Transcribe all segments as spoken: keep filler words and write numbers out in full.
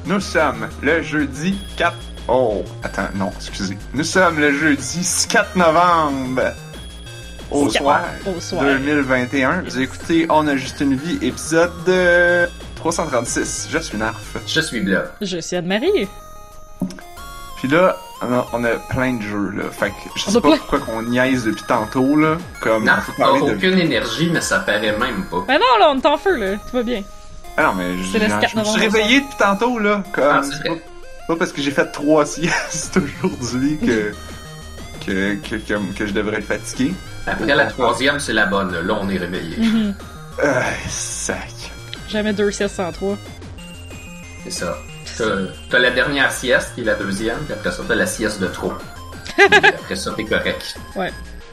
Nous sommes le jeudi quatre... Oh, attends, non, excusez. Nous sommes le jeudi quatre novembre. Au soir, au soir deux mille vingt et un. Vous écoutez On a juste une vie, épisode euh, trois cent trente-six. Je suis Narf. Je suis Bla. Je suis Anne-Marie. Puis là, on a, on a plein de jeux, là. Fait que je sais pas plein... pourquoi qu'on niaise depuis tantôt, là. Comme, Narf n'a aucune de... énergie, mais ça paraît même pas. Ben non, là, on est en feu, là. Tout va bien. Ah non, mais je, je me suis réveillé depuis tantôt, là. Comme, ah, c'est pas, pas parce que j'ai fait trois siestes aujourd'hui que, que, que, que, que je devrais être fatigué. Après la troisième, c'est la bonne. Là, on est réveillé. Mm-hmm. Euh, sac. Jamais deux siestes sans trois. C'est ça. T'as, t'as la dernière sieste, qui est la deuxième, puis après ça, t'as la sieste de trop. Puis après ça, t'es correct. Ouais.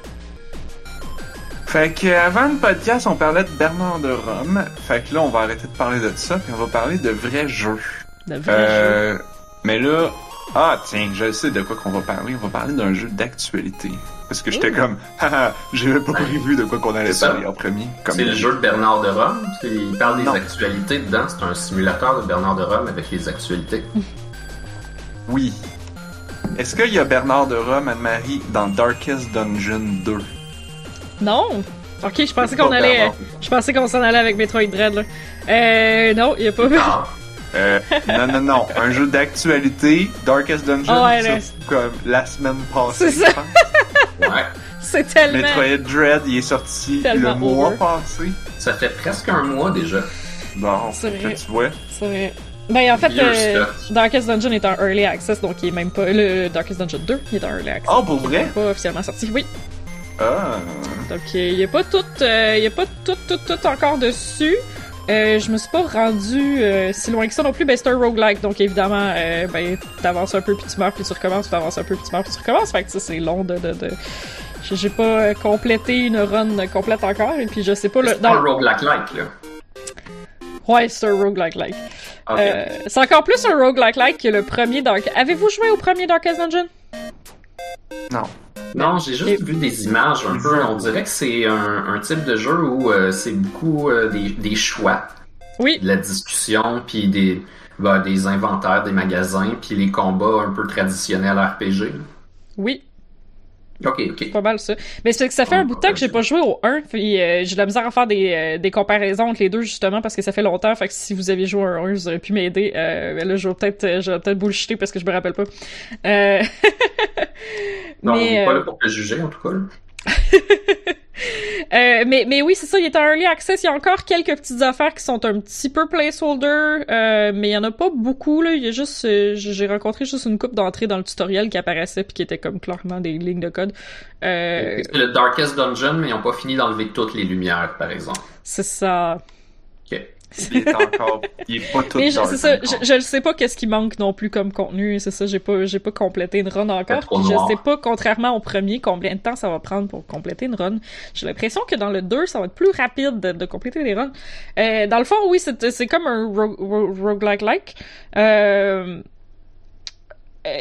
Fait que avant le podcast, on parlait de Bernard de Rome. Fait que là, on va arrêter de parler de ça, puis on va parler de vrais jeux. De vrais euh, jeux. Mais là, ah tiens, je sais de quoi qu'on va parler. On va parler d'un jeu d'actualité. Parce que j'étais Ouh. comme, haha, j'avais pas prévu de quoi qu'on allait parler en premier. Comme c'est le jeu de Bernard de Rome. Il parle des non. actualités dedans. C'est un simulateur de Bernard de Rome avec les actualités. Oui. Est-ce qu'il y a Bernard de Rome, Anne-Marie, dans Darkest Dungeon deux? Non. Ok, je pensais qu'on allait. Bernard. Je pensais qu'on s'en allait avec Metroid Dread, là. Euh, non, il y a pas. Non. Euh, non, non, non. Un jeu d'actualité, Darkest Dungeon, oh, ouais, ça, c'est comme la semaine passée, c'est ça. je pense. Ouais. C'est tellement... Metroid Dread, il est sorti tellement le mois over. passé. Ça fait presque un mois déjà. Bon, c'est vrai. tu vois. C'est vrai. Ben, en fait, euh, Darkest Dungeon est en Early Access, donc il est même pas... Le Darkest Dungeon deux, il est en Early Access. Oh, pour vrai? Il est pas officiellement sorti, oui. Ah. Donc, il y a pas tout... Euh, il y a pas tout, tout, tout encore dessus. Euh, je me suis pas rendu euh, si loin que ça non plus. Ben, c'est un roguelike, donc évidemment, euh, ben, t'avances un peu puis tu meurs puis tu recommences, tu avances un peu puis tu meurs puis tu recommences. Fait que ça, c'est long de... de, de... J'ai pas complété une run complète encore, et puis je sais pas... C'est le... pas un roguelike-like, là. Ouais, c'est un roguelike-like. Okay. Euh, c'est encore plus un roguelike-like que le premier Dark... Avez-vous joué au premier Darkest Dungeon? Non. Non, j'ai juste et... vu des images un peu. On dirait que c'est un, un type de jeu où euh, c'est beaucoup euh, des, des choix. Oui. De la discussion, puis des, bah, des inventaires, des magasins, puis les combats un peu traditionnels R P G. Oui. Ok, ok. C'est pas mal ça. Mais c'est que ça fait un bout de temps que j'ai pas joué au un, puis euh, j'ai de la misère à faire des, euh, des comparaisons entre les deux, justement, parce que ça fait longtemps, fait que si vous aviez joué au un, vous auriez pu m'aider. Euh, mais là, je vais peut-être, euh, je vais peut-être bullshiter parce que je me rappelle pas. Euh... non, mais, on n'est euh... pas là pour te juger, en tout cas. euh, mais, mais oui, c'est ça, il est en Early Access. Il y a encore quelques petites affaires qui sont un petit peu placeholder, euh, mais il y en a pas beaucoup, là. Il y a juste, euh, j'ai rencontré juste une couple d'entrées dans le tutoriel qui apparaissait puis qui étaient comme clairement des lignes de code. Euh... C'est le Darkest Dungeon, mais ils ont pas fini d'enlever toutes les lumières, par exemple. C'est ça. Ok. Il est encore, il est pas tout mais je, dark c'est ça, encore. je, je le sais pas qu'est-ce qui manque non plus comme contenu, c'est ça, j'ai pas, j'ai pas complété une run encore, puis je sais pas, contrairement au premier, combien de temps ça va prendre pour compléter une run. J'ai l'impression que dans le deux, ça va être plus rapide de, de compléter les runs. Euh, dans le fond, oui, c'est, c'est comme un ro- ro- roguelike-like. Euh, euh,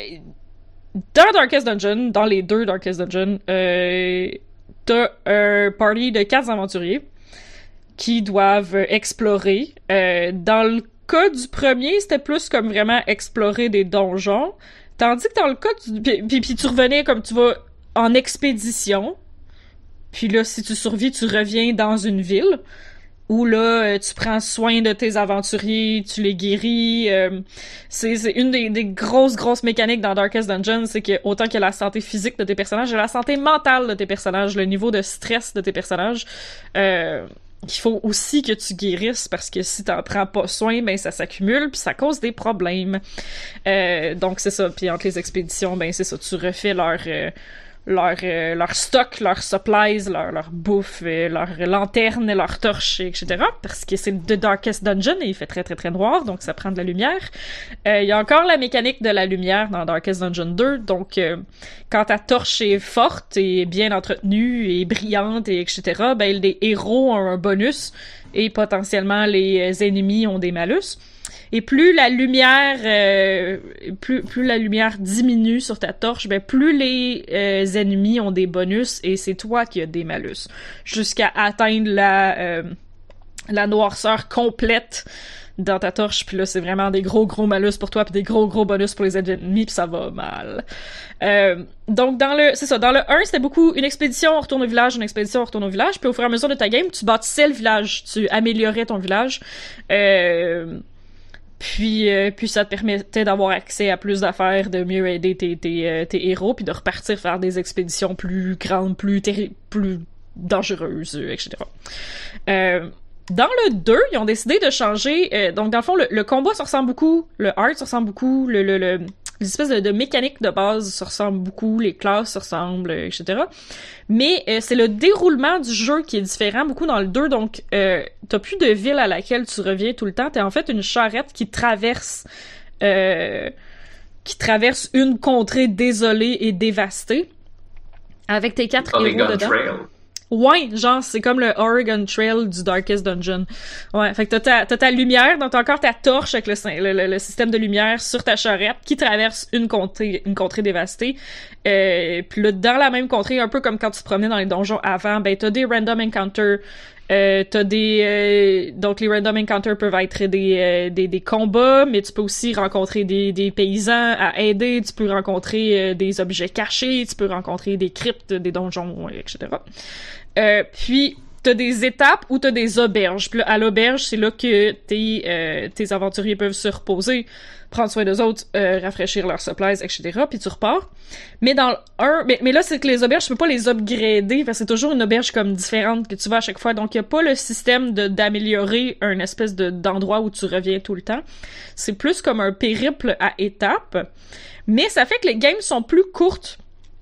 dans Darkest Dungeon, dans les deux Darkest Dungeon, euh, t'as un party de quatre aventuriers qui doivent explorer. Euh, dans le cas du premier, c'était plus comme vraiment explorer des donjons. Tandis que dans le cas du... Puis, puis, puis tu revenais comme tu vas en expédition. Puis là, si tu survis, tu reviens dans une ville. Où là, tu prends soin de tes aventuriers, tu les guéris. Euh, c'est, c'est une des, des grosses, grosses mécaniques dans Darkest Dungeon, c'est que autant qu'il y a la santé physique de tes personnages, il y a la santé mentale de tes personnages, le niveau de stress de tes personnages. Euh... Il faut aussi que tu guérisses parce que si t'en prends pas soin, ben ça s'accumule puis ça cause des problèmes. Euh, donc c'est ça. Puis entre les expéditions, ben c'est ça. Tu refais leur euh, leur euh, leur stock, leurs supplies, leur leur bouffe, euh, leur lanterne, leur torche, et cetera. Parce que c'est The Darkest Dungeon et il fait très très très noir, donc ça prend de la lumière. Euh, il y a encore la mécanique de la lumière dans Darkest Dungeon deux, donc euh, quand ta torche est forte et bien entretenue et brillante et etc., ben les héros ont un bonus et potentiellement les ennemis ont des malus. Et plus la lumière, euh, plus plus la lumière diminue sur ta torche, ben plus les euh, ennemis ont des bonus et c'est toi qui as des malus, jusqu'à atteindre la euh, la noirceur complète dans ta torche, puis là, c'est vraiment des gros, gros malus pour toi, puis des gros, gros bonus pour les ennemis, puis ça va mal. Euh, donc, dans le... C'est ça, dans le un, c'était beaucoup une expédition, on retourne au village, une expédition, on retourne au village, puis au fur et à mesure de ta game, tu bâtissais le village, tu améliorais ton village, euh... Puis, euh, puis ça te permettait d'avoir accès à plus d'affaires, de mieux aider tes, tes, euh, tes héros, puis de repartir faire des expéditions plus grandes, plus terri- plus dangereuses, et cetera. Euh, dans le deux, ils ont décidé de changer... Euh, donc, dans le fond, le, le combat se ressemble beaucoup, le art se ressemble beaucoup, le, le, le, les espèces de, de mécaniques de base se ressemblent beaucoup, les classes se ressemblent, et cetera. Mais euh, c'est le déroulement du jeu qui est différent beaucoup dans le deux, donc euh, t'as plus de ville à laquelle tu reviens tout le temps, t'es en fait une charrette qui traverse euh, qui traverse une contrée désolée et dévastée avec tes quatre Oregon héros dedans. Trail. Ouais, genre, c'est comme le Oregon Trail du Darkest Dungeon. Ouais, fait que t'as ta, t'as ta lumière, donc t'as encore ta torche avec le, le, le, le système de lumière sur ta charrette qui traverse une contrée, une contrée dévastée. Euh, puis là, dans la même contrée, un peu comme quand tu te promenais dans les donjons avant, ben t'as des random encounters. Euh, t'as des... Euh, donc, les random encounters peuvent être des, euh, des, des combats, mais tu peux aussi rencontrer des, des paysans à aider, tu peux rencontrer euh, des objets cachés, tu peux rencontrer des cryptes, des donjons, et cetera. Euh, puis, t'as des étapes où t'as des auberges. Puis là, à l'auberge, c'est là que tes, euh, tes aventuriers peuvent se reposer, prendre soin d'eux autres, euh, rafraîchir leurs supplies, et cetera. Puis tu repars. Mais dans le un... Mais, mais là, c'est que les auberges, tu peux pas les upgrader, parce que c'est toujours une auberge comme différente que tu vas à chaque fois. Donc, il y a pas le système de d'améliorer un espèce de d'endroit où tu reviens tout le temps. C'est plus comme un périple à étapes. Mais ça fait que les games sont plus courtes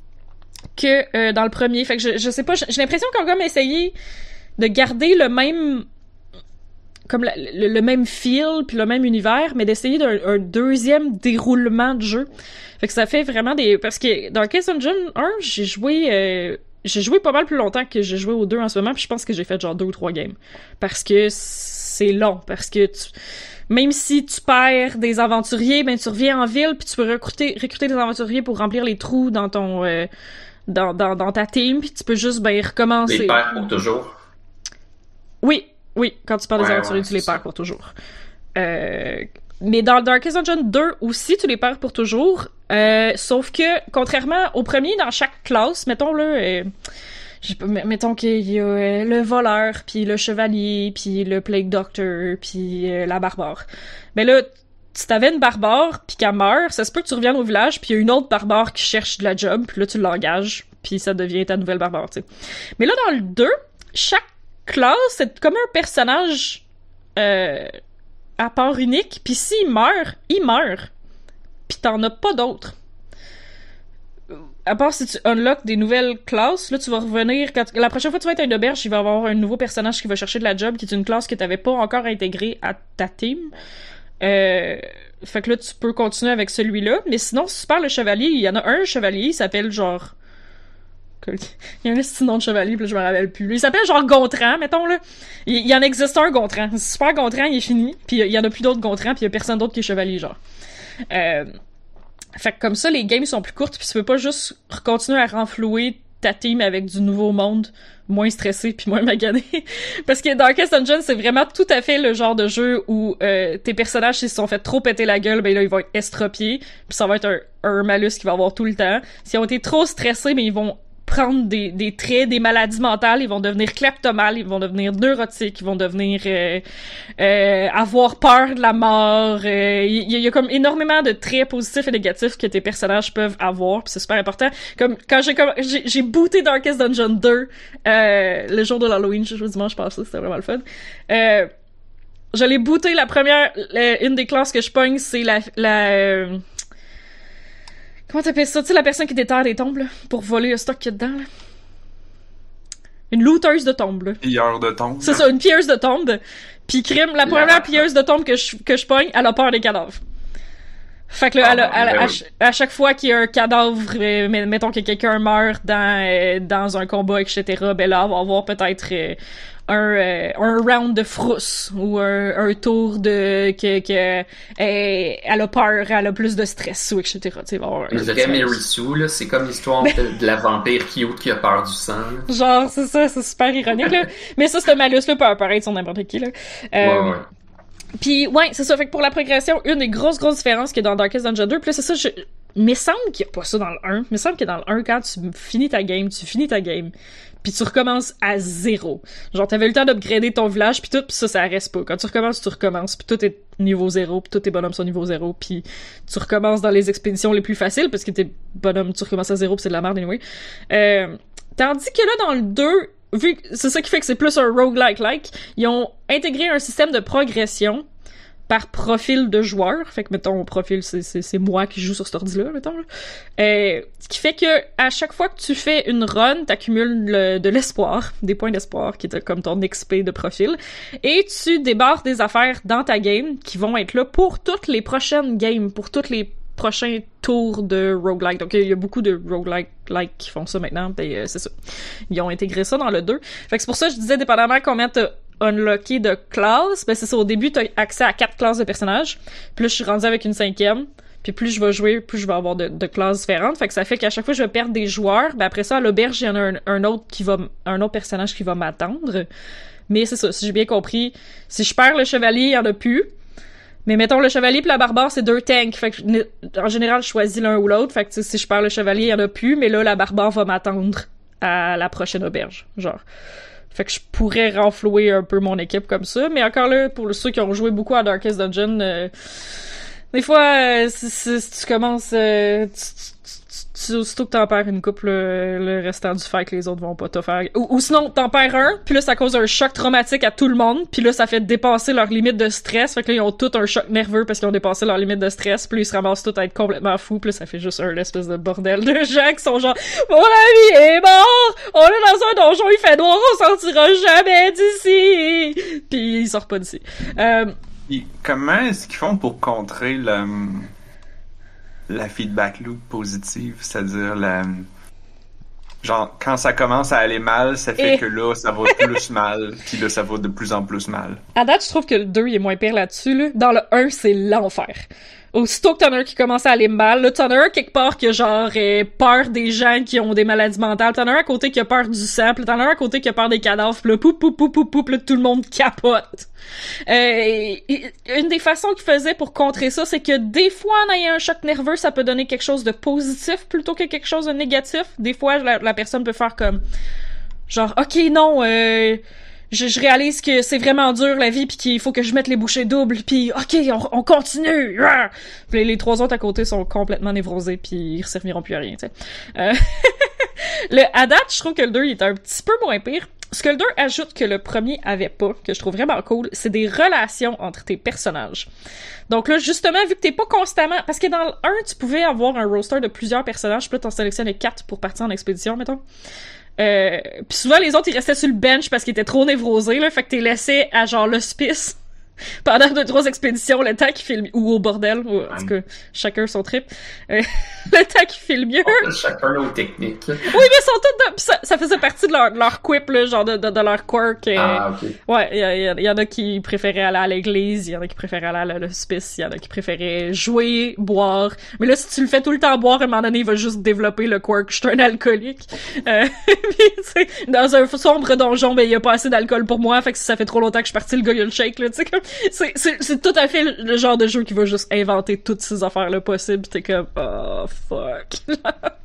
que euh, dans le premier. Fait que je, je sais pas, j'ai l'impression qu'on a comme essayé de garder le même comme la, le, le même feel puis le même univers, mais d'essayer d'un un deuxième déroulement de jeu. Fait que ça fait vraiment des... Parce que dans Darkest Dungeon un, j'ai joué... Euh, j'ai joué pas mal plus longtemps que j'ai joué aux deux en ce moment, puis je pense que j'ai fait genre deux ou trois games. Parce que c'est long, parce que tu... Même si tu perds des aventuriers, ben tu reviens en ville, puis tu peux recruter, recruter des aventuriers pour remplir les trous dans ton... Euh, dans, dans, dans ta team, puis tu peux juste ben recommencer. Les perds pour toujours. Oui, oui, quand tu perds des ouais, aventuriers, ouais, tu les ça. perds pour toujours. Euh, mais dans Darkest Dungeon deux aussi, tu les perds pour toujours. Euh, sauf que, contrairement au premier, dans chaque classe, mettons là, euh, mettons qu'il y a euh, le voleur, puis le chevalier, puis le plague doctor, puis euh, la barbare. Mais là, si t'avais une barbare, puis qu'elle meurt, ça se peut que tu reviennes au village, puis il y a une autre barbare qui cherche de la job, puis là tu l'engages, puis ça devient ta nouvelle barbare, tu sais. Mais là, dans le deux, chaque classe, c'est comme un personnage euh, à part unique, puis s'il meurt, il meurt. Puis t'en as pas d'autres. À part si tu unlocks des nouvelles classes, là tu vas revenir... Quand, la prochaine fois que tu vas être à une auberge, il va y avoir un nouveau personnage qui va chercher de la job, qui est une classe que t'avais pas encore intégrée à ta team. Euh, fait que là, tu peux continuer avec celui-là. Mais sinon, si tu perds le chevalier, il y en a un chevalier, il s'appelle genre... Il y a un petit nom de chevalier, puis là, je me rappelle plus. Il s'appelle genre Gontran, mettons, là. Il, il y en existe un Gontran. C'est super Gontran, il est fini. Puis il y en a plus d'autres Gontran, puis il y a personne d'autre qui est chevalier, genre. Euh... Fait que comme ça, les games sont plus courtes, puis tu peux pas juste continuer à renflouer ta team avec du nouveau monde, moins stressé puis moins magané. Parce que Darkest Dungeon, c'est vraiment tout à fait le genre de jeu où euh, tes personnages, s'ils se sont fait trop péter la gueule, ben là, ils vont être estropiés, puis ça va être un, un malus qu'ils vont avoir tout le temps. S'ils ont été trop stressés, ben ils vont prendre des, des traits, des maladies mentales, ils vont devenir kleptomales, ils vont devenir neurotiques, ils vont devenir euh, euh, avoir peur de la mort. Il euh, y, y a comme énormément de traits positifs et négatifs que tes personnages peuvent avoir, puis c'est super important. Comme quand j'ai comme j'ai, j'ai booté Darkest Dungeon deux euh, le jour de l'Halloween, je joue dimanche passé, c'était vraiment le fun. Euh, je l'ai booté, la première, la, une des classes que je pogne, c'est la... la euh, comment t'appelles ça? Tu sais, la personne qui déterre des tombes, là, pour voler le stock qu'il y a dedans, là. Une looteuse de tombes, là. Pilleur de tombes. C'est ça, une pilleuse de tombes. Puis crime, la première yeah. pilleuse de tombes que je, que je pogne, elle a peur des cadavres. Fait que là, ah, elle a, elle, elle, oui. à, à chaque fois qu'il y a un cadavre, euh, mettons que quelqu'un meurt dans, euh, dans un combat, et cetera, ben là, elle va avoir peut-être euh, un, euh, un round de frousse ou un, un tour de... que, que euh, elle a peur, elle a plus de stress, ou et cetera. Tu sais, le vrai Mary Sue, là, c'est comme l'histoire ben... de, de la vampire cute qui a peur du sang. Là. Genre, c'est ça, c'est super ironique, là. Mais ça, ce malus-là peut apparaître sur n'importe qui, là. Euh, ouais, ouais. Puis ouais, c'est ça. Fait que pour la progression, une des grosses, grosses différences qu'il y a dans Darkest Dungeon deux, puis là, c'est ça, je... il me semble qu'il y a pas ça dans le un. Il me semble que dans le un, quand tu finis ta game, tu finis ta game, puis tu recommences à zéro. Genre, t'avais eu le temps d'upgrader ton village, puis tout, puis ça, ça reste pas. Quand tu recommences, tu recommences, puis tout est niveau zéro, puis tous tes bonhommes sont niveau zéro, puis tu recommences dans les expéditions les plus faciles, parce que tes bonhommes, tu recommences à zéro, puis c'est de la merde, anyway. Euh, tandis que là, dans le deux, vu que c'est ça qui fait que c'est plus un roguelike-like, ils ont intégré un système de progression par profil de joueur. Fait que, mettons, mon profil, c'est, c'est, c'est moi qui joue sur cet ordi-là, mettons. Là. Euh, ce qui fait que, à chaque fois que tu fais une run, t'accumules le, de l'espoir, des points d'espoir, qui est comme ton X P de profil, et tu débarres des affaires dans ta game qui vont être là pour toutes les prochaines games, pour toutes les prochains tours de roguelike. Donc, il y a beaucoup de roguelike like qui font ça maintenant, ben, euh, c'est ça. Ils ont intégré ça dans le deux. Fait que c'est pour ça que je disais, dépendamment combien t'as unlocké de classes, ben c'est ça, au début, t'as accès à quatre classes de personnages, puis là, je suis rendue avec une cinquième, puis plus je vais jouer, plus je vais avoir de, de classes différentes, fait que ça fait qu'à chaque fois je vais perdre des joueurs, ben après ça, à l'auberge, il y en a un, un autre qui va, un autre personnage qui va m'attendre, mais c'est ça, si j'ai bien compris, si je perds le chevalier, il y en a plus, mais mettons, le chevalier pis la barbare, c'est deux tanks, fait que, en général, je choisis l'un ou l'autre, fait que si je perds le chevalier, il y en a plus, mais là, la barbare va m'attendre à la prochaine auberge, genre. Fait que je pourrais renflouer un peu mon équipe comme ça. Mais encore là, pour ceux qui ont joué beaucoup à Darkest Dungeon, euh, des fois, euh, si, si, si tu commences... Euh, tu, tu, tu, aussitôt que t'en perds une couple, le, le restant du fight, les autres vont pas te faire... Ou, ou sinon, t'en perds un, puis là, ça cause un choc traumatique à tout le monde, puis là, ça fait dépasser leur limite de stress. Fait que là, ils ont tout un choc nerveux parce qu'ils ont dépassé leur limite de stress, puis là, ils se ramassent tous à être complètement fous, puis là, ça fait juste un espèce de bordel de gens qui sont genre « Mon ami est mort! On est dans un donjon, il fait noir, on sortira jamais d'ici! » Puis ils sortent pas d'ici. Euh... Et comment est-ce qu'ils font pour contrer le... la feedback loop positive, c'est-à-dire la... Genre, quand ça commence à aller mal, ça fait Et... que là, ça va plus mal, puis là, ça va de plus en plus mal. À date, je trouve que le deux, il est moins pire là-dessus, là. Dans le un, c'est l'enfer. Aussitôt que t'en as un qui commence à aller mal, là, t'en as un quelque part qui a genre euh, peur des gens qui ont des maladies mentales, t'en as un à côté qui a peur du sang, pis t'en as un à côté qui a peur des cadavres, pis là, poup, poup, poup, poup, poup, là, tout le monde capote. Euh, et, et, une des façons qu'ils faisaient pour contrer ça, c'est que des fois, en ayant un choc nerveux, ça peut donner quelque chose de positif plutôt que quelque chose de négatif. Des fois, la, la personne peut faire comme, genre, ok, non, euh... Je, je réalise que c'est vraiment dur la vie, puis qu'il faut que je mette les bouchées doubles, puis ok, on, on continue. Puis les, les trois autres à côté sont complètement névrosés, puis ils serviront plus à rien, tu sais. Euh... le à date, je trouve que le deux il est un petit peu moins pire. Ce que le deux ajoute que le premier avait pas, que je trouve vraiment cool, c'est des relations entre tes personnages. Donc là, justement, vu que t'es pas constamment... Parce que dans le un, tu pouvais avoir un roster de plusieurs personnages, puis là, t'en sélectionnais quatre pour partir en expédition, mettons. Euh, pis souvent les autres ils restaient sur le bench parce qu'ils étaient trop névrosés là, fait que t'es laissé à genre l'hospice pendant deux trois expéditions, le temps qu'ils filment, ou au bordel, ou, en tout cas chacun son trip, euh, le temps qu'ils filment mieux. Oh, chacun nos techniques. Oui, mais ils sont tous de... ça, ça faisait partie de leur, leur quip là, genre de, de, de leur quirk. Euh... Ah, ok. Ouais, il y, y, y en a qui préféraient aller à l'église, il y en a qui préféraient aller à l'hospice, il y en a qui préféraient jouer, boire. Mais là, si tu le fais tout le temps boire, à un moment donné, il va juste développer le quirk. Je suis un alcoolique. Euh, puis, dans un sombre donjon, ben il y a pas assez d'alcool pour moi, fait que si ça fait trop longtemps que je suis parti, le gars il a le shake là, tu sais comme. C'est, c'est, c'est tout à fait le, le genre de jeu qui va juste inventer toutes ces affaires-là possibles. T'es comme, oh, fuck.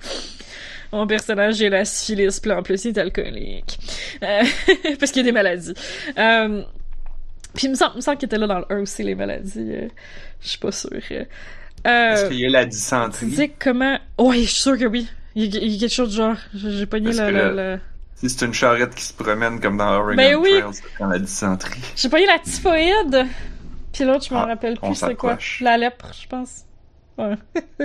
Mon personnage, j'ai la syphilis, pis là, en plus, il est alcoolique. Euh, parce qu'il y a des maladies. Euh, pis il me semble, me semble qu'il était là dans le un aussi, les maladies. Euh, je suis pas sûre. Euh, Est-ce qu'il y a la dysenterie? Tu dis comment... Ouais, je suis sûre que oui. Il y a, il y a quelque chose de genre... J'ai pogné la... la, la... Si c'est une charrette qui se promène comme dans Oregon ben oui. Trail, c'est quand la dysenterie. J'ai pogné la typhoïde, puis l'autre, je m'en ah, rappelle plus c'est quoi. La lèpre, je pense. Ouais.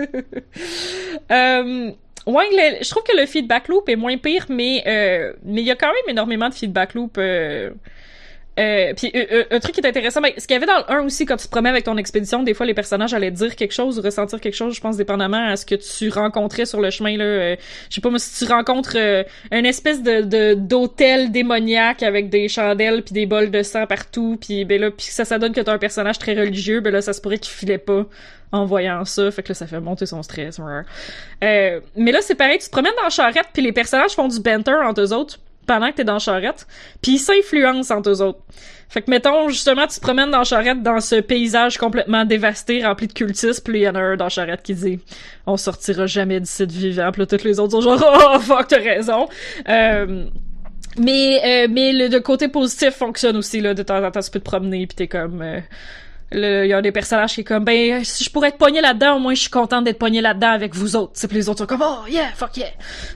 euh, ouais, le, je trouve que le feedback loop est moins pire, mais euh, mais il y a quand même énormément de feedback loop. Euh, Euh, puis euh, un truc qui est intéressant, ben, ce qu'il y avait dans le un aussi, quand tu te promets avec ton expédition, des fois les personnages allaient dire quelque chose ou ressentir quelque chose, je pense dépendamment à ce que tu rencontrais sur le chemin là. Euh, je sais pas moi, si tu rencontres euh, une espèce de, de d'hôtel démoniaque avec des chandelles puis des bols de sang partout, puis ben là, puis ça ça donne que t'as un personnage très religieux, ben là ça se pourrait qu'il filait pas en voyant ça, fait que là ça fait monter son stress. Euh, mais là c'est pareil, tu te promènes dans la charrette puis les personnages font du banter entre eux autres. pendant que t'es dans la charrette, puis ils s'influencent entre eux autres. Fait que, mettons, justement, tu te promènes dans la charrette dans ce paysage complètement dévasté, rempli de cultistes, pis il y en a un dans la charrette qui dit « On sortira jamais d'ici de vivant », pis là, tous les autres sont genre « Oh, fuck, t'as raison! Euh, » Mais, euh, mais le, le côté positif fonctionne aussi, là, de temps en temps, tu peux te promener, pis t'es comme... Euh, il y a des personnages qui est comme, ben, si je pourrais être pogné là-dedans, au moins je suis contente d'être pogné là-dedans avec vous autres. C'est puis les autres sont comme, oh yeah, fuck yeah.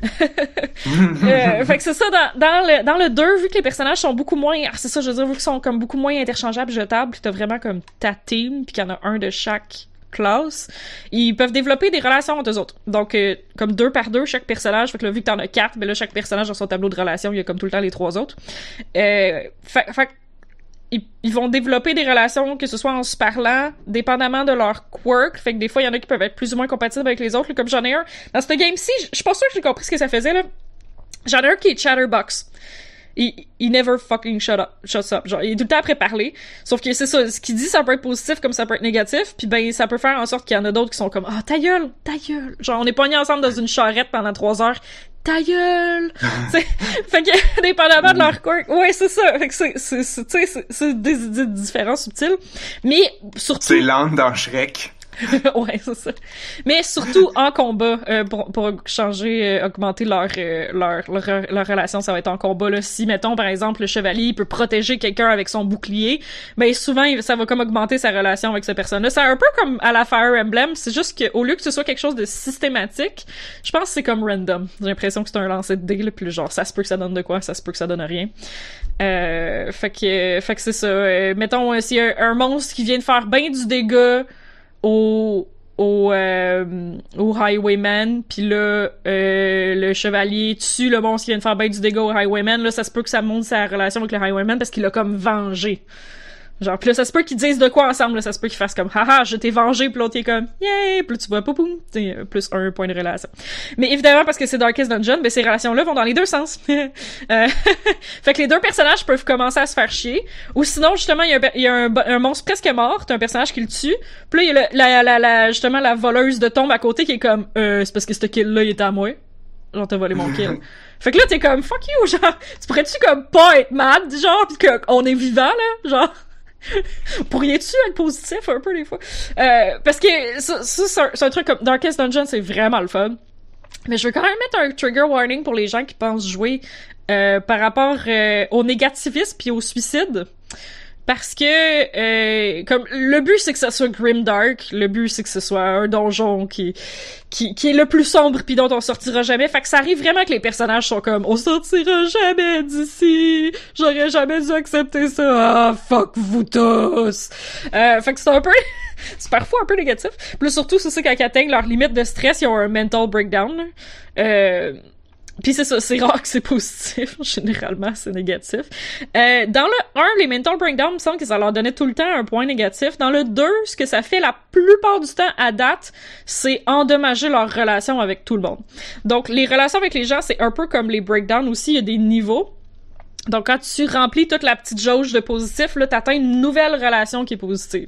euh, fait que c'est ça, dans, dans le, dans le deux, vu que les personnages sont beaucoup moins, ah, c'est ça, je veux dire, vu qu'ils sont comme beaucoup moins interchangeables, jetables, pis t'as vraiment comme ta team, pis qu'il y en a un de chaque classe, ils peuvent développer des relations entre eux autres. Donc, euh, comme deux par deux, chaque personnage, fait que là, vu que t'en as quatre, ben là, chaque personnage dans son tableau de relations, il y a comme tout le temps les trois autres. Euh, fait, fait Ils, ils vont développer des relations, que ce soit en se parlant, dépendamment de leur quirk. Fait que des fois, il y en a qui peuvent être plus ou moins compatibles avec les autres. Là, comme j'en ai un. Dans cette game-ci, je suis pas sûre que j'ai compris ce que ça faisait, là. J'en ai un qui est Chatterbox. Il, il never fucking shut up, shuts up. Genre, il est tout le temps après parler. Sauf que c'est ça, ce qu'il dit, ça peut être positif comme ça peut être négatif. Puis ben, ça peut faire en sorte qu'il y en a d'autres qui sont comme, ah, oh, ta gueule, ta gueule. Genre, on est pognés ensemble dans une charrette pendant trois heures. Ta gueule! Fait que, dépendamment de leur quirk, ouais, c'est ça. Fait que c'est, c'est, c'est, tu sais, c'est, c'est des idées différentes, subtiles. Mais, surtout... C'est l'âne dans Shrek. Ouais, c'est ça. Mais surtout en combat, euh, pour, pour changer, euh, augmenter leur, euh, leur, leur, leur relation, ça va être en combat, là. Si, mettons, par exemple, le chevalier, il peut protéger quelqu'un avec son bouclier, ben, souvent, ça va comme augmenter sa relation avec cette personne-là. C'est un peu comme à la Fire Emblem, c'est juste qu'au lieu que ce soit quelque chose de systématique, je pense que c'est comme random. J'ai l'impression que c'est un lancer de dés, là, puis genre, ça se peut que ça donne de quoi, ça se peut que ça donne rien. Euh, fait que, fait que c'est ça. Euh, mettons, s'il y a un, un monstre qui vient de faire ben du dégât au au euh, au Highwayman, puis là euh, le chevalier tue le monstre qui vient de faire bien du dégât au Highwayman, là ça se peut que ça monte sa relation avec le Highwayman parce qu'il l'a comme vengé. Genre, pis là, ça se peut qu'ils disent de quoi ensemble, là, ça se peut qu'ils fassent comme, haha, je t'ai vengé, pis l'autre, il est comme, yay, pis là, tu vois, poum, poum, t'sais, plus un point de relation. Mais évidemment, parce que c'est Darkest Dungeon, ben, ces relations-là vont dans les deux sens. euh, fait que les deux personnages peuvent commencer à se faire chier, ou sinon, justement, il y a, un, il y a un, un monstre presque mort, t'as un personnage qui le tue, pis là, il y a le, la, la, la, justement, la voleuse de tombe à côté qui est comme, euh, c'est parce que ce kill-là, il était à moi. Genre, t'as volé mon kill. Fait que là, t'es comme, fuck you, genre, tu pourrais-tu comme pas être mad, genre, pis qu'on est vivant, là, genre. Pourriez-tu être positif un peu des fois? Euh, parce que ça, ça c'est, un, c'est un truc comme Darkest Dungeon, c'est vraiment le fun. Mais je veux quand même mettre un trigger warning pour les gens qui pensent jouer euh, par rapport euh, au négativisme puis au suicide. Parce que euh, comme le but c'est que ça soit grimdark, le but c'est que ce soit un donjon qui qui qui est le plus sombre puis dont on sortira jamais. Fait que ça arrive vraiment que les personnages sont comme on sortira jamais d'ici. J'aurais jamais dû accepter ça. Ah fuck vous tous. Euh, fait que c'est un peu c'est parfois un peu négatif. Plus surtout c'est ça quand ils atteignent leur limite de stress, ils ont un mental breakdown. Là. Euh Puis c'est ça, c'est rare que c'est positif. Généralement, c'est négatif. Euh, dans le un, les mental breakdowns, il me semble que ça leur donnait tout le temps un point négatif. Dans le deux, ce que ça fait la plupart du temps à date, c'est endommager leur relation avec tout le monde. Donc, les relations avec les gens, c'est un peu comme les breakdowns aussi, il y a des niveaux. Donc, quand tu remplis toute la petite jauge de positif, là, t'atteins une nouvelle relation qui est positive.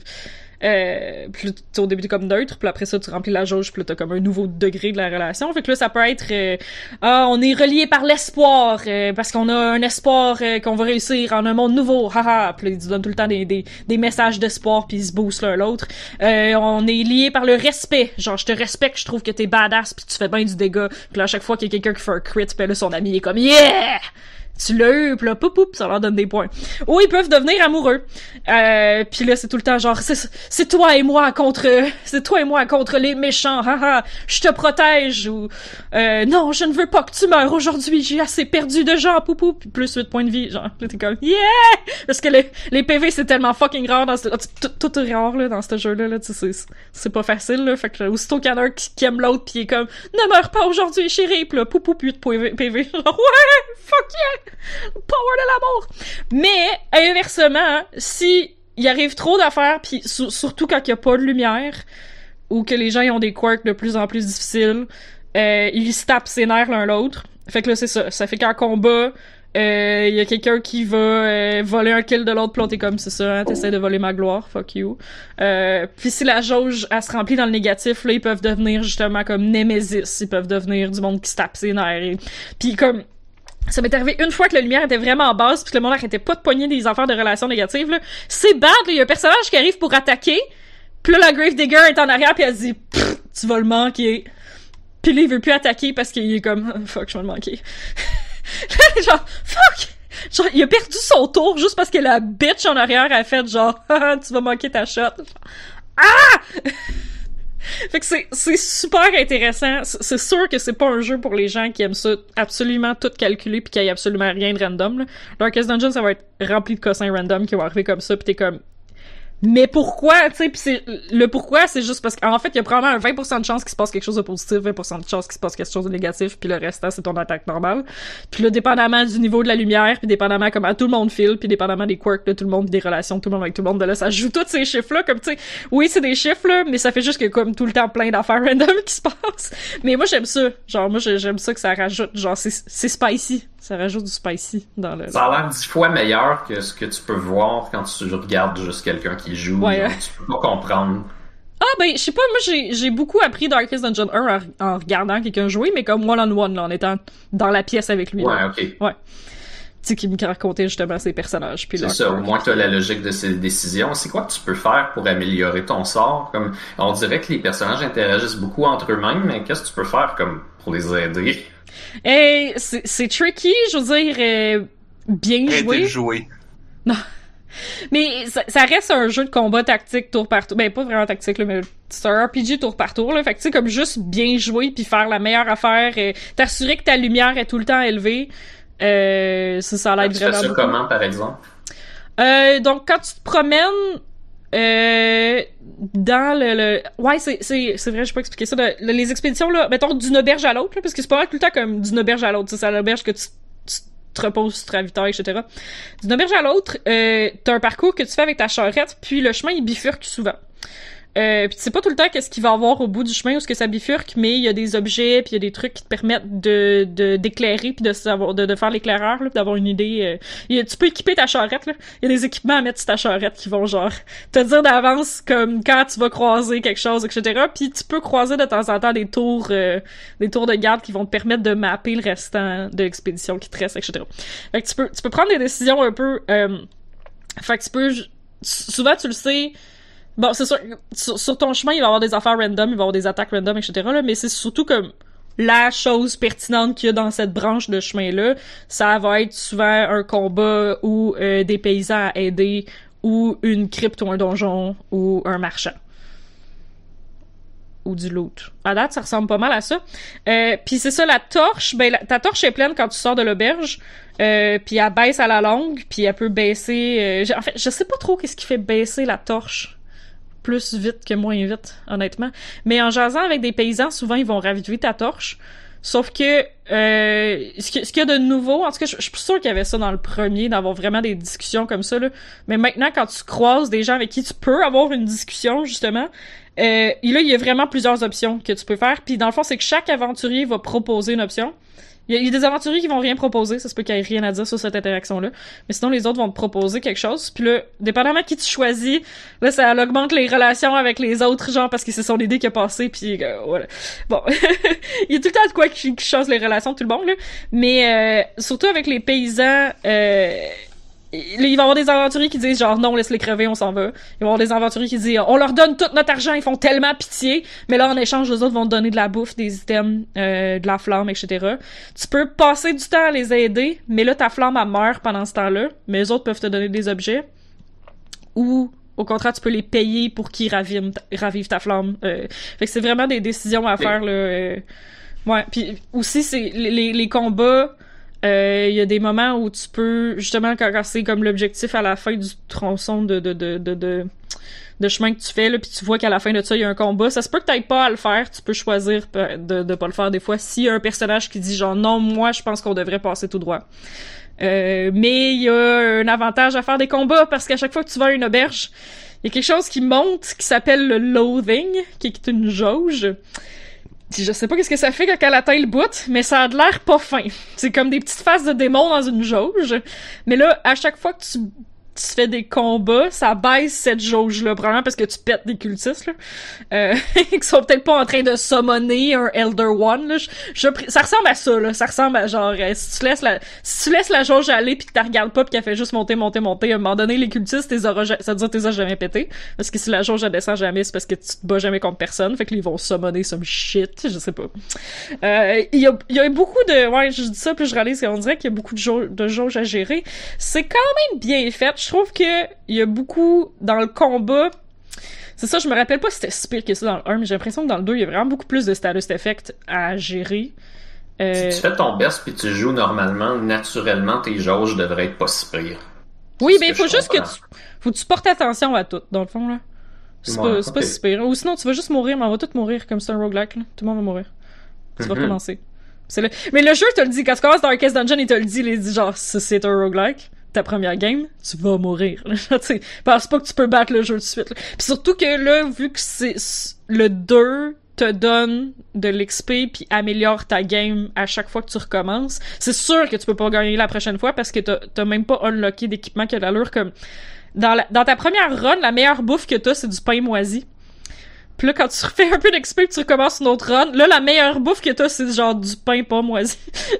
Euh, puis là, t'es au début t'es comme neutre, puis après ça tu remplis la jauge, puis là t'as comme un nouveau degré de la relation. Fait que là ça peut être euh, ah on est relié par l'espoir euh, parce qu'on a un espoir euh, qu'on va réussir en un monde nouveau, haha. Puis là ils se donnent tout le temps des des, des messages d'espoir puis ils se boostent l'un l'autre. Euh, on est lié par le respect, genre je te respecte, je trouve que t'es badass puis tu fais bien du dégât. Puis là à chaque fois qu'il y a quelqu'un qui fait un crit, puis là son ami est comme yeah. Tu l'as eu, pis là, poup, poup, ça leur donne des points. Ou ils peuvent devenir amoureux. Euh, pis là, c'est tout le temps genre, c'est, c'est toi et moi contre, c'est toi et moi contre les méchants, haha, je te protège, ou, euh, non, je ne veux pas que tu meurs aujourd'hui, j'ai assez perdu de gens, poup, poup, pis plus huit points de vie, genre, là, t'es comme, yeah! Parce que les, les P V, c'est tellement fucking rare dans ce, tout, tout est rare, là, dans ce jeu-là, là, tu sais, c'est, c'est pas facile, là, fait que, aussitôt qu'il y en a un qui, qui aime l'autre pis il est comme, ne meurs pas aujourd'hui, chérie, pis là, poup, poup, huit points P V, genre, ouais! Fuck yeah! Power de l'amour! Mais, inversement, si il arrive trop d'affaires, pis su- surtout quand il y a pas de lumière, ou que les gens ils ont des quirks de plus en plus difficiles, euh, ils se tapent ses nerfs l'un l'autre. Fait que là, c'est ça. Ça fait qu'en combat, il euh, y a quelqu'un qui va euh, voler un kill de l'autre, pis l'autre t'es comme, c'est ça, hein, t'essaies de voler ma gloire, fuck you. Euh, puis si la jauge, elle se remplit dans le négatif, là, ils peuvent devenir justement comme Némésis, ils peuvent devenir du monde qui se tape ses nerfs. Et... Puis comme... Ça m'est arrivé une fois que la lumière était vraiment basse pis que le monde arrêtait pas de pogner des affaires de relations négatives, là. C'est bad, là. Il y a un personnage qui arrive pour attaquer, pis là, la Gravedigger est en arrière pis elle dit « Tu vas le manquer ». Pis là, il veut plus attaquer parce qu'il est comme oh, « Fuck, je vais le manquer ». Genre « Fuck ». Genre, il a perdu son tour juste parce que la bitch en arrière a fait genre « Tu vas manquer ta shot ». Ah! Fait que c'est, c'est super intéressant. C'est sûr que c'est pas un jeu pour les gens qui aiment ça absolument tout calculer pis qu'il y ait absolument rien de random, là. Darkest Dungeon, ça va être rempli de cossins random qui vont arriver comme ça pis t'es comme... Mais pourquoi, tu sais, pis c'est, le pourquoi, c'est juste parce qu'en fait, il y a probablement un vingt pour cent de chance qu'il se passe quelque chose de positif, vingt pour cent de chance qu'il se passe quelque chose de négatif, puis le restant, c'est ton attaque normale. Puis là, dépendamment du niveau de la lumière, puis dépendamment comment tout le monde file, puis dépendamment des quirks de tout le monde, des relations de tout le monde avec tout le monde, de là, ça joue tous ces chiffres-là, comme, tu sais, oui, c'est des chiffres, là, mais ça fait juste que, comme, tout le temps, plein d'affaires random qui se passent. Mais moi, j'aime ça. Genre, moi, j'aime ça que ça rajoute, genre, c'est, c'est spicy. Ça rajoute du spicy dans le... Ça a l'air dix fois meilleur que ce que tu peux voir quand tu regardes juste quelqu'un qui joue. Ouais, donc, tu peux pas comprendre. Ah, ben, je sais pas, moi, j'ai, j'ai beaucoup appris Darkest Dungeon un en, en regardant quelqu'un jouer, mais comme one-on-one, là, en étant dans la pièce avec lui. Ouais, là. ok. Ouais. Tu sais, qui me racontait justement ses personnages. Puis c'est là, ça, au moins tu as la logique de ses décisions. C'est quoi que tu peux faire pour améliorer ton sort? Comme, on dirait que les personnages interagissent beaucoup entre eux-mêmes, mais qu'est-ce que tu peux faire comme pour les aider? Et c'est, c'est tricky, je veux dire, euh, bien Arrêtez joué. de jouer. Non. Mais ça, ça reste un jeu de combat tactique tour par tour. Ben, pas vraiment tactique, là, mais c'est un R P G tour par tour, là. Fait que tu sais, comme juste bien jouer puis faire la meilleure affaire, euh, t'assurer que ta lumière est tout le temps élevée, euh, ça, ça l'aide Tu vraiment fais ça beaucoup. comment, par exemple? Euh, donc, quand tu te promènes, euh, dans le, le... Ouais, c'est, c'est, c'est vrai, je peux pas expliquer ça. De, les expéditions, là, mettons, d'une auberge à l'autre, là, parce que c'est pas mal tout le temps comme d'une auberge à l'autre. C'est à l'auberge que tu, tu te reposes, tu te ravitailles, et cetera. D'une auberge à l'autre, euh, t'as un parcours que tu fais avec ta charrette, puis le chemin, il bifurque souvent. Euh, puis tu sais pas tout le temps qu'est-ce qu'il va y avoir au bout du chemin ou ce que ça bifurque, mais il y a des objets puis il y a des trucs qui te permettent de, de d'éclairer puis de savoir de, de faire l'éclaireur là, pis d'avoir une idée. Euh, il y a, tu peux équiper ta charrette là. Il y a des équipements à mettre sur ta charrette qui vont genre te dire d'avance comme quand tu vas croiser quelque chose, et cetera. Puis tu peux croiser de temps en temps des tours euh, des tours de garde qui vont te permettre de mapper le restant de l'expédition qui te reste, et cetera. Fait que tu peux tu peux prendre des décisions un peu. Euh, fait que tu peux souvent tu le sais. Bon, c'est sûr, sur, sur ton chemin, il va y avoir des affaires random, il va y avoir des attaques random, et cetera, là, mais c'est surtout comme la chose pertinente qu'il y a dans cette branche de chemin-là. Ça va être souvent un combat ou euh, des paysans à aider, ou une crypte ou un donjon, ou un marchand. Ou du loot. À date, ça ressemble pas mal à ça. Euh, puis c'est ça, la torche, ben la, ta torche est pleine quand tu sors de l'auberge, euh, puis elle baisse à la longue, puis elle peut baisser... Euh, en fait, je sais pas trop qu'est-ce qui fait baisser la torche. Plus vite que moins vite, honnêtement. Mais en jasant avec des paysans, souvent, ils vont raviver ta torche. Sauf que, euh, ce qu'il y a de nouveau, en tout cas, je, je suis sûre qu'il y avait ça dans le premier, d'avoir vraiment des discussions comme ça, là. Mais maintenant, quand tu croises des gens avec qui tu peux avoir une discussion, justement, euh, et là, il y a vraiment plusieurs options que tu peux faire. Puis dans le fond, c'est que chaque aventurier va proposer une option. Il y, a, il y a des aventuriers qui vont rien proposer, ça se peut qu'il y ait rien à dire sur cette interaction-là. Mais sinon, les autres vont te proposer quelque chose. Puis là, dépendamment qui tu choisis, là, ça augmente les relations avec les autres, genre, parce que c'est son idée qui a passé, puis euh, voilà. Bon, il y a tout le temps de quoi qui, qui change les relations de tout le monde, là. Mais euh, surtout avec les paysans... Euh, il va y avoir des aventuriers qui disent genre non, laisse-les crever, on s'en va. Il va y avoir des aventuriers qui disent on leur donne tout notre argent, ils font tellement pitié, mais là en échange les autres vont te donner de la bouffe, des items, euh, de la flamme, et cetera. Tu peux passer du temps à les aider, mais là ta flamme elle meurt pendant ce temps-là, mais les autres peuvent te donner des objets. Ou au contraire tu peux les payer pour qu'ils ravivent, ravivent ta flamme. Euh, fait que c'est vraiment des décisions à faire là. Euh, ouais, puis aussi c'est les, les combats. Il euh, y a des moments où tu peux, justement, quand, quand c'est comme l'objectif à la fin du tronçon de, de, de, de, de, de chemin que tu fais, là, puis tu vois qu'à la fin de ça, il y a un combat, ça se peut que t'ailles pas à le faire, tu peux choisir de, de pas le faire des fois, s'il y a un personnage qui dit genre, non, moi, je pense qu'on devrait passer tout droit. Euh, mais il y a un avantage à faire des combats, parce qu'à chaque fois que tu vas à une auberge, il y a quelque chose qui monte, qui s'appelle le loathing, qui est une jauge. Je sais pas qu'est-ce que ça fait quand elle atteint le bout, mais ça a de l'air pas fin. C'est comme des petites faces de démons dans une jauge. Mais là, à chaque fois que tu tu fais des combats, ça baisse cette jauge-là, probablement parce que tu pètes des cultistes, là, euh, qui sont peut-être pas en train de summoner un Elder One, là. Je, je, ça ressemble à ça, là. Ça ressemble à genre, euh, si tu laisses la, si tu laisses la jauge aller pis que tu regardes pas pis qu'elle fait juste monter, monter, monter, à un moment donné, les cultistes, t'es auras, ça veut dire que t'es jamais pété. Parce que si la jauge, elle descend jamais, c'est parce que tu te bats jamais contre personne. Fait que là, ils vont summoner some shit, je sais pas. Euh, il y a, il y a beaucoup de, ouais, je dis ça puis je réalise qu'on dirait qu'il y a beaucoup de jauges, de jauges à gérer. C'est quand même bien fait. Je trouve que il y a beaucoup dans le combat. C'est ça, je me rappelle pas si c'était si pire que ça dans le un, mais j'ai l'impression que dans le deux, il y a vraiment beaucoup plus de status effect à gérer. Euh... Si tu fais ton best puis tu joues normalement, naturellement, tes jauges devraient être pas si pires. Oui, mais il faut juste comprends. que tu, faut que tu portes attention à tout, dans le fond, là. C'est ouais, pas, c'est okay. pas si pire. Ou sinon, tu vas juste mourir, mais on va tous mourir, comme c'est un roguelike, là. Tout le monde va mourir. Tu mm-hmm. vas recommencer. C'est le... Mais le jeu te le dit, quand tu commences dans Darkest Dungeon, il te le dit, il dit genre, c'est un roguelike. Ta première game, tu vas mourir. Tu pense pas que tu peux battre le jeu tout de suite. Là. Puis surtout que là, vu que c'est le deux te donne de l'X P puis améliore ta game à chaque fois que tu recommences, c'est sûr que tu peux pas gagner la prochaine fois parce que t'as, t'as même pas unlocké d'équipement qui a de l'allure. Comme dans, la, dans ta première run, la meilleure bouffe que t'as, c'est du pain moisi. Puis là, quand tu refais un peu d'X P pis tu recommences une autre run, là, la meilleure bouffe que t'as, c'est genre du pain pas moisi.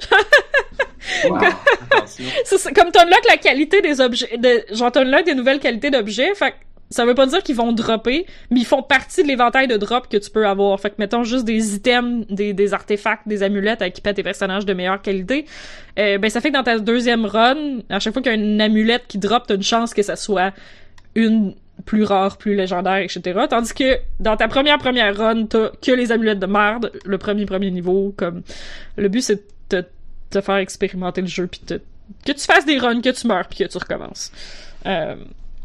Wow, c'est, c'est, comme t'unlock la qualité des objets, de, genre t'unlock des nouvelles qualités d'objets, fait que ça veut pas dire qu'ils vont dropper, mais ils font partie de l'éventail de drop que tu peux avoir. Fait que mettons juste des items, des, des artefacts, des amulettes à équiper tes personnages de meilleure qualité. Euh, ben ça fait que dans ta deuxième run, à chaque fois qu'il y a une amulette qui drop, t'as une chance que ça soit une plus rare, plus légendaire, et cetera. Tandis que dans ta première première run, t'as que les amulettes de merde, le premier premier niveau, comme le but c'est de te, te faire expérimenter le jeu, puis te, que tu fasses des runs, que tu meurs, puis que tu recommences. Euh...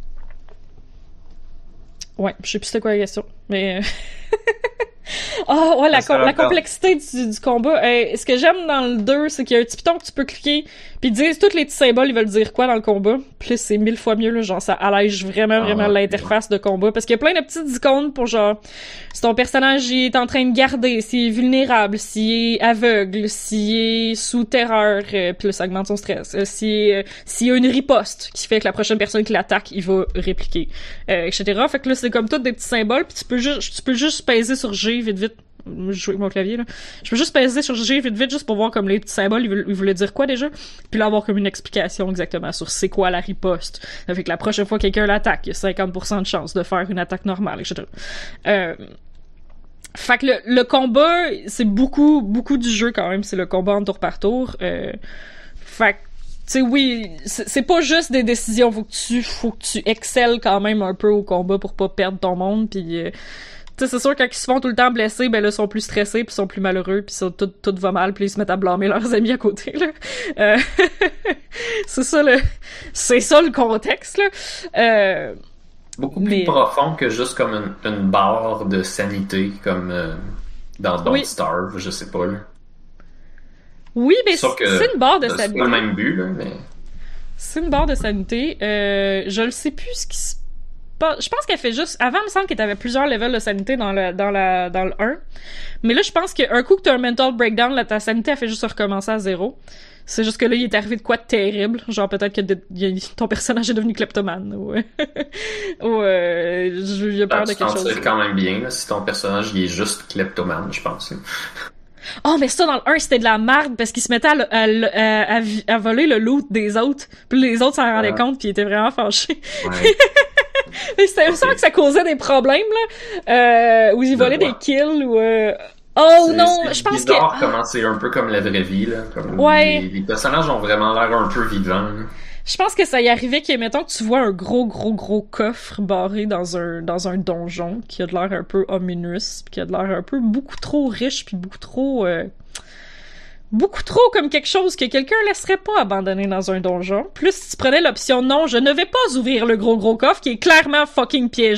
Ouais, je sais plus c'était quoi la question, mais... Ah, oh, ouais, la, com- la complexité du, du combat. Euh, ce que j'aime dans le deux, c'est qu'il y a un petit piton que tu peux cliquer, puis ils disent tous les petits symboles, ils veulent dire quoi dans le combat. Puis c'est mille fois mieux, là, genre ça allège vraiment, vraiment ah, l'interface ouais. de combat, parce qu'il y a plein de petites icônes pour genre, si ton personnage il est en train de garder, s'il est vulnérable, s'il est aveugle, s'il est sous terreur, euh, puis là, ça augmente son stress, euh, s'il, euh, s'il y a une riposte qui fait que la prochaine personne qui l'attaque, il va répliquer, euh, et cetera. Fait que là, c'est comme tous des petits symboles, puis tu peux juste, tu peux juste peser sur G vite vite. Je joue avec mon clavier, là. Je peux juste peser sur G vite vite juste pour voir comme les petits symboles, ils, ils voulaient dire quoi déjà, puis là avoir comme une explication exactement sur c'est quoi la riposte. Ça fait que la prochaine fois que quelqu'un l'attaque, il y a cinquante pour cent de chance de faire une attaque normale, et cetera. Euh... Fait que le, le combat, c'est beaucoup, beaucoup du jeu quand même, c'est le combat en tour par tour. Euh... Fait que tu sais, oui, c'est, c'est pas juste des décisions, faut que tu, faut que tu excelles quand même un peu au combat pour pas perdre ton monde, puis euh, tu sais, c'est sûr, quand ils se font tout le temps blessés, ben là, ils sont plus stressés, puis ils sont plus malheureux, puis ça, tout, tout va mal, puis ils se mettent à blâmer leurs amis à côté, là. Euh... c'est ça, le... c'est ça le contexte, là. Euh... Beaucoup plus Mais... profond que juste comme une, une barre de sanité, comme euh, dans Don't oui. Starve, je sais pas, là. Oui, mais c'est, c'est une barre de sanité. C'est pas le même but, là, mais... C'est une barre de sanité. Euh, je le sais plus ce qui se passe. Je pense qu'elle fait juste... Avant, il me semble que t'avais plusieurs levels de sanité dans le, dans la, dans le un. Mais là, je pense qu'un coup que t'as un mental breakdown, là, ta sanité, elle fait juste recommencer à zéro. C'est juste que là, il est arrivé de quoi de terrible. Genre, peut-être que de, y, ton personnage est devenu kleptomane. Ou, ou euh, j'ai peur ah, de quelque chose. Tu quand même bien, là, si ton personnage, il est juste kleptomane, je pense. Oh, mais ça, dans le un, c'était de la merde parce qu'il se mettait à, à, à, à, à voler le loot des autres. Puis les autres s'en ah. rendaient compte, puis ils étaient vraiment fâchés. Ouais. C'était okay. ça que ça causait des problèmes, là. Euh, où ils volaient des kills, ou... Euh... Oh c'est, non, c'est je pense que... C'est comment c'est un peu comme la vraie vie, là. Comme ouais. Les, les personnages ont vraiment l'air un peu vivants, là. Je pense que ça y arrivait que, mettons, que tu vois un gros, gros, gros coffre barré dans un dans un donjon qui a de l'air un peu ominous, pis qui a de l'air un peu beaucoup trop riche, puis beaucoup trop... Euh, beaucoup trop comme quelque chose que quelqu'un laisserait pas abandonner dans un donjon. Plus si tu prenais l'option « Non, je ne vais pas ouvrir le gros, gros coffre qui est clairement fucking piégé »,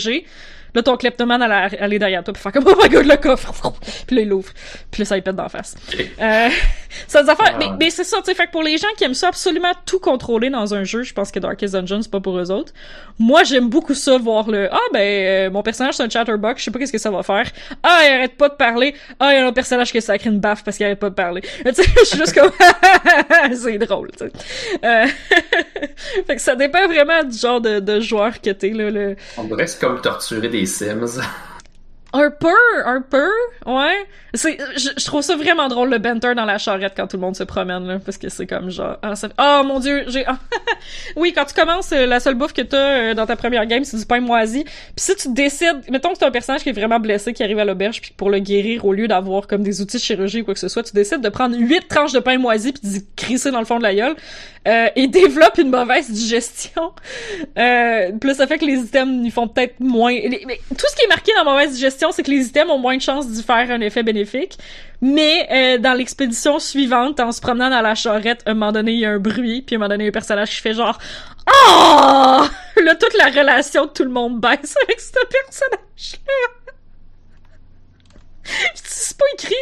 Là, ton kleptomane allait aller derrière toi, puis faire comme, oh my god, le coffre! Puis là, il l'ouvre. Puis là, ça lui pète d'en face. Euh, ça des affaires, ah. mais, mais c'est ça, tu sais, fait que pour les gens qui aiment ça absolument tout contrôler dans un jeu, je pense que Darkest Dungeon, c'est pas pour eux autres. Moi, j'aime beaucoup ça, voir le, ah, ben, euh, mon personnage, c'est un chatterbox, je sais pas qu'est-ce que ça va faire. Ah, il arrête pas de parler. Ah, il y a un personnage qui a sacré une baffe parce qu'il arrête pas de parler. Tu sais, je suis juste comme, c'est drôle, tu sais. Euh... fait que ça dépend vraiment du genre de, de joueur que t'es, là, le... On dirait que c'est comme torturer des Sims. Un peu, un peu, ouais. C'est, je, je trouve ça vraiment drôle, le banter dans la charrette quand tout le monde se promène, là, parce que c'est comme genre, ah, ça... oh mon dieu, j'ai, ah. Oui, quand tu commences, euh, la seule bouffe que t'as euh, dans ta première game, c'est du pain moisi. Puis si tu décides, mettons que c'est un personnage qui est vraiment blessé, qui arrive à l'auberge, puis pour le guérir, au lieu d'avoir comme des outils de chirurgie ou quoi que ce soit, tu décides de prendre huit tranches de pain moisi puis d'y crisser dans le fond de la gueule, euh, et développe une mauvaise digestion. Euh, plus ça fait que les items, ils font peut-être moins, les... mais tout ce qui est marqué dans mauvaise digestion, c'est que les items ont moins de chances d'y faire un effet bénéfique. Mais euh, dans l'expédition suivante, en se promenant dans la charrette, à un moment donné, il y a un bruit, puis à un moment donné, il y a un personnage qui fait genre « Oh! » Là, toute la relation de tout le monde baisse avec ce personnage-là. C'est pas écrit,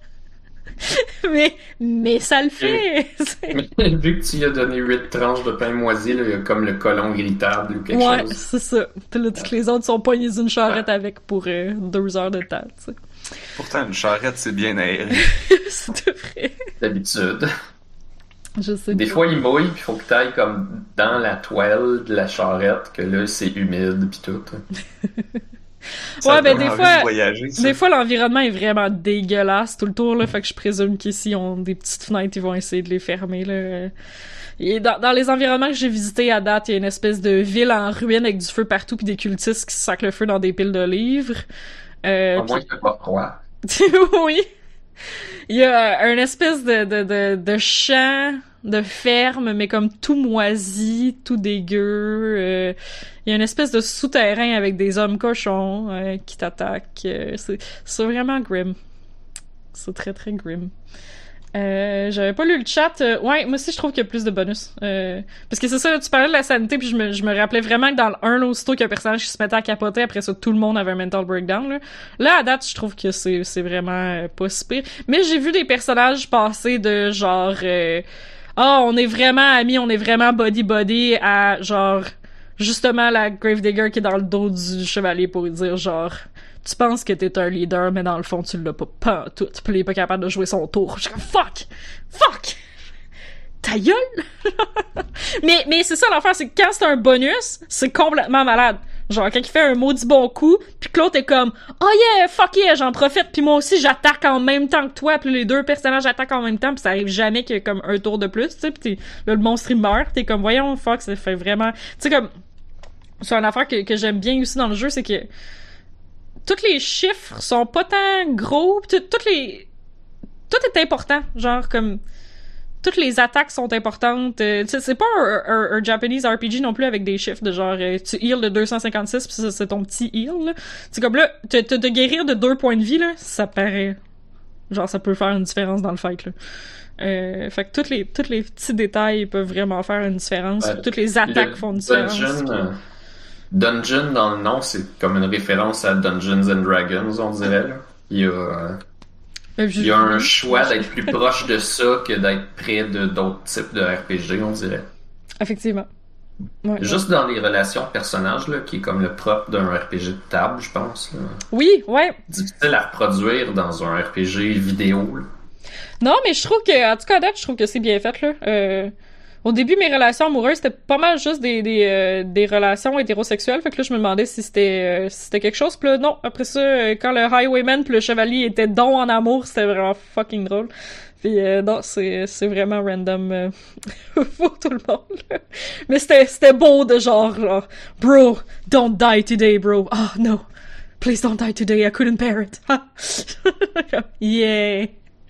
là. Mais, mais ça le fait. Mais vu que tu y as donné huit tranches de pain moisi, là, il y a comme le colon gritable ou quelque ouais, chose. Ouais, c'est ça. Puis là, toutes les autres sont pognés d'une charrette ouais. avec pour euh, deux heures de temps, tu sais. Pourtant, une charrette, c'est bien aéré. C'est vrai. D'habitude. Je sais Des pas. fois, il mouille, puis il faut que tu ailles comme dans la toile de la charrette, que là, c'est humide, puis tout. Ouais, ben des fois, de voyager, des fois l'environnement est vraiment dégueulasse tout le tour, là, fait que je présume qu'ici, ils ont des petites fenêtres, ils vont essayer de les fermer, là. Et dans, dans les environnements que j'ai visités à date, il y a une espèce de ville en ruine avec du feu partout puis des cultistes qui sacent le feu dans des piles de livres. Euh, Au moins, il fait pas froid. Oui. Il y a une espèce de, de, de, de champ, de ferme, mais comme tout moisi, tout dégueu. Euh, il y a une espèce de souterrain avec des hommes cochons euh, qui t'attaquent. Euh, c'est, c'est vraiment grim. C'est très, très grim. Euh, j'avais pas lu le chat. Euh, ouais, moi aussi, je trouve qu'il y a plus de bonus. Euh, parce que c'est ça, là, tu parlais de la sanité, puis je me, je me rappelais vraiment que dans le un, aussitôt qu'il y a un personnage qui se mettait à capoter, après ça, tout le monde avait un mental breakdown, là. Là, à date, je trouve que c'est, c'est vraiment euh, pas si pire. Mais j'ai vu des personnages passer de genre... Euh, ah, oh, on est vraiment amis, on est vraiment body-body, à genre... Justement, la Gravedigger qui est dans le dos du chevalier pour lui dire genre... Tu penses que t'es un leader, mais dans le fond, tu l'as pas, pas tout. Puis il est pas capable de jouer son tour. Je suis comme, fuck! Fuck! Ta gueule! mais, mais c'est ça l'affaire, c'est que quand c'est un bonus, c'est complètement malade. Genre, quand il fait un maudit bon coup, puis que l'autre est comme, oh yeah, fuck yeah, j'en profite, puis moi aussi, j'attaque en même temps que toi, puis les deux personnages attaquent en même temps, puis ça arrive jamais qu'il y ait comme un tour de plus, tu sais, puis là, le monstre, il meurt, t'es comme, voyons, fuck, ça fait vraiment... Tu sais, comme... C'est une affaire que, que j'aime bien aussi dans le jeu, c'est que tous les chiffres sont pas tant gros, pis toutes les... Tout est important, genre comme... Toutes les attaques sont importantes. Euh, c'est pas un, un, un Japanese R P G non plus avec des chiffres de genre euh, tu heal de deux cent cinquante-six pis ça, c'est ton petit heal, là. C'est comme là, te, te, te guérir de deux points de vie, là, ça paraît... Genre, ça peut faire une différence dans le fight, là. Euh, fait que tous les, tous les petits détails peuvent vraiment faire une différence. Ouais, toutes les attaques font une différence. Dungeon, euh, Dungeon, dans le nom, c'est comme une référence à Dungeons and Dragons, on dirait, là. Il y a... Euh... Il y a un choix d'être plus proche de ça que d'être près de d'autres types de R P G, on dirait. Effectivement. Ouais, Juste ouais. dans les relations de personnages, là, qui est comme le propre d'un R P G de table, je pense. Là. Oui, ouais. Difficile à reproduire dans un R P G vidéo. Là. Non, mais je trouve que, en tout cas, à date, je trouve que c'est bien fait, là. Euh... Au début, mes relations amoureuses, c'était pas mal juste des des, euh, des relations hétérosexuelles. Fait que là, je me demandais si c'était euh, si c'était quelque chose. Puis là, non. Après ça, euh, quand le Highwayman puis le Chevalier étaient dons en amour, c'était vraiment fucking drôle. Puis euh, non, c'est c'est vraiment random euh, pour tout le monde. Là. Mais c'était c'était beau de genre, genre, bro, don't die today, bro. Oh no, please don't die today. I couldn't bear it. Yeah.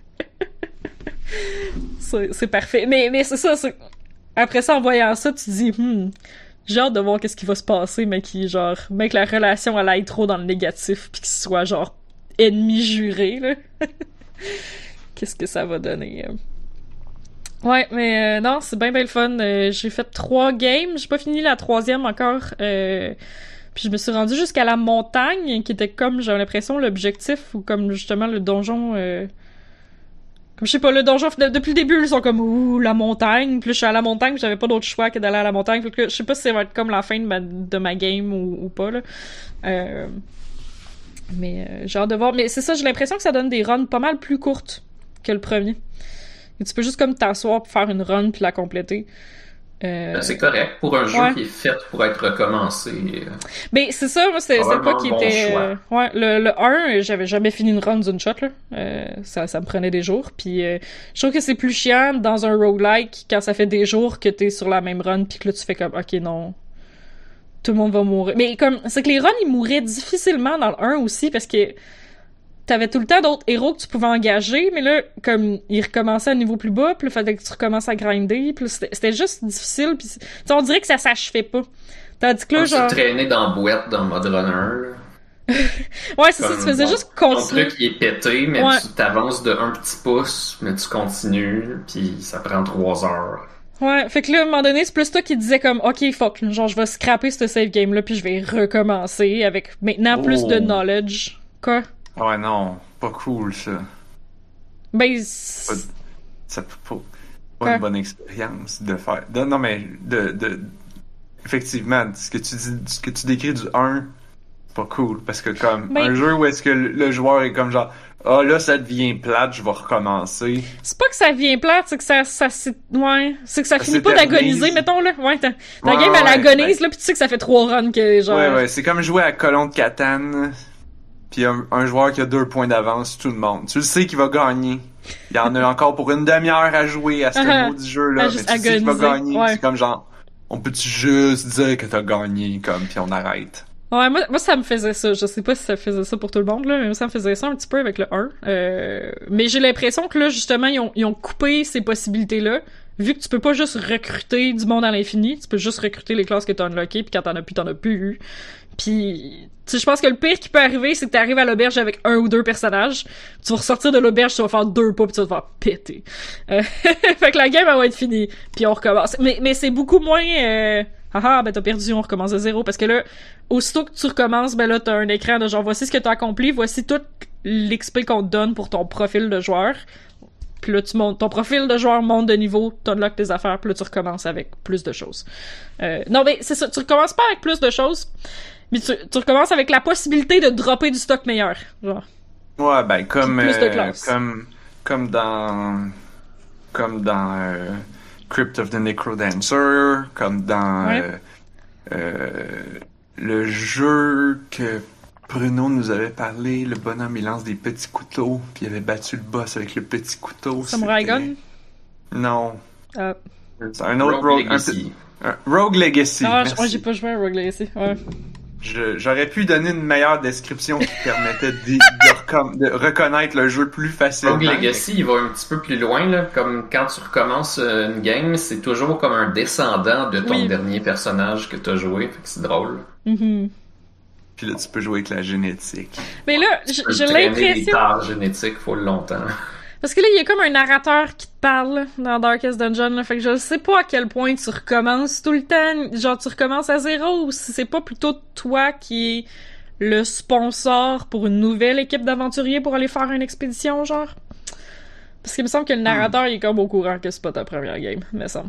c'est, c'est parfait. Mais mais c'est ça. C'est... Après ça, en voyant ça, tu te dis, hmm, j'ai hâte de voir qu'est-ce qui va se passer, mais qui, genre, mais que la relation, elle aille trop dans le négatif, pis qu'il soit, genre, ennemi juré, là. Qu'est-ce que ça va donner? Ouais, mais euh, non, c'est bien, bien le fun. Euh, j'ai fait trois games, j'ai pas fini la troisième encore. Euh, Puis je me suis rendue jusqu'à la montagne, qui était comme, j'avais l'impression, l'objectif, ou comme justement le donjon... Euh... Comme je sais pas, le donjon, depuis le début, ils sont comme, ouh, la montagne. Puis là, je suis à la montagne, puis j'avais pas d'autre choix que d'aller à la montagne. Fait que je sais pas si ça va être comme la fin de ma, de ma game ou, ou pas, là. Euh... Mais euh, j'ai hâte de voir. Mais c'est ça, j'ai l'impression que ça donne des runs pas mal plus courtes que le premier. Et tu peux juste comme t'asseoir pour faire une run puis la compléter. Euh... C'est correct pour un jeu ouais. qui est fait pour être recommencé. Ben c'est ça, moi c'est c'est pas qui bon était. Euh, ouais, le, le un, j'avais jamais fini une run d'une shot là. Euh, ça, ça me prenait des jours. Puis euh, je trouve que c'est plus chiant dans un roguelike quand ça fait des jours que t'es sur la même run puis que là tu fais comme ok non. Tout le monde va mourir. Mais comme, c'est que les runs, ils mouraient difficilement dans le un aussi, parce que t'avais tout le temps d'autres héros que tu pouvais engager, mais là, comme, ils recommençaient à un niveau plus bas, puis il fallait que tu recommences à grinder, puis c'était, c'était juste difficile, puis t'sais, on dirait que ça s'achevait pas. Tandis que là, on genre... se traînait dans la boîte dans Mode Runner, là. Ouais, c'est comme, ça, tu faisais bon, juste continuer. Ton truc, il est pété, mais ouais. tu t'avances de un petit pouce, mais tu continues, puis ça prend trois heures. Ouais, fait que là, à un moment donné, c'est plus toi qui disais comme, ok, fuck, genre, je vais scraper ce save game-là, puis je vais recommencer avec maintenant oh. plus de knowledge. Quoi? Ouais, non, pas cool, ça. Ben, c'est... Pas, ça peut pas, pas une bonne expérience de faire. De, non, mais, de, de, effectivement, ce que tu dis, ce que tu décris du un, c'est pas cool, parce que comme, ben... un jeu où est-ce que le, le joueur est comme genre, ah oh, là ça devient plate, je vais recommencer. C'est pas que ça devient plate, c'est que ça ça c'est ouais, c'est que ça, ça finit pas d'agoniser, mettons là. Ouais, ta, ta ouais, game elle ouais, agonise ouais. là, puis tu sais que ça fait trois runs que genre. Ouais ouais, c'est comme jouer à Colon de Catane, puis un, un joueur qui a deux points d'avance sur tout le monde. Tu le sais qu'il va gagner. Il y en a encore pour une demi-heure à jouer à ce uh-huh. niveau du jeu là, mais tu agoniser. sais qu'il va gagner, ouais. c'est comme genre on peut-tu juste dire que t'as gagné comme puis on arrête. Ouais, moi, moi, ça me faisait ça. Je sais pas si ça faisait ça pour tout le monde, là, mais moi, ça me faisait ça un petit peu avec le un. Euh, mais j'ai l'impression que là, justement, ils ont, ils ont coupé ces possibilités-là. Vu que tu peux pas juste recruter du monde à l'infini, tu peux juste recruter les classes que t'as unlockées, puis quand t'en as plus, t'en as plus eu. Puis, tu sais, je pense que le pire qui peut arriver, c'est que t'arrives à l'auberge avec un ou deux personnages. Tu vas ressortir de l'auberge, tu vas faire deux pas, puis tu vas te faire péter. Euh, fait que la game, elle va être finie. Puis on recommence. Mais, mais c'est beaucoup moins... Euh... Ah ben t'as perdu, on recommence de zéro. Parce que là, aussitôt que tu recommences, ben là, t'as un écran de genre, voici ce que t'as accompli, voici tout l'ex p qu'on te donne pour ton profil de joueur. Puis là, tu montes, ton profil de joueur monte de niveau, t'unlocks tes affaires, puis là, tu recommences avec plus de choses. Euh, non, mais c'est ça, tu recommences pas avec plus de choses, mais tu, tu recommences avec la possibilité de dropper du stock meilleur, genre. Ouais, ben, comme, euh, comme, comme dans, comme dans, euh... Crypt of the Necrodancer, comme dans ouais. euh, euh, le jeu que Bruno nous avait parlé, le bonhomme il lance des petits couteaux, puis il avait battu le boss avec le petit couteau. Samurai Gun? Non. Ah. C'est un autre Rogue, Rogue Legacy. Un, un, Rogue Legacy. Ah, moi j'ai pas joué à Rogue Legacy. Ouais. Je, j'aurais pu donner une meilleure description qui permettait de, de, recom- de reconnaître le jeu plus facilement. Rogue Legacy, il va un petit peu plus loin, là. Comme quand tu recommences une game, c'est toujours comme un descendant de ton oui. dernier personnage que t'as joué. Fait que c'est drôle. Mm-hmm. Puis là, tu peux jouer avec la génétique. Mais là, j'ai l'impression... des tares génétiques, faut longtemps. Parce que là, il y a comme un narrateur qui te parle dans Darkest Dungeon, là, fait que je sais pas à quel point tu recommences tout le temps, genre tu recommences à zéro, ou si c'est pas plutôt toi qui est le sponsor pour une nouvelle équipe d'aventuriers pour aller faire une expédition, genre. Parce qu'il me semble que le narrateur, hmm. il est comme au courant que c'est pas ta première game, me semble.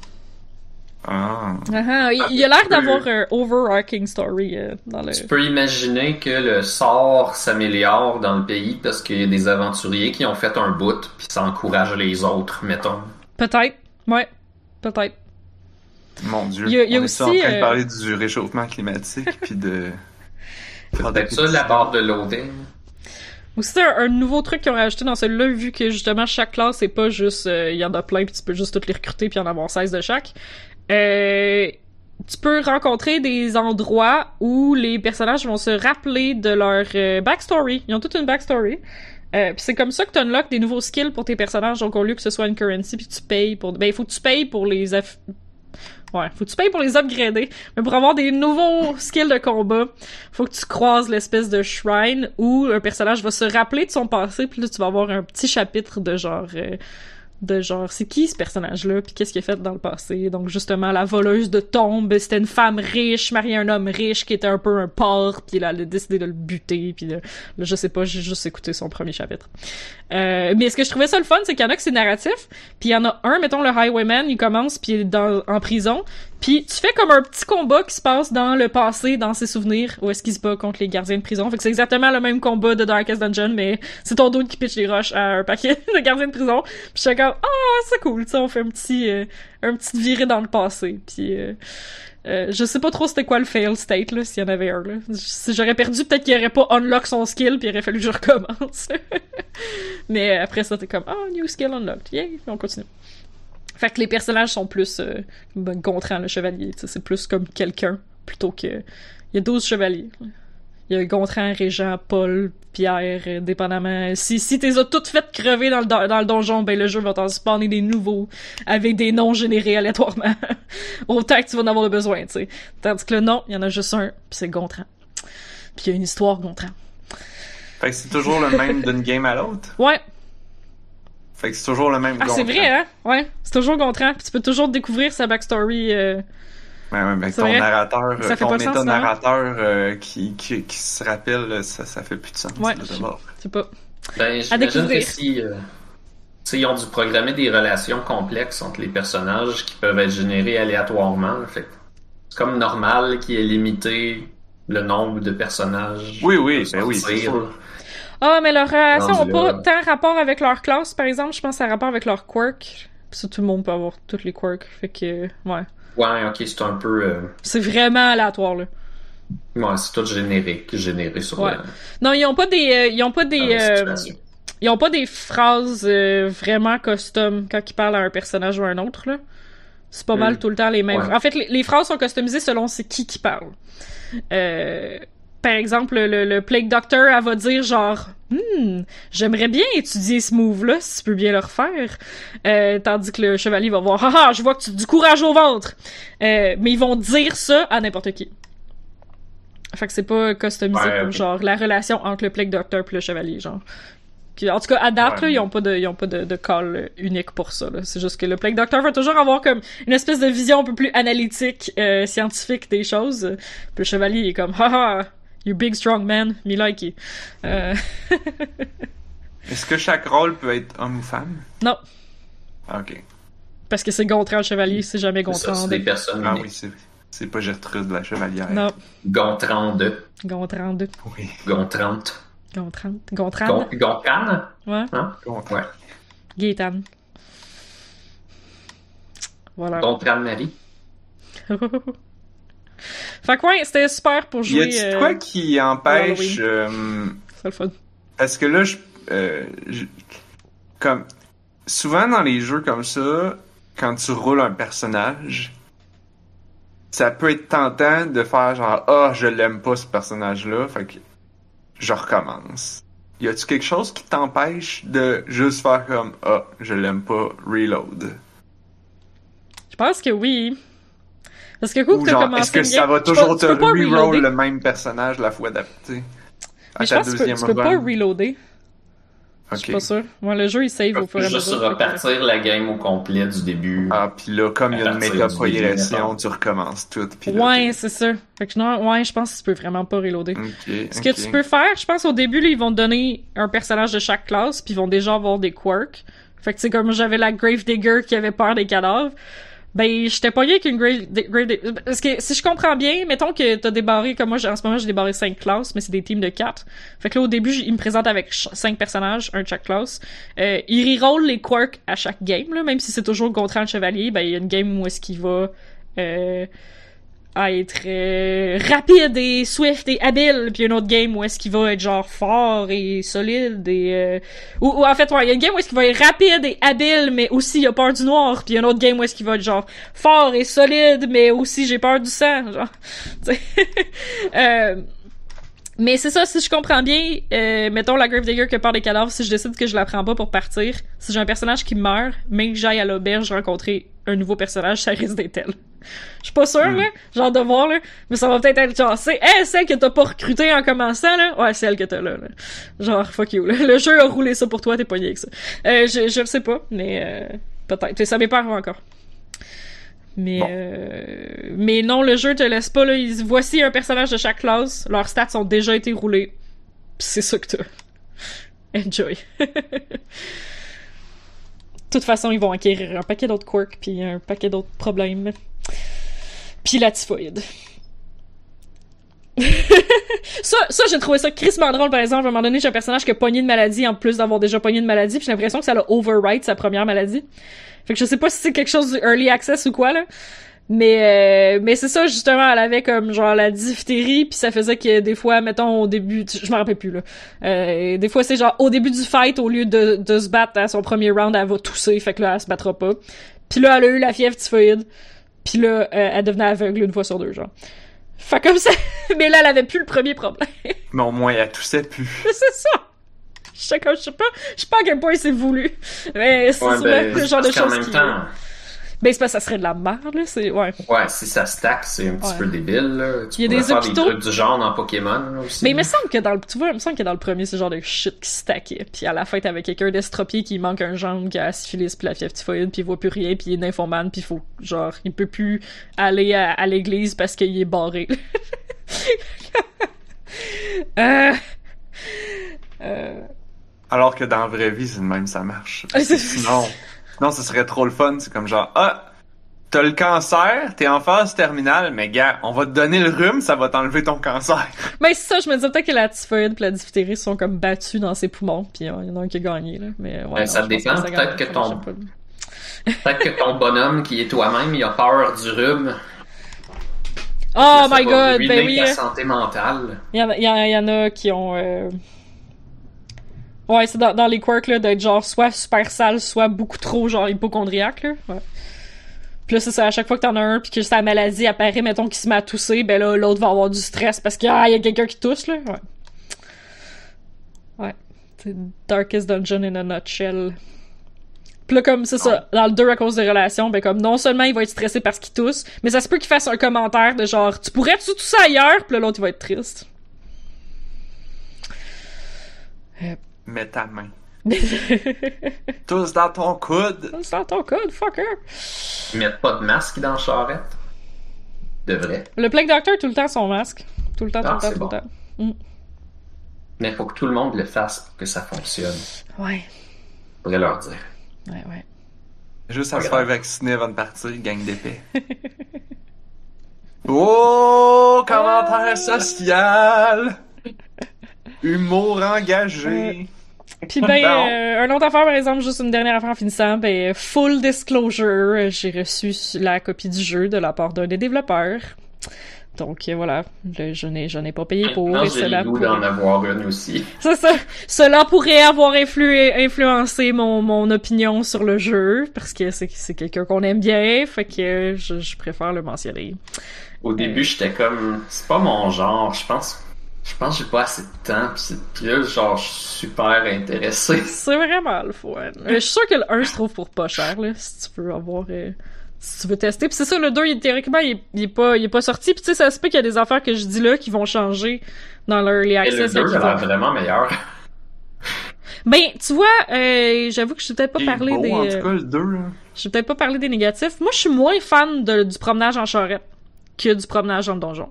Ah. Uh-huh. Il, il a l'air d'avoir un overarching story euh, dans le... Tu peux imaginer que le sort s'améliore dans le pays parce qu'il y a des aventuriers qui ont fait un bout puis ça encourage les autres, mettons. Peut-être. Ouais. Peut-être. Mon Dieu. Il y a, il y a On aussi, est en train euh... de parler du réchauffement climatique puis de... C'est peut-être ça la barre de loading. Aussi, un, un nouveau truc qu'ils ont rajouté dans celui-là, vu que justement chaque classe, c'est pas juste... Il euh, y en a plein puis tu peux juste toutes les recruter puis en avoir seize de chaque. Euh, tu peux rencontrer des endroits où les personnages vont se rappeler de leur euh, backstory. Ils ont toute une backstory. Euh, puis c'est comme ça que tu unlocks des nouveaux skills pour tes personnages. Donc au lieu que ce soit une currency puis tu payes pour... Ben, il faut que tu payes pour les... Aff... Ouais, faut que tu payes pour les upgrader. Mais pour avoir des nouveaux skills de combat, faut que tu croises l'espèce de shrine où un personnage va se rappeler de son passé puis là tu vas avoir un petit chapitre de genre... Euh, de genre c'est qui ce personnage-là puis qu'est-ce qu'il a fait dans le passé. Donc justement la voleuse de tombes, c'était une femme riche mariée à un homme riche qui était un peu un porc puis là elle a décidé de le buter puis là, là je sais pas, j'ai juste écouté son premier chapitre. Euh, mais ce que je trouvais ça le fun, c'est qu'il y en a que c'est narratif, puis il y en a un, mettons le Highwayman, il commence puis il est dans, en prison, puis tu fais comme un petit combat qui se passe dans le passé, dans ses souvenirs, où est-ce qu'il se bat contre les gardiens de prison. Fait que c'est exactement le même combat de Darkest Dungeon, mais c'est ton dude qui pitch les roches à un paquet de gardiens de prison. Puis je suis comme, ah, oh, c'est cool, tu sais, on fait un petit, euh, un petit viré dans le passé. Puis euh, euh, je sais pas trop c'était quoi le fail state, là, s'il y en avait un, là. Si j'aurais perdu, peut-être qu'il aurait pas unlock son skill, puis il aurait fallu que je recommence. Mais après ça, t'es comme, ah, oh, new skill unlocked, yay, on continue. Fait que les personnages sont plus euh, ben, Gontran, le chevalier, tu sais, c'est plus comme quelqu'un, plutôt que... Il y a douze chevaliers. Il y a Gontran, Régent, Paul, Pierre, euh, dépendamment... Si, si t'es as toutes faites crever dans le, dans le donjon, ben le jeu va t'en spawner des nouveaux, avec des noms générés aléatoirement. Autant que tu vas en avoir besoin, tu sais. Tandis que le nom, il y en a juste un, pis c'est Gontran. Pis il y a une histoire Gontran. Fait que c'est toujours le même d'une game à l'autre? Ouais. Fait que c'est toujours le même Ah, Gontran. C'est vrai, hein? Ouais, c'est toujours Gontran. Puis tu peux toujours découvrir sa backstory. Euh... Ouais, ouais, mais ton vrai? narrateur, ça ton méta-narrateur sens, euh, qui, qui, qui se rappelle, ça, ça fait plus de sens. Ouais, je sais pas. Ben, j'imagine que si, euh, ils ont dû programmer des relations complexes entre les personnages qui peuvent être générées aléatoirement. Fait c'est comme normal qu'il y ait limité le nombre de personnages. Oui, oui, ben oui, c'est sûr. Ah, mais leurs relations ont pas tant rapport avec leur classe, par exemple. Je pense que ça a rapport avec leur quirk. Puis ça, tout le monde peut avoir toutes les quirks. Fait que, ouais. Ouais, ok, c'est un peu... Euh... C'est vraiment aléatoire, là. Ouais, c'est tout générique, généré sur ouais. la... Non, ils ont pas des... Euh, ils ont pas des... Euh, ils ont pas des phrases euh, vraiment custom quand ils parlent à un personnage ou à un autre, là. C'est pas mm. mal tout le temps les mêmes. Ouais. En fait, les, les phrases sont customisées selon c'est qui qui parle. Euh... Par exemple, le, le Plague Doctor, elle va dire genre hmm, j'aimerais bien étudier ce move-là, si tu peux bien le refaire. Euh, tandis que le chevalier va voir ah, ah je vois que tu as du courage au ventre. Euh, mais ils vont dire ça à n'importe qui. Fait que c'est pas customisé ouais, pour okay. genre la relation entre le Plague Doctor et le chevalier, genre. En tout cas, à date, ouais, là, ils ont pas de, ils ont pas de, de call unique pour ça, là. C'est juste que le Plague Doctor va toujours avoir comme une espèce de vision un peu plus analytique, euh, scientifique des choses. Puis le chevalier, il est comme haha. You big strong man, me like you. Euh... Est-ce que chaque rôle peut être homme ou femme? Non. Ah, ok. Parce que c'est Gontran le chevalier, c'est jamais Gontran. C'est ça, c'est des personnes. Ah oui, c'est, c'est pas Gertrude la chevalière. Non. Gontran deux. Gontran deux. Oui. Gontran. Gontran. Gontran. Gontran? Ouais. Hein? Gontran. Ouais. Gaétan. Voilà. Gontran Marie. Fait que ouais, c'était super pour jouer. Y a-t-il euh, quoi qui empêche euh, c'est le fun. Parce que là, je, euh, je, comme souvent dans les jeux comme ça, quand tu roules un personnage, ça peut être tentant de faire genre ah oh, je l'aime pas ce personnage-là, fait que je recommence. Y a-tu quelque chose qui t'empêche de juste faire comme ah oh, je l'aime pas, reload? Je pense que oui. Parce que coup que t'as commencé... Est-ce que ça va toujours te reroll le même personnage la fois d'après? Mais je pense que tu peux, tu peux pas reloader. Okay. Je suis pas sûr. Moi, le jeu, il save au fur et à mesure. Juste repartir que... la game au complet du début. Ah, pis là, comme il y a une méta-progression, tu recommences tout. Pis là, ouais, t'es... c'est ça. Fait que non, ouais, je pense que tu peux vraiment pas reloader. Okay, Ce okay. que tu peux faire, je pense au début, là, ils vont te donner un personnage de chaque classe, puis ils vont déjà avoir des quirks. Fait que c'est comme j'avais la Gravedigger qui avait peur des cadavres. Ben, j'étais pogné avec une grave, grave, parce que si je comprends bien, mettons que t'as débarré, comme moi, en ce moment, j'ai débarré cinq classes, mais c'est des teams de quatre. Fait que là, au début, il me présente avec cinq personnages, un de chaque classe. Euh, il reroll les quirks à chaque game, là, même si c'est toujours Gontran le chevalier, ben, il y a une game où est-ce qu'il va, euh, à être euh, rapide et swift et habile, puis une autre game où est-ce qu'il va être genre fort et solide et euh... ou, ou en fait ouais, il y a une game où est-ce qu'il va être rapide et habile mais aussi il a peur du noir, puis une autre game où est-ce qu'il va être genre fort et solide mais aussi j'ai peur du sang, genre euh... mais c'est ça, si je comprends bien, euh, mettons la Gravedigger qui a peur des cadavres, si je décide que je la prends pas pour partir, si j'ai un personnage qui meurt, même que j'aille à l'auberge rencontrer un nouveau personnage, ça risque d'être elle. Je suis pas sûre, mm. là, genre de voir, là, mais ça va peut-être être genre, c'est elle, celle que t'as pas recrutée en commençant, là, ouais, c'est elle que t'as là, là. Genre, fuck you, là. Le jeu a roulé ça pour toi, t'es pogné avec ça. Euh, je, je le sais pas, mais euh, peut-être, ça m'est pas arrivé encore. Mais bon. euh, mais non, le jeu te laisse pas, là, ils, voici un personnage de chaque classe, leurs stats ont déjà été roulés, pis c'est ça que t'as. Enjoy. De toute façon, ils vont acquérir un paquet d'autres quirks puis un paquet d'autres problèmes. Puis la typhoïde. ça, ça j'ai trouvé ça crissement drôle, par exemple. À un moment donné, j'ai un personnage qui a pogné une maladie en plus d'avoir déjà pogné une maladie, puis j'ai l'impression que ça l'a override sa première maladie. Fait que je sais pas si c'est quelque chose du early access ou quoi, là. Mais euh, mais c'est ça, justement, elle avait comme genre la diphtérie, puis ça faisait que des fois, mettons, au début, je me rappelle plus, là, euh, des fois c'est genre au début du fight, au lieu de, de se battre à son premier round, elle va tousser, fait que là, elle se battra pas. Puis là, elle a eu la fièvre typhoïde, puis là, euh, elle devenait aveugle une fois sur deux, genre. Fait comme ça, mais là, elle avait plus le premier problème. Mais au moins, elle toussait plus. C'est ça! Je sais comme, je sais pas, je sais pas à quel point c'est voulu. Mais c'est ouais, souvent ben, le genre de choses même qui... temps... Ben, c'est pas, ça serait de la merde, là, c'est, ouais. Ouais, si ça stack, c'est un petit ouais. peu débile, là. Tu il y a des faire hôpitaux... des trucs du genre dans Pokémon, là, aussi. Mais il me semble que dans le, tu vois, il me semble que dans le premier, c'est genre de shit qui stackait. Puis à la fin, t'avais quelqu'un d'estropié qui manque un jambe, qui a la syphilis pis la fièvre typhoïde, pis il voit plus rien, pis il est nymphomane, pis il faut, genre, il peut plus aller à, à l'église parce qu'il est barré. euh... Euh... Alors que dans la vraie vie, c'est de même, ça marche. Sinon... Non, ce serait trop le fun. C'est comme genre, ah, t'as le cancer, t'es en phase terminale, mais gars, on va te donner le rhume, ça va t'enlever ton cancer. Mais c'est ça, je me disais peut-être que la typhoïde pis la diphtérie sont comme battues dans ses poumons, pis il euh, y en a un qui a gagné, là. Mais ouais, ben, non, ça dépend, que ça peut-être que ton... Pas... peut-être que ton bonhomme, qui est toi-même, il a peur du rhume. Oh my god, ben oui. Ta santé mentale. Il y en a, il y en a, il y en a qui ont... Euh... Ouais, c'est dans, dans les quirks, là, d'être genre soit super sale, soit beaucoup trop, genre, hypochondriaque, là. Ouais. Puis là, c'est ça, à chaque fois que t'en as un, pis que sa maladie apparaît, mettons qu'il se met à tousser, ben là, l'autre va avoir du stress parce qu'il ah, y a quelqu'un qui tousse, là. Ouais. Ouais. C'est Darkest Dungeon in a nutshell. Pis là, comme, c'est ça, dans le deux, à cause des relations, ben comme, non seulement il va être stressé parce qu'il tousse, mais ça se peut qu'il fasse un commentaire de genre, tu pourrais-tu tousser ailleurs? Pis là, l'autre, il va être triste. Euh... Mets ta main. Tous dans ton coude. Tous dans ton coude, fucker. Mettre pas de masque dans la charrette. De vrai. Le Plague Doctor, tout le temps, son masque. Tout le temps, tout ah, le temps, tout bon. le temps. Mm. Mais il faut que tout le monde le fasse pour que ça fonctionne. Ouais. Faudrait leur dire. Ouais, ouais. Juste à se faire vacciner avant de partir, gang d'épée. Oh, commentaire social! Humour engagé. Euh, Puis ben, euh, un autre affaire, par exemple, juste une dernière affaire en finissant, ben, full disclosure, j'ai reçu la copie du jeu de la part d'un des développeurs. Donc euh, voilà, le, je n'ai je n'ai pas payé pour. Non, et j'ai cela le goût pourrait... d'en avoir une aussi. C'est ça. Cela pourrait avoir influ... influencé mon, mon opinion sur le jeu, parce que c'est, c'est quelqu'un qu'on aime bien, fait que je, je préfère le mentionner. Au début, euh... j'étais comme, c'est pas mon genre, je pense... Je pense que j'ai pas assez de temps, pis, pis là, genre, je suis super intéressé. C'est vraiment le fun. Je suis sûr que le un se trouve pour pas cher, là, si tu veux avoir... Euh, si tu veux tester. Pis c'est ça, le deux, il, théoriquement, il est, il est pas il est pas sorti. Pis tu sais, ça se peut qu'il y a des affaires que je dis là qui vont changer dans l'early access. Et le deux, il a l'air vraiment meilleur. Ben, tu vois, euh, j'avoue que je vais peut-être pas il parler beau, des... en tout cas, le deux, là. Je vais peut-être pas parler des négatifs. Moi, je suis moins fan de, du promenage en charrette que du promenage dans le donjon.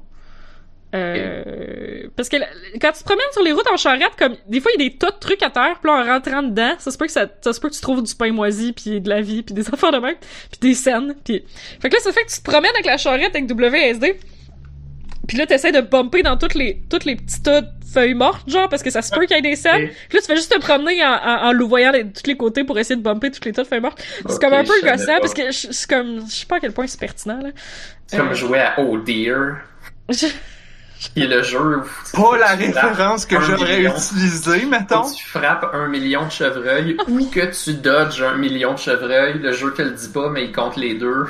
Euh, parce que quand tu te promènes sur les routes en charrette, comme des fois il y a des tas de trucs à terre, puis là en rentrant dedans, ça se peut que ça, ça se peut que tu trouves du pain moisi, puis de la vie, puis des affaires de même, puis des scènes, puis fait que là ça fait que tu te promènes avec la charrette avec W S D, puis là t'essaies de bumper dans toutes les toutes les petits tas de feuilles mortes, genre parce que ça se peut qu'il y ait des scènes, puis là tu fais juste te promener en, en, en louvoyant de tous les côtés pour essayer de bumper toutes les tas de feuilles mortes. C'est okay, comme un peu gossant parce que c'est comme je sais pas à quel point c'est pertinent là. C'est euh... comme jouer à Oh Dear. Et le jeu... Pas la référence que j'aurais million, utilisée, mettons. Tu frappes un million de chevreuils ou que tu dodges un million de chevreuils. Le jeu te le dit pas, mais il compte les deux.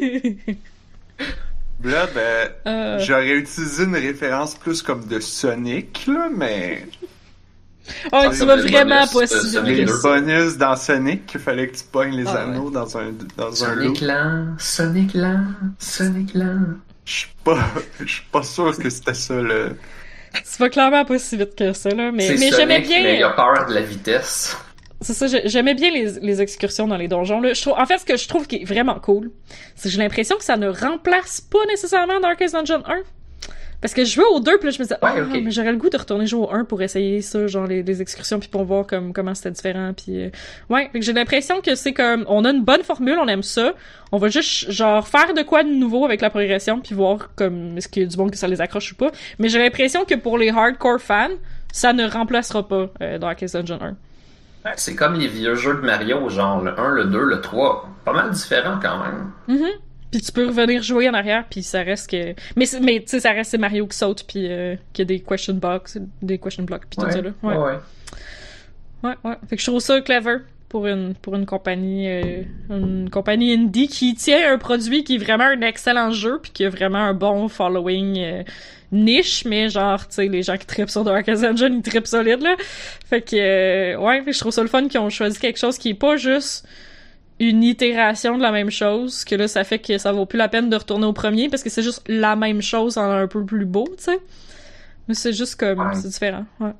Là, ben, euh... j'aurais utilisé une référence plus comme de Sonic, là, mais... Oh, tu vas vraiment pas si vite. Les bonus dans Sonic, il fallait que tu pognes les ah, anneaux ouais. dans un dans Sonic un lot. Sonic Land, Sonic Land, Sonic Land. Je suis pas, je suis pas sûr que c'était ça le. Tu vas clairement pas si vite que ça là, mais c'est mais Sonic, j'aimais bien. Mais il a peur de la vitesse. C'est ça, j'aimais bien les, les excursions dans les donjons. Là. Je trouve, en fait, ce que je trouve qui est vraiment cool, c'est que j'ai l'impression que ça ne remplace pas nécessairement Darkest Dungeon un. Parce que je jouais au deux, puis là, je me disais, ouais, oh, okay. mais j'aurais le goût de retourner jouer au un pour essayer ça, genre les, les excursions, puis pour voir comme, comment c'était différent. Puis euh... ouais, fait que j'ai l'impression que c'est comme, on a une bonne formule, on aime ça. On va juste, genre, faire de quoi de nouveau avec la progression, puis voir comme est-ce qu'il y a du bon que ça les accroche ou pas. Mais j'ai l'impression que pour les hardcore fans, ça ne remplacera pas euh, Darkest Dungeon un. C'est comme les vieux jeux de Mario, genre le un, le deux, le trois. Pas mal différents quand même. Mm-hmm. Puis tu peux revenir jouer en arrière, puis ça reste que... Mais, mais tu sais, ça reste c'est Mario qui saute, puis euh, qui a des question box, des question blocks, puis tout ouais, ça, là. Ouais. ouais. Ouais, ouais. Fait que je trouve ça clever pour une, pour une compagnie euh, une compagnie indie qui tient un produit qui est vraiment un excellent jeu, puis qui a vraiment un bon following... Euh, niche, mais genre, tu sais, les gens qui trippent sur Darkest Dungeon, ils trippent solide, là. Fait que, euh, ouais, fait que je trouve ça le fun qu'ils ont choisi quelque chose qui est pas juste une itération de la même chose, que là, ça fait que ça vaut plus la peine de retourner au premier, parce que c'est juste la même chose en un peu plus beau, tu sais. Mais c'est juste comme, ouais. c'est différent, ouais.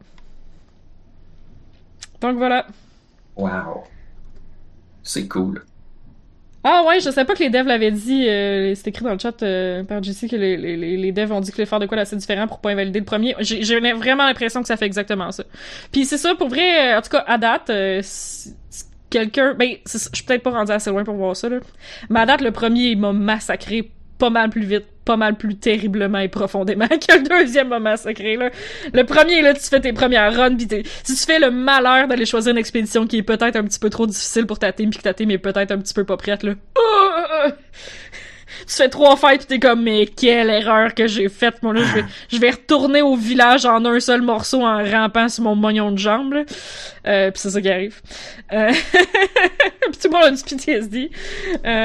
Donc voilà. Wow. C'est cool. Ah ouais, je sais pas que les devs l'avaient dit, euh, c'est écrit dans le chat euh, par J C que les, les, les devs ont dit que les faire de quoi d'assez différent pour pas invalider le premier. J'ai, j'ai vraiment l'impression que ça fait exactement ça. Puis c'est ça, pour vrai, en tout cas, à date, euh, si, si quelqu'un... Ben, je suis peut-être pas rendu assez loin pour voir ça, là. Mais à date, le premier, il m'a massacré pas mal plus vite, pas mal plus terriblement et profondément que le deuxième m'a massacré, là. Le premier, là, tu fais tes premières runs, pis t'es... si tu fais le malheur d'aller choisir une expédition qui est peut-être un petit peu trop difficile pour ta team, pis que ta team est peut-être un petit peu pas prête, là. Oh! Tu fais trois fights pis t'es comme, mais quelle erreur que j'ai faite, moi, là. Je vais, je vais retourner au village en un seul morceau en rampant sur mon mognon de jambe, là. Euh, pis c'est ça qui arrive. Euh... pis tout le monde a du P T S D. Euh...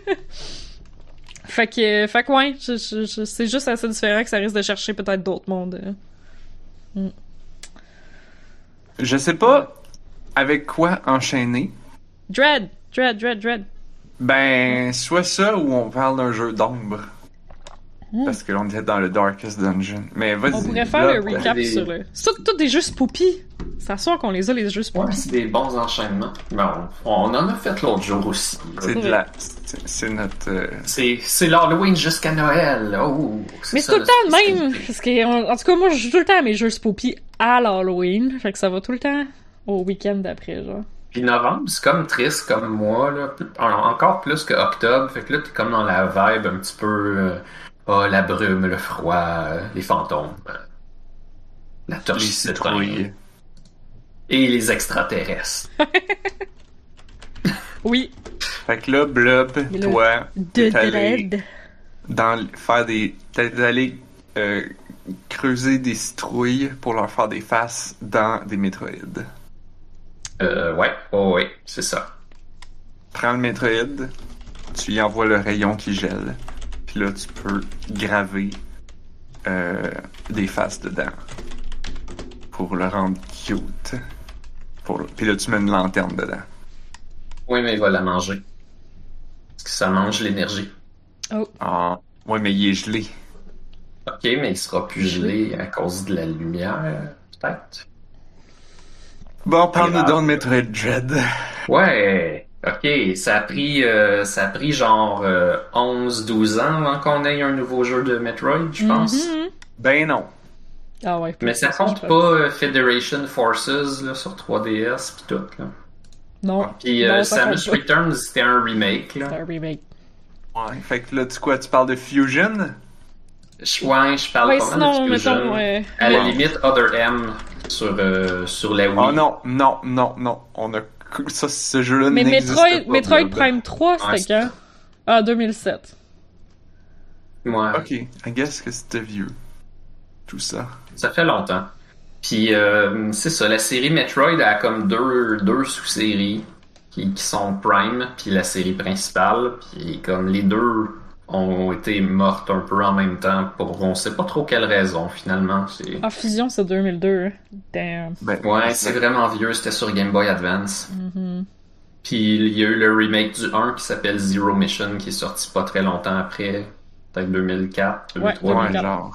Fait que, fait que ouais, je, je, je, c'est juste assez différent que ça risque de chercher peut-être d'autres mondes. Mm. Je sais pas avec quoi enchaîner. Dread, Dread, Dread, Dread. Ben, soit ça ou on parle d'un jeu d'ombre. Mm. Parce que l'on était dans le Darkest Dungeon. Mais vas-y. On pourrait faire là, le recap des... sur le... C'est tout, tout des jeux spoopy. Ça sort qu'on les a, les jeux spoopy. Ouais, c'est des bons enchaînements. Bon, on en a fait l'autre jour aussi. C'est de la... C'est, c'est notre... Euh... C'est, c'est l'Halloween jusqu'à Noël. Oh, c'est Mais c'est tout le temps le même. Parce que, en, en tout cas, moi, je joue tout le temps à mes jeux spoopy à l'Halloween. Fait que ça va tout le temps au week-end d'après, genre. Puis novembre, c'est comme triste, comme moi, là. Encore plus que octobre. Fait que là, t'es comme dans la vibe un petit peu... Euh... Oh, la brume, le froid, euh, les fantômes, euh, la torche citrouille et les extraterrestres. Oui. Fait que là, Blob, le toi, t'es allé dans faire des, t'es allé euh, creuser des citrouilles pour leur faire des faces dans des Metroid. Euh, ouais, oh, ouais, c'est ça. Prends le Metroid, tu y envoies le rayon qui gèle. Puis là, tu peux graver euh, des faces dedans pour le rendre cute. Pour... Puis là, tu mets une lanterne dedans. Oui, mais il va la manger. Parce que ça mange l'énergie. Oh. Ah, oui, mais il est gelé. Ok, mais il sera plus gelé à cause de la lumière, peut-être. Bon, parle-nous donc de Metroid Dread. Ouais. Ok, ça a pris euh, ça a pris genre euh, onze douze ans avant qu'on ait un nouveau jeu de Metroid, je pense. Mm-hmm. Ben non. Ah ouais. Mais ça compte pas euh, Federation Forces là, sur trois D S pis tout là. Non. Puis euh, Samus Returns c'était un remake là. C'était un remake. Ouais, fait que là tu quoi, tu parles de Fusion? Je, ouais, je parle ouais, pas sinon, mal de Fusion. Mettons, ouais. À la ouais. limite Other M sur euh, sur la Wii. Oh non, non, non, non, on a ça, ce jeu-là mais n'existe Metroid, pas. Mais Metroid Prime trois, c'était ouais, quand? Ah, deux mille sept. Ouais. Ok, I guess que c'était vieux. Tout ça. Ça fait longtemps. Puis, euh, c'est ça, la série Metroid a comme deux, deux sous-séries qui, qui sont Prime, puis la série principale. Puis, comme les deux ont été mortes un peu en même temps pour on sait pas trop quelle raison finalement. C'est... Ah, Fusion, c'est deux mille deux. Damn. Ben, ouais, c'est vraiment vieux, c'était sur Game Boy Advance. Mm-hmm. Puis il y a eu le remake du un qui s'appelle Zero Mission qui est sorti pas très longtemps après, peut-être deux mille quatre, deux mille trois. Ouais, deux mille quatre. Ouais, genre.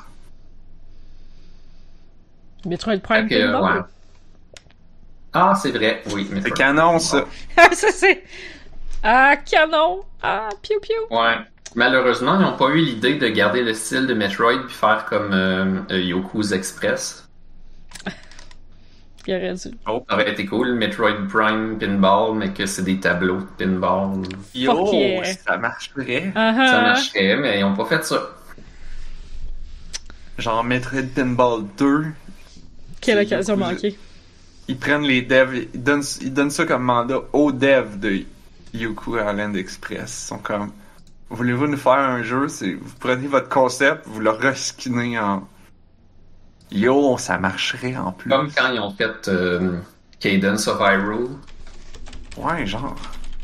Metroid Prime Fait que, Pinball? ouais. Ah, c'est vrai, oui. C'est canon, ça. Ça, c'est... Ah, canon! Ah, piou piou! Ouais. Malheureusement, ils n'ont pas eu l'idée de garder le style de Metroid puis faire comme euh, euh, Yoku's Express. Il aurait dû. Oh, ça aurait été cool, Metroid Prime Pinball, mais que c'est des tableaux de pinball. Yo, yeah. ça marcherait. Uh-huh. Ça marcherait, mais ils n'ont pas fait ça. Genre Metroid Pinball deux. Quelle occasion manquée. Ils prennent les devs, ils donnent, ils donnent ça comme mandat aux devs de Yoku Island Express. Ils sont comme, voulez-vous nous faire un jeu? C'est, vous prenez votre concept, vous le reskinez en... Yo, ça marcherait en plus. Comme quand ils ont fait euh, Cadence of Hyrule. Ouais, genre.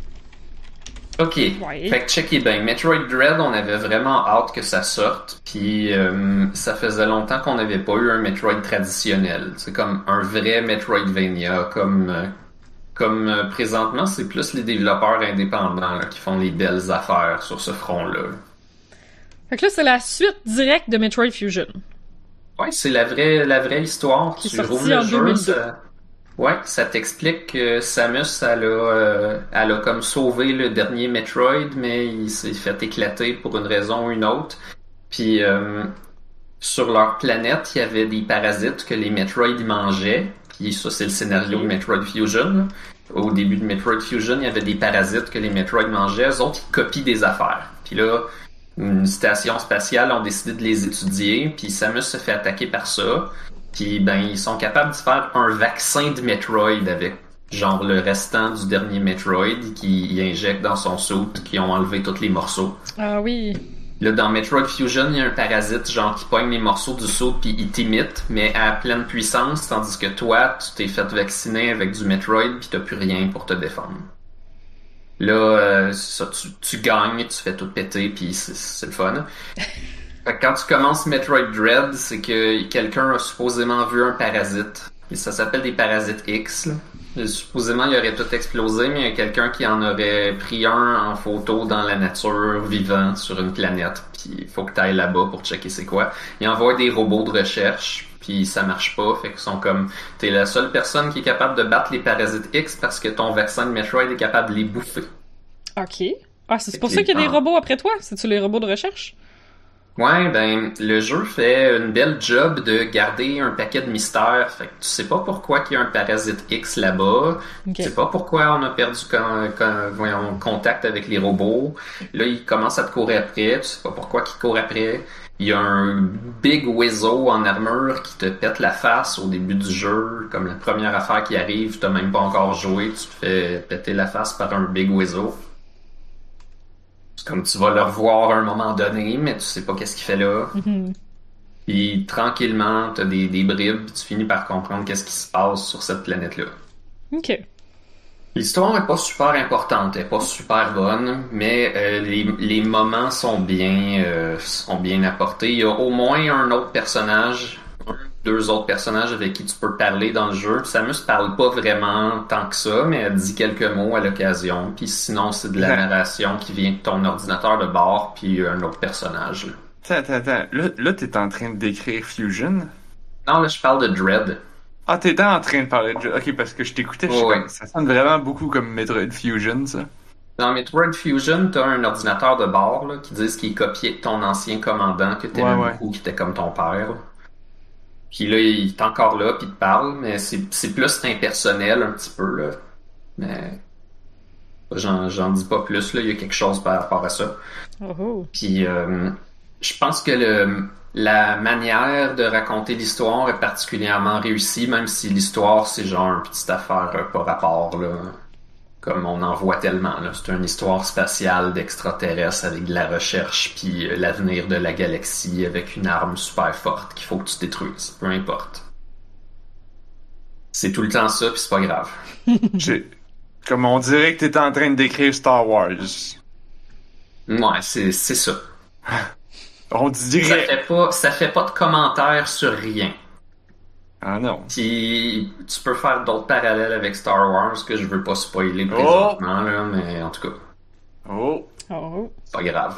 Ok, ouais. Fait que checkez bien. Metroid Dread, on avait vraiment hâte que ça sorte, puis euh, ça faisait longtemps qu'on n'avait pas eu un Metroid traditionnel. C'est comme un vrai Metroidvania, comme euh, comme euh, présentement, c'est plus les développeurs indépendants là, qui font les belles affaires sur ce front-là. Fait que là, c'est la suite directe de Metroid Fusion. Ouais, c'est la vraie la vraie histoire. Qui est tu sorti en le deux mille deux. jeu, ça... Ouais, ça t'explique que Samus, elle a, euh, elle a comme sauvé le dernier Metroid, mais il s'est fait éclater pour une raison ou une autre. Puis euh, sur leur planète, il y avait des parasites que les Metroid mangeaient. Puis ça, c'est le scénario de Metroid Fusion. Au début de Metroid Fusion, il y avait des parasites que les Metroid mangeaient. Eux autres, ils copient des affaires. Puis là, une station spatiale ont décidé de les étudier. Puis Samus se fait attaquer par ça. Puis ben ils sont capables de faire un vaccin de Metroid avec genre le restant du dernier Metroid qu'ils injectent dans son suit, qui ont enlevé tous les morceaux. Ah oui. Là dans Metroid Fusion, il y a un parasite genre qui pogne les morceaux du suit puis il t'imite, mais à pleine puissance, tandis que toi, tu t'es fait vacciner avec du Metroid puis t'as plus rien pour te défendre. Là, euh, ça, tu, tu gagnes, tu fais tout péter puis c'est, c'est le fun. Fait que quand tu commences Metroid Dread, c'est que quelqu'un a supposément vu un parasite. Et ça s'appelle des parasites X. Là. Supposément, il aurait tout explosé, mais il y a quelqu'un qui en aurait pris un en photo dans la nature, vivant, sur une planète. Puis il faut que tu ailles là-bas pour checker c'est quoi. Il envoie des robots de recherche, puis ça marche pas. Fait qu'ils sont comme, t'es la seule personne qui est capable de battre les parasites X parce que ton vaccin de Metroid est capable de les bouffer. Ok. Ah, c'est pour ça qu'il y a des robots après toi? C'est-tu les robots de recherche? Ouais, ben, le jeu fait une belle job de garder un paquet de mystères. Fait que tu sais pas pourquoi qu'il y a un parasite X là-bas. Okay. Tu sais pas pourquoi on a perdu con, con, voyons, contact avec les robots. Là, il commence à te courir après. Tu sais pas pourquoi qu'il court après. Il y a un big weasel en armure qui te pète la face au début du jeu. Comme la première affaire qui arrive, t'as même pas encore joué. Tu te fais péter la face par un big weasel. C'est comme tu vas le revoir à un moment donné, mais tu sais pas qu'est-ce qu'il fait là. Mm-hmm. Puis tranquillement, t'as des, des bribes, puis tu finis par comprendre qu'est-ce qui se passe sur cette planète-là. Ok. L'histoire est pas super importante, elle est pas super bonne, mais euh, les, les moments sont bien, euh, sont bien apportés. Il y a au moins un autre personnage, deux autres personnages avec qui tu peux parler dans le jeu. Samus parle pas vraiment tant que ça, mais elle dit quelques mots à l'occasion. Puis sinon, c'est de la narration qui vient de ton ordinateur de bord, puis un autre personnage. Là. Attends, attends, attends. Là, là t'es en train de décrire Fusion? Non, là, je parle de Dread. Ah, t'étais en train de parler de Dread. Ok, parce que je t'écoutais, je oh, ouais. Ça sonne vraiment beaucoup comme Metroid Fusion, ça. Dans Metroid Fusion, t'as un ordinateur de bord là, qui dit qu'il est copié de ton ancien commandant que t'aimais ouais, beaucoup, ouais. qui était comme ton père. Là. Puis là, il est encore là, puis il te parle, mais c'est, c'est plus impersonnel un petit peu, là. Mais j'en, j'en dis pas plus, là. Il y a quelque chose par rapport à ça. Oh. Puis euh, je pense que le, la manière de raconter l'histoire est particulièrement réussie, même si l'histoire, c'est genre une petite affaire euh, par rapport, là. Comme on en voit tellement, là. C'est une histoire spatiale d'extraterrestres avec de la recherche, puis euh, l'avenir de la galaxie avec une arme super forte qu'il faut que tu détruises. Peu importe. C'est tout le temps ça, puis c'est pas grave. J'ai... Comme on dirait que t'étais en train de décrire Star Wars. Ouais, c'est, c'est ça. On dirait... Ça fait pas, ça fait pas de commentaires sur rien. Ah non. Puis tu peux faire d'autres parallèles avec Star Wars que je veux pas spoiler présentement, oh! là, mais en tout cas. Oh! Oh! C'est pas grave.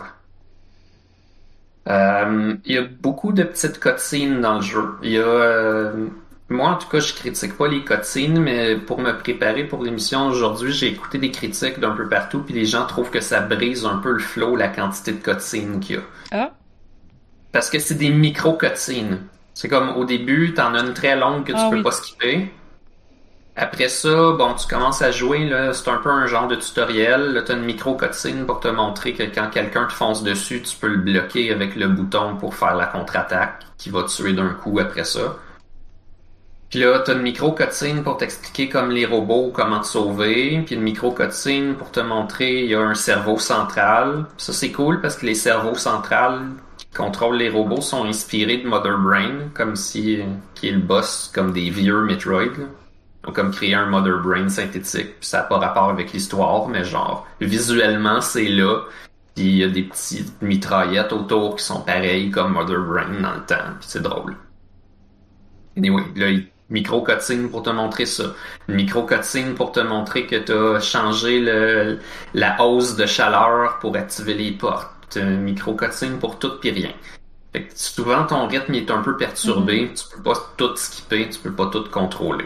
Euh, il y a beaucoup de petites cutscenes dans le jeu. Il y a... Euh, moi, en tout cas, je critique pas les cutscenes, mais pour me préparer pour l'émission aujourd'hui, j'ai écouté des critiques d'un peu partout, puis les gens trouvent que ça brise un peu le flow, la quantité de cutscenes qu'il y a. Ah! Parce que c'est des micro-cutscenes. C'est comme au début, t'en as une très longue que tu ah, peux oui. pas skipper. Après ça, bon, tu commences à jouer, là, c'est un peu un genre de tutoriel. Là, t'as une micro-cutscene pour te montrer que quand quelqu'un te fonce dessus, tu peux le bloquer avec le bouton pour faire la contre-attaque qui va te tuer d'un coup après ça. Puis là, t'as une micro-cutscene pour t'expliquer comme les robots, comment te sauver. Puis une micro-cutscene pour te montrer il y a un cerveau central. Ça, c'est cool parce que les cerveaux centrales qui contrôlent les robots sont inspirés de Mother Brain, comme si, qui est le boss, comme des vieux Metroid, là. Donc, comme créer un Mother Brain synthétique. Puis ça n'a pas rapport avec l'histoire, mais genre, visuellement, c'est là. Puis il y a des petites mitraillettes autour qui sont pareilles comme Mother Brain dans le temps. Puis c'est drôle. Anyway, là, micro-cutscene pour te montrer ça. Une micro-cutscene pour te montrer que tu as changé le, la hausse de chaleur pour activer les portes. Une micro-cutscene pour tout pis rien. Fait que souvent, ton rythme est un peu perturbé. Mm-hmm. Tu peux pas tout skipper, tu peux pas tout contrôler.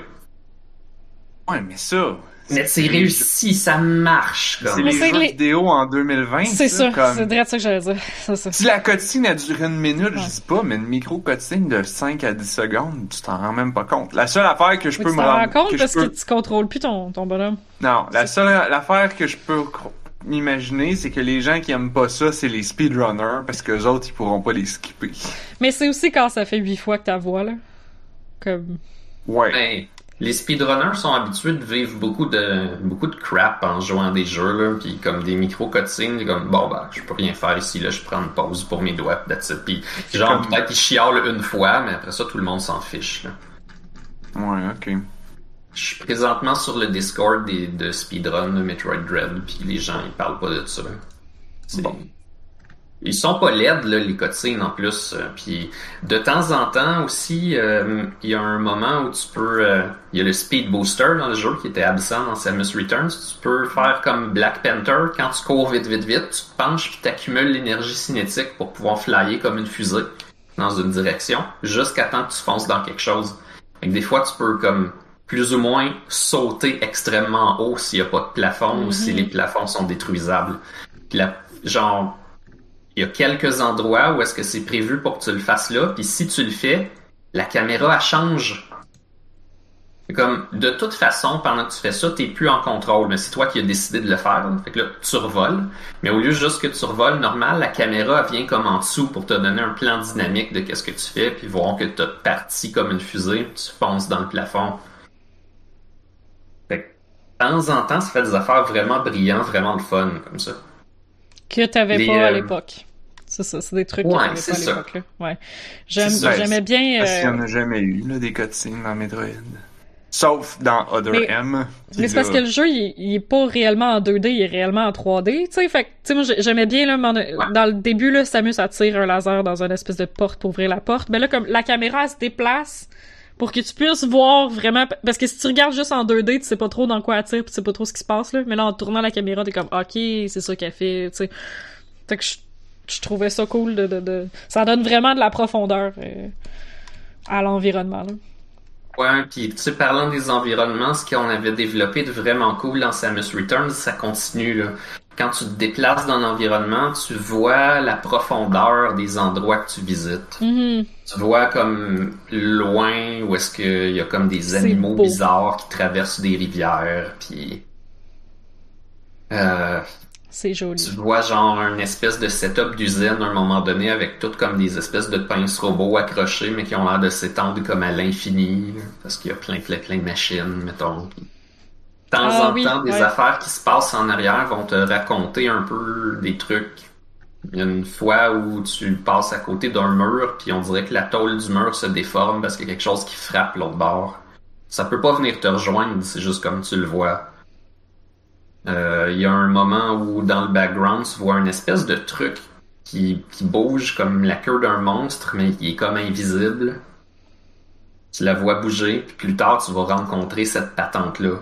Ouais, mais ça... Mais c'est réussi, ça marche. Comme. C'est les jeux les... vidéo en deux mille vingt. C'est ça, comme... c'est direct ça que j'allais dire. C'est ça. Si la cutscene a duré une minute, ouais. je dis pas, mais une micro-cutscene de cinq à dix secondes, tu t'en rends même pas compte. La seule affaire que je mais peux tu me rendre... rendre compte parce que, peux... que tu contrôles plus ton, ton bonhomme. Non, la seule l'affaire que je peux m'imaginer, c'est que les gens qui aiment pas ça, c'est les speedrunners, parce que les autres, ils pourront pas les skipper. Mais c'est aussi quand ça fait huit fois que ta voix, là. Comme... Ouais. Ben... Les speedrunners sont habitués de vivre beaucoup de beaucoup de crap en jouant des jeux, là, puis comme des micro-cutscenes, comme bon ben je peux rien faire ici, là, je prends une pause pour mes doigts, that's it. Puis genre comme... peut-être ils chialent une fois, mais après ça tout le monde s'en fiche. Là. Ouais, ok. Je suis présentement sur le Discord des, de speedrun de Metroid Dread, puis les gens ils parlent pas de ça. C'est... Bon. Ils sont pas laides, là, les cutscenes en plus. Euh, puis de temps en temps aussi, il euh, y a un moment où tu peux... Il euh, y a le Speed Booster dans le jeu qui était absent dans Samus Returns. Tu peux faire comme Black Panther. Quand tu cours vite, vite, vite, tu te penches puis t'accumules l'énergie cinétique pour pouvoir flyer comme une fusée dans une direction jusqu'à temps que tu fonces dans quelque chose. Et des fois, tu peux comme plus ou moins sauter extrêmement haut s'il y a pas de plafond mm-hmm. ou si les plafonds sont détruisables. Puis la, genre... Il y a quelques endroits où est-ce que c'est prévu pour que tu le fasses là, puis si tu le fais, la caméra, elle change. C'est comme, de toute façon, pendant que tu fais ça, t'es plus en contrôle, mais c'est toi qui as décidé de le faire. Là. Fait que là, tu revoles, mais au lieu juste que tu revoles normal, la caméra, elle vient comme en dessous pour te donner un plan dynamique de qu'est-ce que tu fais, puis voir que t'as parti comme une fusée, puis tu fonces dans le plafond. Fait que, de temps en temps, ça fait des affaires vraiment brillantes, vraiment le fun, comme ça. Que t'avais Les, pas à l'époque. C'est ça, c'est des trucs ouais, que t'avais c'est pas à ça. l'époque. Là. Ouais. J'aime, j'aimais bien... Parce euh... qu'il n'y en a jamais eu, là, des cutscenes dans Metroid. Sauf dans Other mais, M. Mais c'est parce que le jeu, il, il est pas réellement en deux D, il est réellement en trois D, tu sais. Fait que, tu sais, moi, j'aimais bien, là, mon... ouais. dans le début, là, Samus, elle tire un laser dans une espèce de porte pour ouvrir la porte. Mais là, comme la caméra, elle se déplace pour que tu puisses voir vraiment... Parce que si tu regardes juste en deux D, tu sais pas trop dans quoi elle tire, pis tu sais pas trop ce qui se passe, là. Mais là, en tournant la caméra, t'es comme, OK, c'est ça qu'elle fait, tu sais. Fait que je, je trouvais ça cool de, de, de... Ça donne vraiment de la profondeur euh, à l'environnement, là. Ouais, pis tu sais, parlant des environnements, ce qu'on avait développé de vraiment cool dans Samus Returns, ça continue, là. Quand tu te déplaces dans l'environnement, tu vois la profondeur des endroits que tu visites. Mm-hmm. Tu vois comme loin où est-ce qu'il y a comme des animaux bizarres qui traversent des rivières, puis... Euh... C'est joli. Tu vois genre une espèce de setup d'usine à un moment donné avec toutes comme des espèces de pinces robots accrochés mais qui ont l'air de s'étendre comme à l'infini parce qu'il y a plein plein plein de machines, mettons. De temps ah, en oui, temps, des ouais. affaires qui se passent en arrière vont te raconter un peu des trucs. Il y a une fois où tu passes à côté d'un mur puis on dirait que la tôle du mur se déforme parce qu'il y a quelque chose qui frappe l'autre bord. Ça peut pas venir te rejoindre, c'est juste comme tu le vois. Il euh, y a un moment où dans le background tu vois une espèce de truc qui, qui bouge comme la queue d'un monstre, mais qui est comme invisible. Tu la vois bouger, puis plus tard, tu vas rencontrer cette patente-là.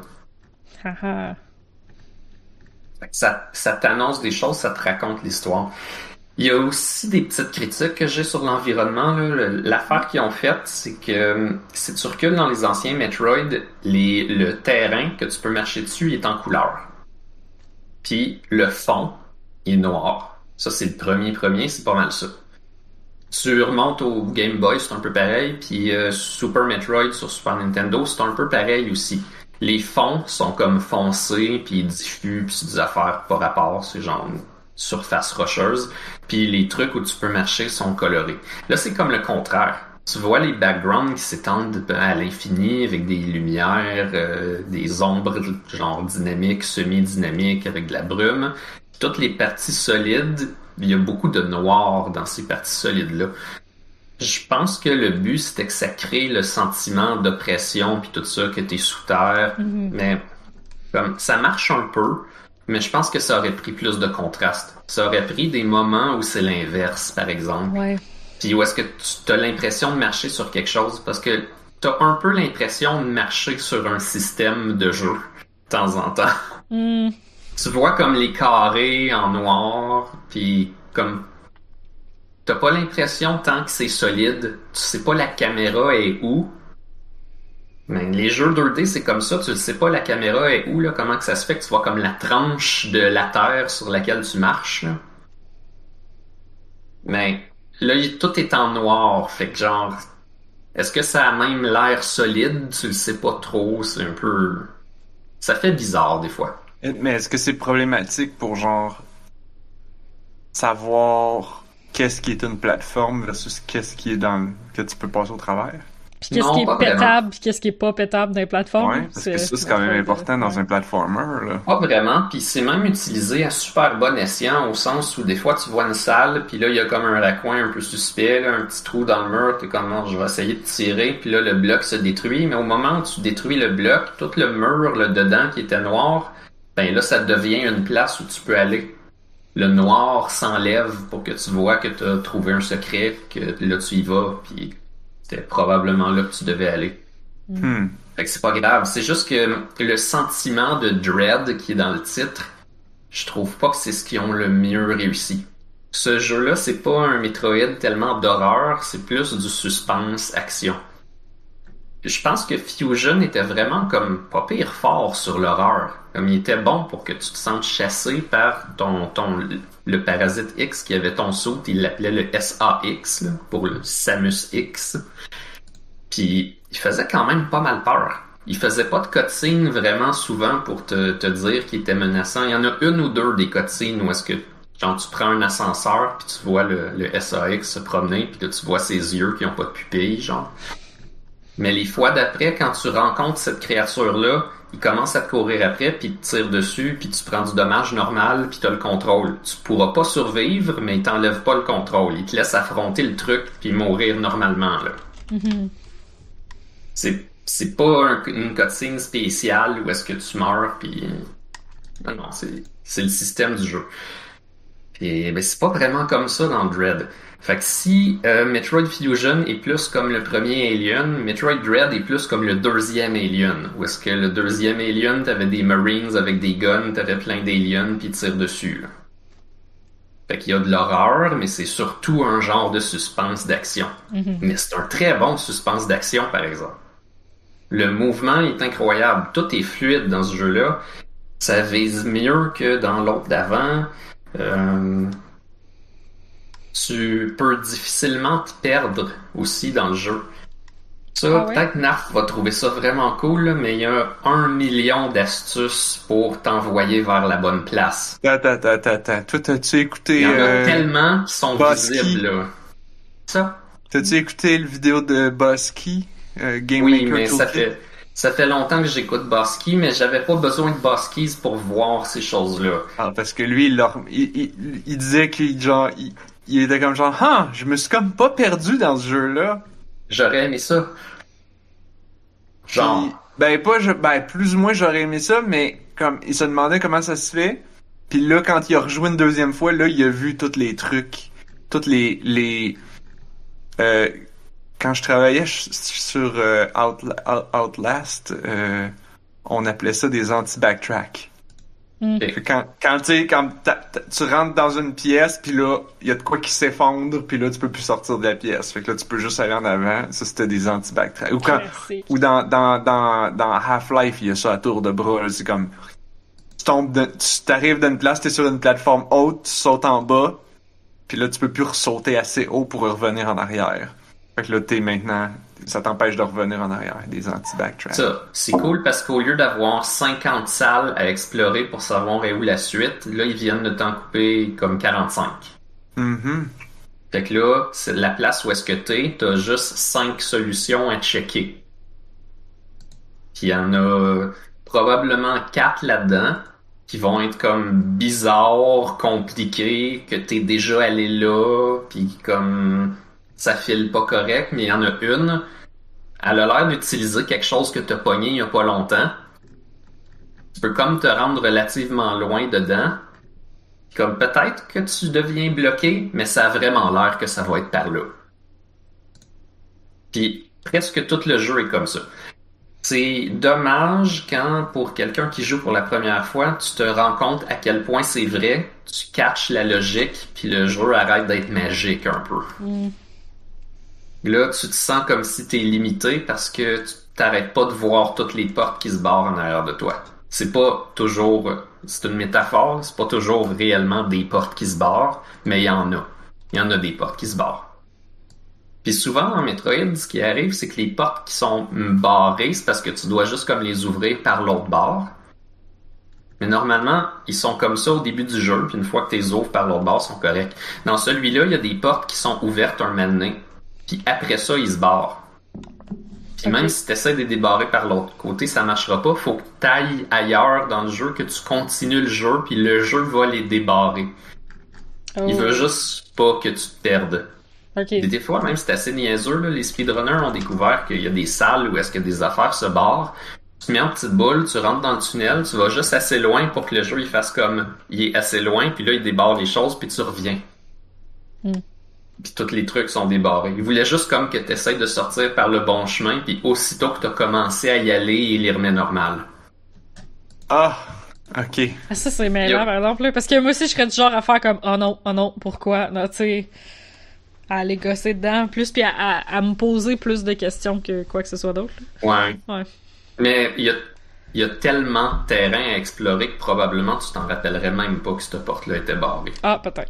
ça, ça t'annonce des choses, ça te raconte l'histoire. Il y a aussi des petites critiques que j'ai sur l'environnement. Là. L'affaire qu'ils ont faite, c'est que si tu recules dans les anciens Metroid, les, le terrain que tu peux marcher dessus, il est en couleur. Puis le fond, il est noir. Ça, c'est le premier premier, c'est pas mal ça. Tu remontes au Game Boy, c'est un peu pareil. Puis euh, Super Metroid sur Super Nintendo, c'est un peu pareil aussi. Les fonds sont comme foncés, puis diffus, puis c'est des affaires pas rapport. C'est genre une surface rocheuse. Puis les trucs où tu peux marcher sont colorés. Là, c'est comme le contraire. Tu vois les backgrounds qui s'étendent à l'infini avec des lumières, euh, des ombres genre dynamiques, semi-dynamiques avec de la brume. Toutes les parties solides, il y a beaucoup de noir dans ces parties solides-là. Je pense que le but, c'était que ça crée le sentiment d'oppression puis tout ça, que t'es sous terre. Mm-hmm. Mais comme ça marche un peu, mais je pense que ça aurait pris plus de contraste. Ça aurait pris des moments où c'est l'inverse, par exemple. Ouais. Puis où est-ce que tu as l'impression de marcher sur quelque chose, parce que t'as un peu l'impression de marcher sur un système de jeu, de temps en temps. Mm. Tu vois comme les carrés en noir, puis comme t'as pas l'impression tant que c'est solide, tu sais pas la caméra est où. Mais les jeux deux D, c'est comme ça, tu ne sais pas la caméra est où, là, comment que ça se fait que tu vois comme la tranche de la terre sur laquelle tu marches. Là. Mais là, tout est en noir, fait que genre, est-ce que ça a même l'air solide? Tu le sais pas trop, c'est un peu... Ça fait bizarre des fois. Mais est-ce que c'est problématique pour genre savoir qu'est-ce qui est une plateforme versus qu'est-ce qui est dans que tu peux passer au travers? Puis qu'est-ce non, qui est pétable, puis qu'est-ce qui est pas pétable dans les plateformes. Ouais, parce c'est, que ça, c'est quand même important de... dans un platformer, là. Pas vraiment, puis c'est même utilisé à super bon escient, au sens où des fois tu vois une salle, puis là il y a comme un raccoin un peu suspect, là, un petit trou dans le mur, t'es comme, non, je vais essayer de tirer, puis là le bloc se détruit, mais au moment où tu détruis le bloc, tout le mur là dedans qui était noir, ben là ça devient une place où tu peux aller. Le noir s'enlève pour que tu vois que t'as trouvé un secret, que là tu y vas, puis... C'était probablement là que tu devais aller. Hmm. Fait que c'est pas grave. C'est juste que le sentiment de dread qui est dans le titre, je trouve pas que c'est ce qu'ils ont le mieux réussi. Ce jeu-là, c'est pas un Metroid tellement d'horreur, c'est plus du suspense action. Je pense que Fusion était vraiment comme pas pire fort sur l'horreur. Comme il était bon pour que tu te sentes chassé par ton, ton le Parasite X qui avait ton saut, il l'appelait le S A X là, pour le Samus X. Puis il faisait quand même pas mal peur. Il faisait pas de cutscene vraiment souvent pour te, te dire qu'il était menaçant. Il y en a une ou deux des cutscenes où est-ce que genre tu prends un ascenseur puis tu vois le, le S A X se promener puis là tu vois ses yeux qui ont pas de pupille, genre. Mais les fois d'après, quand tu rencontres cette créature-là, il commence à te courir après, puis il te tire dessus, puis tu prends du dommage normal, puis t'as le contrôle. Tu pourras pas survivre, mais il t'enlève pas le contrôle. Il te laisse affronter le truc, puis mourir normalement, là. Mm-hmm. C'est, c'est pas un, une cutscene spéciale où est-ce que tu meurs, puis... Non, non, c'est, c'est le système du jeu. Puis, ben, c'est pas vraiment comme ça dans Dread. Fait que si euh, Metroid Fusion est plus comme le premier Alien, Metroid Dread est plus comme le deuxième Alien. Où est-ce que le deuxième Alien, t'avais des Marines avec des guns, t'avais plein d'aliens pis ils tirent dessus. Là. Fait qu'il y a de l'horreur, mais c'est surtout un genre de suspense d'action. Mm-hmm. Mais c'est un très bon suspense d'action, par exemple. Le mouvement est incroyable. Tout est fluide dans ce jeu-là. Ça vise mieux que dans l'autre d'avant. Euh... Tu peux difficilement te perdre aussi dans le jeu. Ça, ah ouais? Peut-être Narf va trouver ça vraiment cool, mais il y a un million d'astuces pour t'envoyer vers la bonne place. Attends, attends, attends, attends. Toi, t'as-tu écouté... Il y en a euh... tellement qui sont Bosky. Visibles, là. Ça? T'as-tu écouté le vidéo de Bosky? Euh, Game oui, Maker mais Toolkit? ça fait... Ça fait longtemps que j'écoute Bosky, mais j'avais pas besoin de Bosky's pour voir ces choses-là. Ah, parce que lui, il, leur... il, il, il disait qu'il, genre... Il... Il était comme genre, ah, je me suis comme pas perdu dans ce jeu-là. J'aurais aimé ça. Genre. Puis, ben, pas, je, ben, plus ou moins j'aurais aimé ça, mais comme, il se demandait comment ça se fait. Puis là, quand il a rejoué une deuxième fois, là, il a vu tous les trucs. toutes les les euh, quand je travaillais sur euh, Outla- Outlast, euh, on appelait ça des anti-backtrack. Mm. Quand, quand, quand t'as, t'as, tu rentres dans une pièce, puis là, il y a de quoi qui s'effondre, puis là, tu peux plus sortir de la pièce. Fait que là, tu peux juste aller en avant. Ça, c'était des anti-backtrack. Ou quand, ou dans, dans, dans, dans Half-Life, il y a ça à tour de bras, là, c'est comme, tu tombes, de, tu t'arrives d'une place, t'es sur une plateforme haute, tu sautes en bas, puis là, tu peux plus ressauter assez haut pour revenir en arrière. Fait que là, t'es maintenant, ça t'empêche de revenir en arrière, des anti-backtracks. Ça, c'est cool parce qu'au lieu d'avoir cinquante salles à explorer pour savoir où la suite, là, ils viennent de t'en couper comme quarante-cinq. Mm-hmm. Fait que là, c'est la place où est-ce que t'es, t'as juste cinq solutions à checker. Puis il y en a probablement quatre là-dedans qui vont être comme bizarres, compliqués, que t'es déjà allé là, puis comme ça file pas correct, mais il y en a une, elle a l'air d'utiliser quelque chose que t'as pogné il y a pas longtemps. Tu peux comme te rendre relativement loin dedans, comme peut-être que tu deviens bloqué, mais ça a vraiment l'air que ça va être par là. Puis presque tout le jeu est comme ça. C'est dommage quand, pour quelqu'un qui joue pour la première fois, tu te rends compte à quel point c'est vrai, tu catches la logique, puis le jeu arrête d'être magique un peu. Mm. Là, tu te sens comme si t'es limité parce que tu t'arrêtes pas de voir toutes les portes qui se barrent en arrière de toi. C'est pas toujours... C'est une métaphore, c'est pas toujours réellement des portes qui se barrent, mais il y en a. Il y en a des portes qui se barrent. Puis souvent, dans Metroid, ce qui arrive, c'est que les portes qui sont barrées, c'est parce que tu dois juste comme les ouvrir par l'autre bord. Mais normalement, ils sont comme ça au début du jeu, puis une fois que tu les ouvres par l'autre bord, ils sont corrects. Dans celui-là, il y a des portes qui sont ouvertes un moment donné, puis après ça, ils se barrent. Puis okay. Même si tu essaies de les débarrer par l'autre côté, ça marchera pas. Faut que tu ailles ailleurs dans le jeu, que tu continues le jeu, puis le jeu va les débarrer. Oh. Il veut juste pas que tu te perdes. Okay. Des fois, même c'est assez niaiseux, là, les speedrunners ont découvert qu'il y a des salles où est-ce que des affaires se barrent. Tu te mets en petite boule, tu rentres dans le tunnel, tu vas juste assez loin pour que le jeu il fasse comme il est assez loin, puis là il débarre les choses, puis tu reviens. Mm. Puis tous les trucs sont débarrés. Il voulait juste comme que tu essaies de sortir par le bon chemin, puis aussitôt que tu as commencé à y aller, il les remet normal. Ah, ok. Ah, ça c'est mêlant, yep. Par exemple, là, parce que moi aussi je serais du genre à faire comme oh non, oh non, pourquoi, non, tu sais. À aller gosser dedans plus, puis à, à, à me poser plus de questions que quoi que ce soit d'autre. Ouais. Ouais. Mais il y a, y a tellement de terrain à explorer que probablement tu t'en rappellerais même pas que cette porte-là était barrée. Ah, peut-être.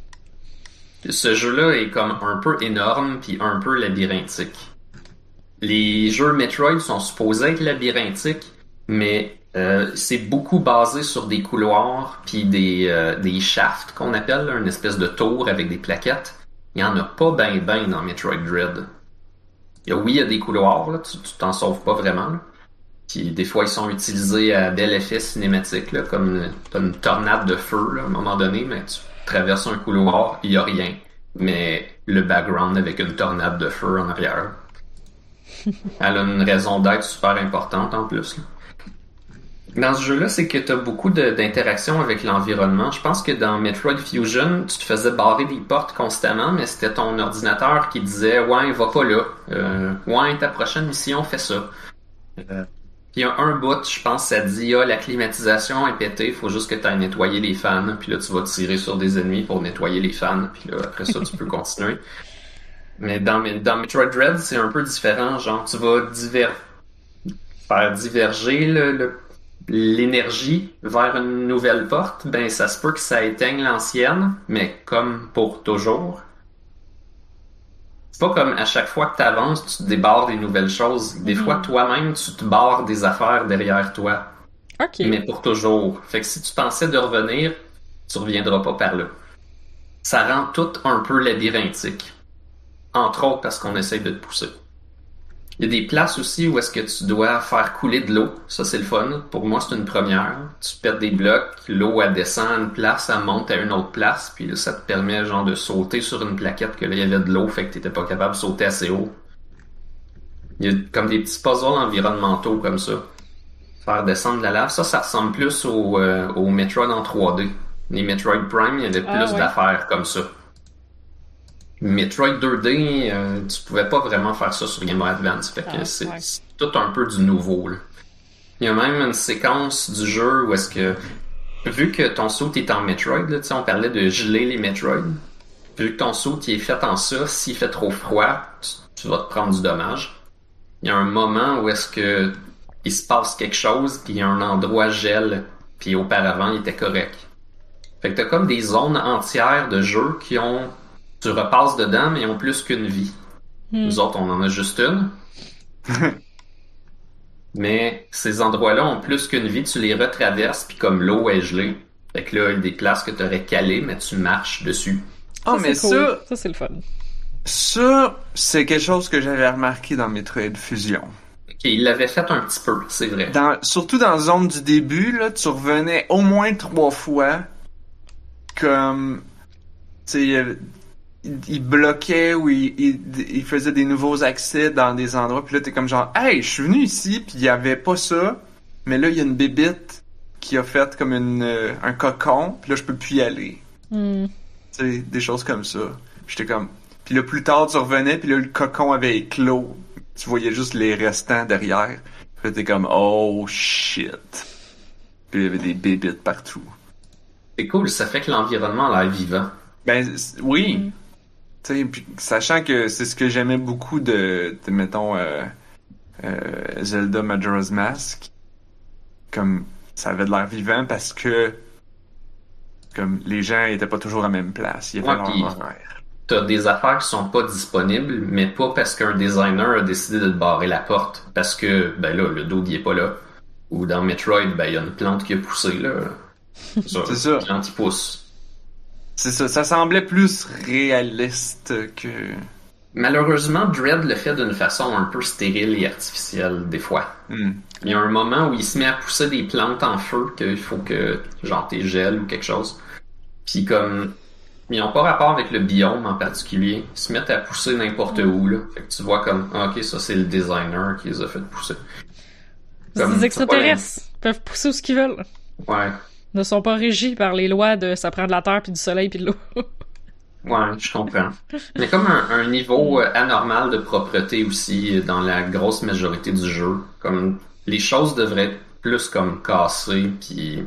Ce jeu-là est comme un peu énorme puis un peu labyrinthique. Les jeux Metroid sont supposés être labyrinthiques, mais euh, c'est beaucoup basé sur des couloirs puis des, euh, des shafts qu'on appelle, une espèce de tour avec des plaquettes. Il n'y en a pas ben ben dans Metroid Dread. Il y a, oui, il y a des couloirs, là, tu, tu t'en sauves pas vraiment. Là. Puis des fois, ils sont utilisés à bel effet cinématique, là, comme t'as une tornade de feu là, à un moment donné, mais tu traverses un couloir, il n'y a rien. Mais le background avec une tornade de feu en arrière. Elle a une raison d'être super importante en plus. Là. Dans ce jeu-là, c'est que tu as beaucoup de, d'interactions avec l'environnement. Je pense que dans Metroid Fusion, tu te faisais barrer des portes constamment, mais c'était ton ordinateur qui disait « Ouais, va pas là. Euh, ouais, ta prochaine mission, fais ça. Euh, » Il y a un bout, je pense, ça dit « Ah, la climatisation est pétée, il faut juste que tu ailles nettoyer les fans. » Puis là, tu vas tirer sur des ennemis pour nettoyer les fans. Puis là, après ça, tu peux continuer. Mais dans, dans Metroid Dread, c'est un peu différent. Genre, tu vas diver... faire diverger le... le l'énergie vers une nouvelle porte, ben ça se peut que ça éteigne l'ancienne, mais comme pour toujours. C'est pas comme à chaque fois que tu avances, tu te débarres des nouvelles choses. Des mm-hmm. fois, toi-même, tu te barres des affaires derrière toi. OK. Mais pour toujours. Fait que si tu pensais de revenir, tu reviendras pas par là. Ça rend tout un peu labyrinthique. Entre autres parce qu'on essaye de te pousser. Il y a des places aussi où est-ce que tu dois faire couler de l'eau. Ça, c'est le fun. Pour moi, c'est une première. Tu pètes des blocs, l'eau, elle descend à une place, elle monte à une autre place, puis là, ça te permet, genre, de sauter sur une plaquette que là, il y avait de l'eau, fait que t'étais pas capable de sauter assez haut. Il y a comme des petits puzzles environnementaux comme ça. Faire descendre la lave. Ça, ça ressemble plus au, euh, au Metroid en trois D. Les Metroid Prime, il y avait plus ah, ouais. d'affaires comme ça. Metroid deux D, euh, tu pouvais pas vraiment faire ça sur Game Boy Advance. Fait que ah, c'est, ouais. c'est tout un peu du nouveau, là. Il y a même une séquence du jeu où est-ce que, vu que ton saut est en Metroid, là, on parlait de geler les Metroid, vu que ton saut est fait en ça, s'il fait trop froid, tu, tu vas te prendre du dommage. Il y a un moment où est-ce que il se passe quelque chose, puis il y a un endroit gel, puis auparavant, il était correct. Fait que t'as comme des zones entières de jeu qui ont... Tu repasses dedans, mais ils ont plus qu'une vie. Mm. Nous autres, on en a juste une. Mais ces endroits-là ont plus qu'une vie, tu les retraverses, puis comme l'eau est gelée. Fait que là, il y a des places que t'aurais calées, mais tu marches dessus. Ah, oh, mais cool. ça... Ça, c'est le fun. Ça, c'est quelque chose que j'avais remarqué dans Metroid Fusion. Ok, il l'avait fait un petit peu, c'est vrai. Dans, surtout dans la zone du début, là, tu revenais au moins trois fois. Comme... Tu sais, il, il bloquait ou il, il, il faisait des nouveaux accès dans des endroits. Puis là, t'es comme genre, hey, je suis venu ici, puis il y avait pas ça. Mais là, il y a une bébite qui a fait comme une, euh, un cocon. Puis là, je peux plus y aller. Mm. Tu sais, des choses comme ça. J'étais comme... Puis là, plus tard, tu revenais, puis là, le cocon avait éclos. Tu voyais juste les restants derrière. Puis là, t'es comme, oh, shit. Puis il y avait des bébites partout. C'est cool, ça fait que l'environnement a l'air vivant. Ben, oui. Mm. Tu sais, puis sachant que c'est ce que j'aimais beaucoup de, de mettons, euh, euh, Zelda Majora's Mask. Comme, ça avait de l'air vivant parce que, comme, les gens étaient pas toujours à la même place. Il y avait ouais, leur horaire. T'as des affaires qui sont pas disponibles, mais pas parce qu'un designer a décidé de te barrer la porte. Parce que, ben là, le dos, il est pas là. Ou dans Metroid, ben, il y a une plante qui a poussé, là. C'est ça. C'est ça. Une plante qui pousse. C'est ça. Ça semblait plus réaliste que... Malheureusement, Dread le fait d'une façon un peu stérile et artificielle, des fois. Mm. Il y a un moment où il se met à pousser des plantes en feu, qu'il faut que, genre, t'es gel ou quelque chose. Puis comme... Ils n'ont pas rapport avec le biome en particulier. Ils se mettent à pousser n'importe où, là. Fait que tu vois comme, ah, ok, ça c'est le designer qui les a fait pousser. Comme, des extraterrestres. Ils peuvent pousser où ce qu'ils veulent. Ouais. Ils ne sont pas régis par les lois de ça prend de la terre puis du soleil puis de l'eau. Ouais, je comprends. Mais comme un, un niveau anormal de propreté aussi dans la grosse majorité du jeu. Comme, les choses devraient être plus comme cassées puis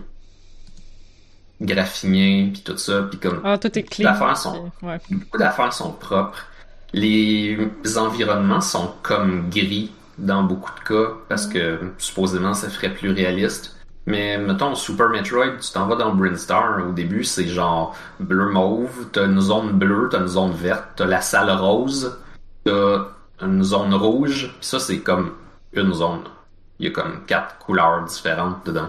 graffiné puis tout ça puis comme ah, tout est clean. D'affaires sont, ouais. Beaucoup d'affaires sont propres. Les environnements sont comme gris dans beaucoup de cas parce mm. que supposément ça ferait plus réaliste. Mais mettons Super Metroid, tu t'en vas dans Brinstar, au début c'est genre bleu mauve, t'as une zone bleue, t'as une zone verte, t'as la salle rose, t'as une zone rouge, pis ça c'est comme une zone. Il y a comme quatre couleurs différentes dedans.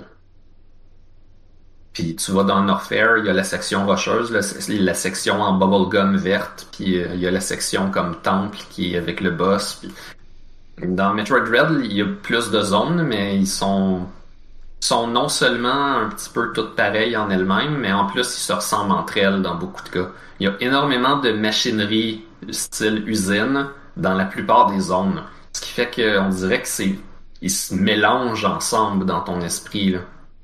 Puis tu vas dans Norfair, il y a la section rocheuse, la, la section en bubblegum verte, puis euh, il y a la section comme temple qui est avec le boss. Puis... Dans Metroid Dread, il y a plus de zones, mais ils sont sont non seulement un petit peu toutes pareilles en elles-mêmes, mais en plus ils se ressemblent entre elles dans beaucoup de cas. Il y a énormément de machinerie style usine dans la plupart des zones, ce qui fait qu'on dirait que c'est ils se mélangent ensemble dans ton esprit là.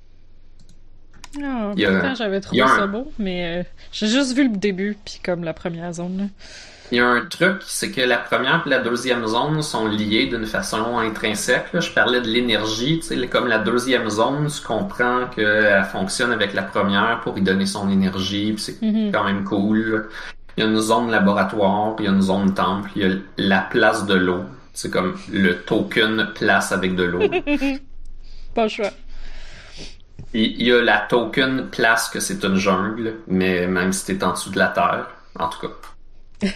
Oh, pourtant, j'avais trouvé ça un... beau, mais euh, j'ai juste vu le début, puis comme la première zone. Là. Il y a un truc, c'est que la première et la deuxième zone sont liées d'une façon intrinsèque. Là. Je parlais de l'énergie, tu sais, comme la deuxième zone, tu comprends qu'elle fonctionne avec la première pour y donner son énergie, puis c'est mm-hmm. quand même cool. Il y a une zone laboratoire, il y a une zone temple, il y a la place de l'eau. C'est comme le token place avec de l'eau. Pas le choix. Il y a la token place que c'est une jungle, mais même si t'es en dessous de la terre, en tout cas.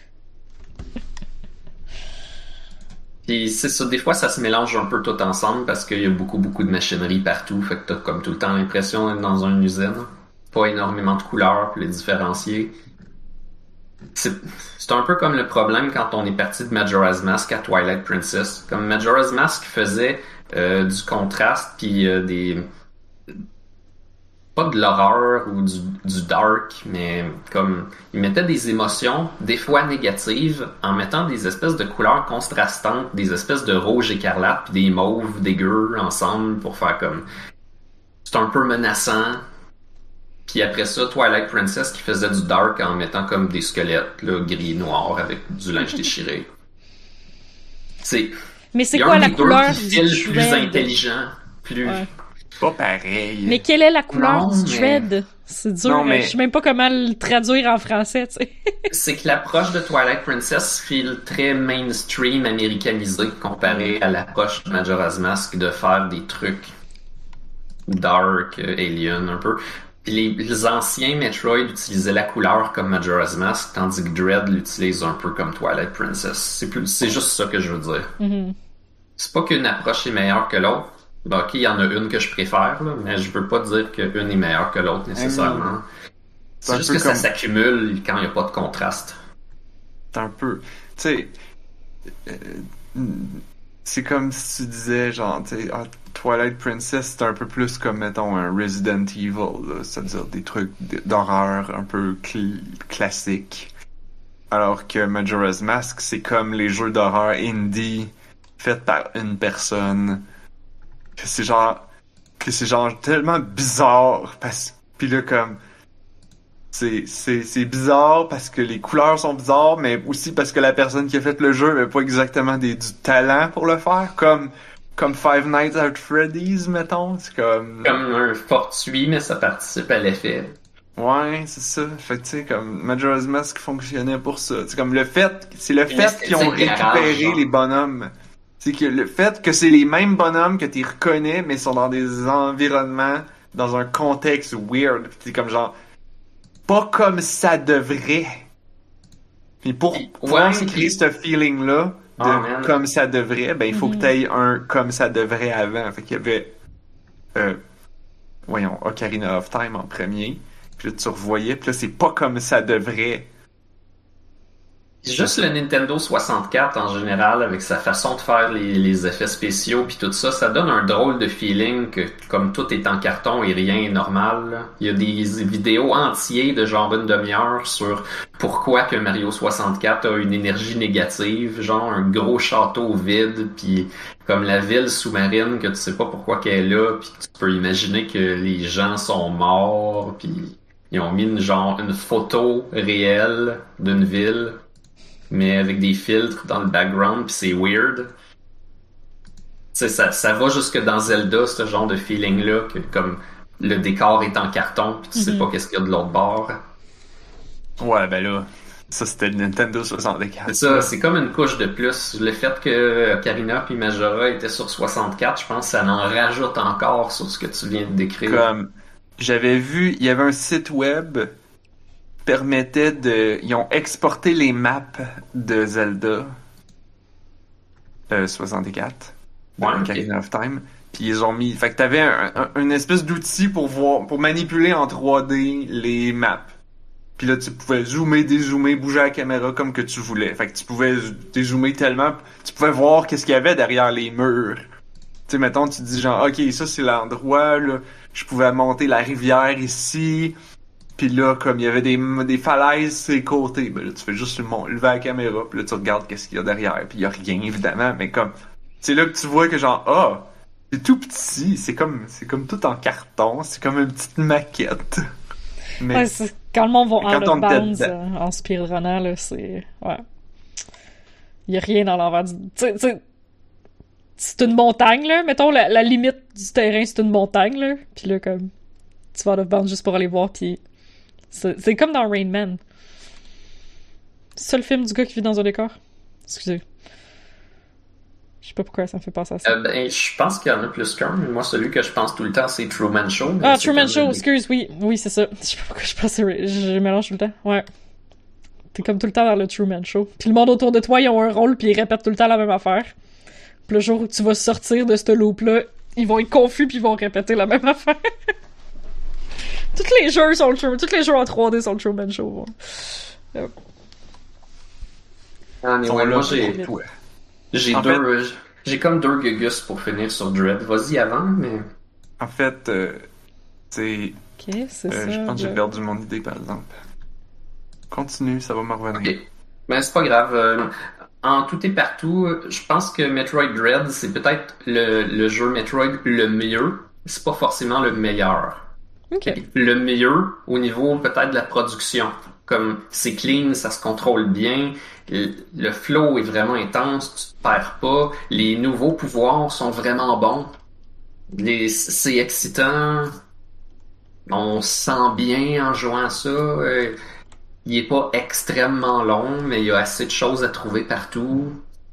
Puis c'est ça, des fois ça se mélange un peu tout ensemble parce qu'il y a beaucoup beaucoup de machinerie partout, fait que t'as comme tout le temps l'impression d'être dans une usine. Pas énormément de couleurs pour les différencier. C'est, c'est un peu comme le problème quand on est parti de Majora's Mask à Twilight Princess. Comme Majora's Mask faisait euh, du contraste puis euh, des... pas de l'horreur ou du, du dark, mais comme il mettait des émotions, des fois négatives, en mettant des espèces de couleurs contrastantes, des espèces de rouge écarlate puis des mauves dégueux ensemble pour faire comme... C'est un peu menaçant. Puis après ça, Twilight Princess qui faisait du dark en mettant comme des squelettes, là, gris, noir, avec du linge déchiré. C'est... Mais c'est quoi la couleur du fil plus intelligent, plus... Ouais. Pas pareil. Mais quelle est la couleur non, du Dread? Mais... C'est dur, non, mais... je sais même pas comment le traduire en français, tu sais. C'est que l'approche de Twilight Princess file très mainstream américanisé comparé à l'approche de Majora's Mask de faire des trucs dark, alien un peu. Puis les, les anciens Metroid utilisaient la couleur comme Majora's Mask, tandis que Dread l'utilise un peu comme Twilight Princess. C'est plus, c'est juste ça que je veux dire. Mm-hmm. C'est pas qu'une approche est meilleure que l'autre. Ben, ok, il y en a une que je préfère, là, mais je veux pas dire qu'une est meilleure que l'autre nécessairement. C'est, c'est juste que comme... ça s'accumule quand il n'y a pas de contraste. C'est un peu... Tu sais... Euh, c'est comme si tu disais, genre, tu sais, ah, Twilight Princess, c'est un peu plus comme, mettons, un Resident Evil, là, c'est-à-dire des trucs d'horreur un peu cl- classiques. Alors que Majora's Mask, c'est comme les jeux d'horreur indie faits par une personne... que c'est genre que c'est genre tellement bizarre parce puis là comme c'est c'est c'est bizarre parce que les couleurs sont bizarres mais aussi parce que la personne qui a fait le jeu avait pas exactement des du talent pour le faire comme comme Five Nights at Freddy's mettons, c'est comme comme un fortuit mais ça participe à l'effet. Ouais, c'est ça. Fait que tu sais comme Majora's Mask fonctionnait pour ça. C'est comme le fait c'est le fait qu'ils ont récupéré garage, les bonhommes. C'est que le fait que c'est les mêmes bonhommes que tu reconnais, mais sont dans des environnements, dans un contexte weird. C'est comme genre, pas comme ça devrait. Puis pour ouais, pouvoir créer ce feeling-là, de oh, comme ça devrait, ben il faut mm-hmm. que tu aies un comme ça devrait avant. Fait qu'il y avait, euh, voyons, Ocarina of Time en premier. Puis là, tu revoyais, puis là, c'est pas comme ça devrait. Juste le Nintendo soixante-quatre en général, avec sa façon de faire les, les effets spéciaux puis tout ça, ça donne un drôle de feeling que comme tout est en carton et rien est normal. Là. Il y a des vidéos entières de genre une demi-heure sur pourquoi que Mario soixante-quatre a une énergie négative, genre un gros château vide puis comme la ville sous-marine que tu sais pas pourquoi qu'elle est là puis tu peux imaginer que les gens sont morts puis ils ont mis une, genre une photo réelle d'une ville mais avec des filtres dans le background, pis c'est weird. T'sais, ça, ça va jusque dans Zelda, ce genre de feeling-là, que comme le décor est en carton, pis tu mm-hmm. sais pas qu'est-ce qu'il y a de l'autre bord. Ouais, ben là, ça c'était le Nintendo soixante-quatre. C'est ça, c'est comme une couche de plus. Le fait que Ocarina puis Majora étaient sur soixante-quatre, je pense que ça en rajoute encore sur ce que tu viens de décrire. Comme, j'avais vu, il y avait un site web... permettait de... Ils ont exporté les maps de Zelda euh, soixante-quatre, ouais, de Ocarina of Time, puis ils ont mis... Fait que t'avais un, un, une espèce d'outil pour voir, pour manipuler en trois D les maps. Puis là, tu pouvais zoomer, dézoomer, bouger la caméra comme que tu voulais. Fait que tu pouvais dézoomer tellement... Tu pouvais voir qu'est-ce qu'il y avait derrière les murs. Tu sais, mettons, tu dis genre, OK, ça c'est l'endroit, là, je pouvais monter la rivière ici... Puis là, comme il y avait des, des falaises sur les côtés, ben là, tu fais juste le lever la caméra, puis là, tu regardes qu'est-ce qu'il y a derrière, puis il y a rien, évidemment, mais comme, c'est là que tu vois que genre, ah, oh, c'est tout petit, c'est comme, c'est comme tout en carton, c'est comme une petite maquette. Mais ouais, c'est, quand le monde va out of bounds euh, en speedrunner, là, c'est, ouais. Il y a rien dans l'envers du, tu sais, tu sais, c'est une montagne, là, mettons, la, la limite du terrain, c'est une montagne, là, puis là, comme, tu vas out of bounds juste pour aller voir, puis C'est, c'est comme dans Rain Man. C'est le film du gars qui vit dans un décor. Excusez. Je sais pas pourquoi ça me fait penser à ça. Euh, ben, je pense qu'il y en a plus qu'un. Moi, celui que je pense tout le temps, c'est Truman Show. Ah, Truman Show, excuse, oui. Oui, c'est ça. Je sais pas pourquoi je pense à... Je mélange tout le temps. Ouais. T'es comme tout le temps dans le Truman Show. Puis le monde autour de toi, ils ont un rôle, puis ils répètent tout le temps la même affaire. Puis le jour où tu vas sortir de ce loop-là, ils vont être confus, puis ils vont répéter la même affaire. Tous les jeux sont le Truman... Tous les jeux en trois D sont le Truman Show. Yep. Ah, mais ouais, moi, j'ai... J'ai en deux... Fait... J'ai comme deux gugus pour finir sur Dread. Vas-y avant, mais... En fait, euh, c'est... Ok, c'est euh, ça. Je pense que j'ai perdu mon idée, par exemple. Continue, ça va me revenir. Ok. Ben, c'est pas grave. Euh, en tout et partout, je pense que Metroid Dread, c'est peut-être le, le jeu Metroid le mieux. C'est pas forcément le meilleur. Okay. Le mieux au niveau peut-être de la production. Comme c'est clean, ça se contrôle bien, le flow est vraiment intense, tu te perds pas, les nouveaux pouvoirs sont vraiment bons, les, c'est excitant, on se sent bien en jouant à ça. Euh, il est pas extrêmement long, mais il y a assez de choses à trouver partout.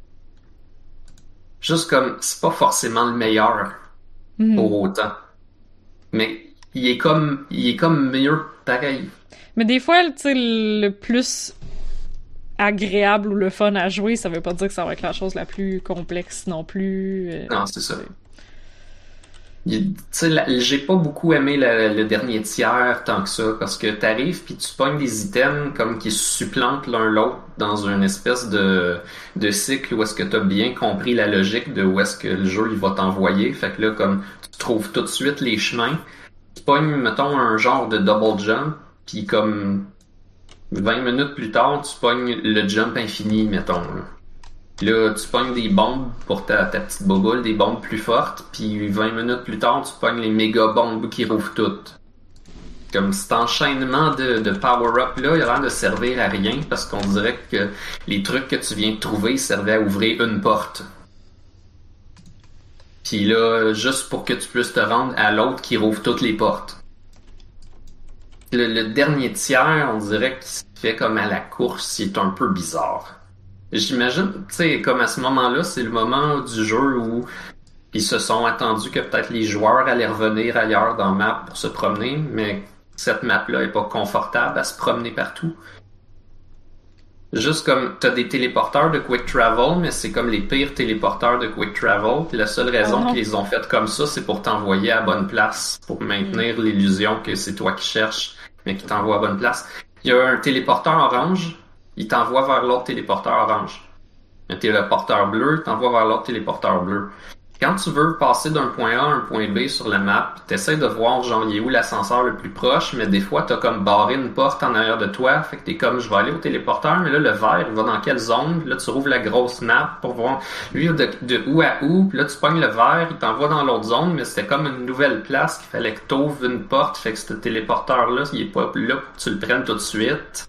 Juste comme, c'est pas forcément le meilleur mm. pour autant. Mais il est comme, il est comme mieux, pareil. Mais des fois, tu sais, le plus agréable ou le fun à jouer, ça veut pas dire que ça va être la chose la plus complexe non plus. Euh, non, c'est ça. Tu sais, j'ai pas beaucoup aimé le, le dernier tiers tant que ça, parce que t'arrives puis tu pognes des items comme qui supplantent l'un l'autre dans une espèce de, de cycle où est-ce que t'as bien compris la logique de où est-ce que le jeu il va t'envoyer. Fait que là, comme tu trouves tout de suite les chemins, tu pognes, mettons, un genre de double jump, puis comme vingt minutes plus tard, tu pognes le jump infini, mettons. Là. Là, tu pognes des bombes pour ta, ta petite boboule, des bombes plus fortes, puis vingt minutes plus tard, tu pognes les méga bombes qui rouvrent toutes. Comme cet enchaînement de, de power-up-là, il a l'air de servir à rien, parce qu'on dirait que les trucs que tu viens de trouver servaient à ouvrir une porte. Puis là, juste pour que tu puisses te rendre à l'autre qui rouvre toutes les portes. Le, le dernier tiers, on dirait qu'il se fait comme à la course, il est un peu bizarre. J'imagine, tu sais, comme à ce moment-là, c'est le moment du jeu où ils se sont attendus que peut-être les joueurs allaient revenir ailleurs dans la map pour se promener, mais cette map-là est pas confortable à se promener partout. Juste comme, t'as des téléporteurs de Quick Travel, mais c'est comme les pires téléporteurs de Quick Travel, puis la seule raison oh qu'ils les ont fait comme ça, c'est pour t'envoyer à la bonne place, pour maintenir mm. l'illusion que c'est toi qui cherches, mais qui t'envoie à la bonne place. Il y a un téléporteur orange, il t'envoie vers l'autre téléporteur orange. Un téléporteur bleu, il t'envoie vers l'autre téléporteur bleu. Quand tu veux passer d'un point A à un point B sur la map, t'essaies de voir genre il est où l'ascenseur le plus proche, mais des fois t'as comme barré une porte en arrière de toi, fait que t'es comme je vais aller au téléporteur, mais là le vert il va dans quelle zone, là tu rouvres la grosse map pour voir lui de, de où à où, puis là tu pognes le vert, il t'envoie dans l'autre zone, mais c'était comme une nouvelle place qu'il fallait que t'ouvres une porte, fait que ce téléporteur là il est pas là pour que tu le prennes tout de suite.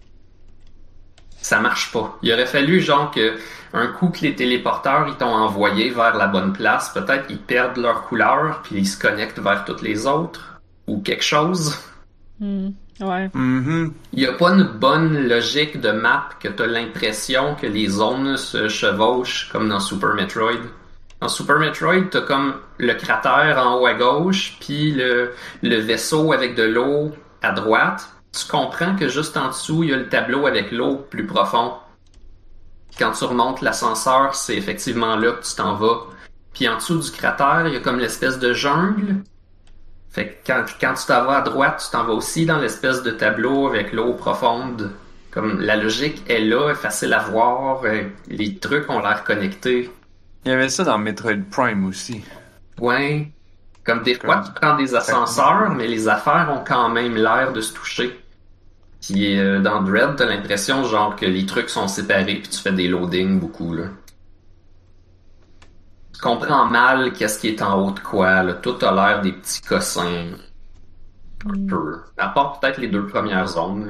Ça marche pas. Il aurait fallu genre que un coup que les téléporteurs ils t'ont envoyé vers la bonne place, peut-être ils perdent leur couleur puis ils se connectent vers toutes les autres ou quelque chose. Mm, ouais. Mm-hmm. Il y a pas une bonne logique de map que t'as l'impression que les zones se chevauchent comme dans Super Metroid. Dans Super Metroid, t'as comme le cratère en haut à gauche puis le, le vaisseau avec de l'eau à droite. Tu comprends que juste en dessous, il y a le tableau avec l'eau plus profond. Quand tu remontes l'ascenseur, c'est effectivement là que tu t'en vas. Puis en dessous du cratère, il y a comme l'espèce de jungle. Fait que quand, quand tu t'en vas à droite, tu t'en vas aussi dans l'espèce de tableau avec l'eau profonde. Comme la logique est là, est facile à voir, les trucs ont l'air connectés. Il y avait ça dans Metroid Prime aussi. Ouais. Comme des fois, tu prends des ascenseurs, mais les affaires ont quand même l'air de se toucher. Puis euh, dans Dread, t'as l'impression genre que les trucs sont séparés puis tu fais des loadings beaucoup, là. Tu comprends mal qu'est-ce qui est en haut de quoi, là. Tout a l'air des petits cossins. Un mm. peu. À part peut-être les deux premières zones.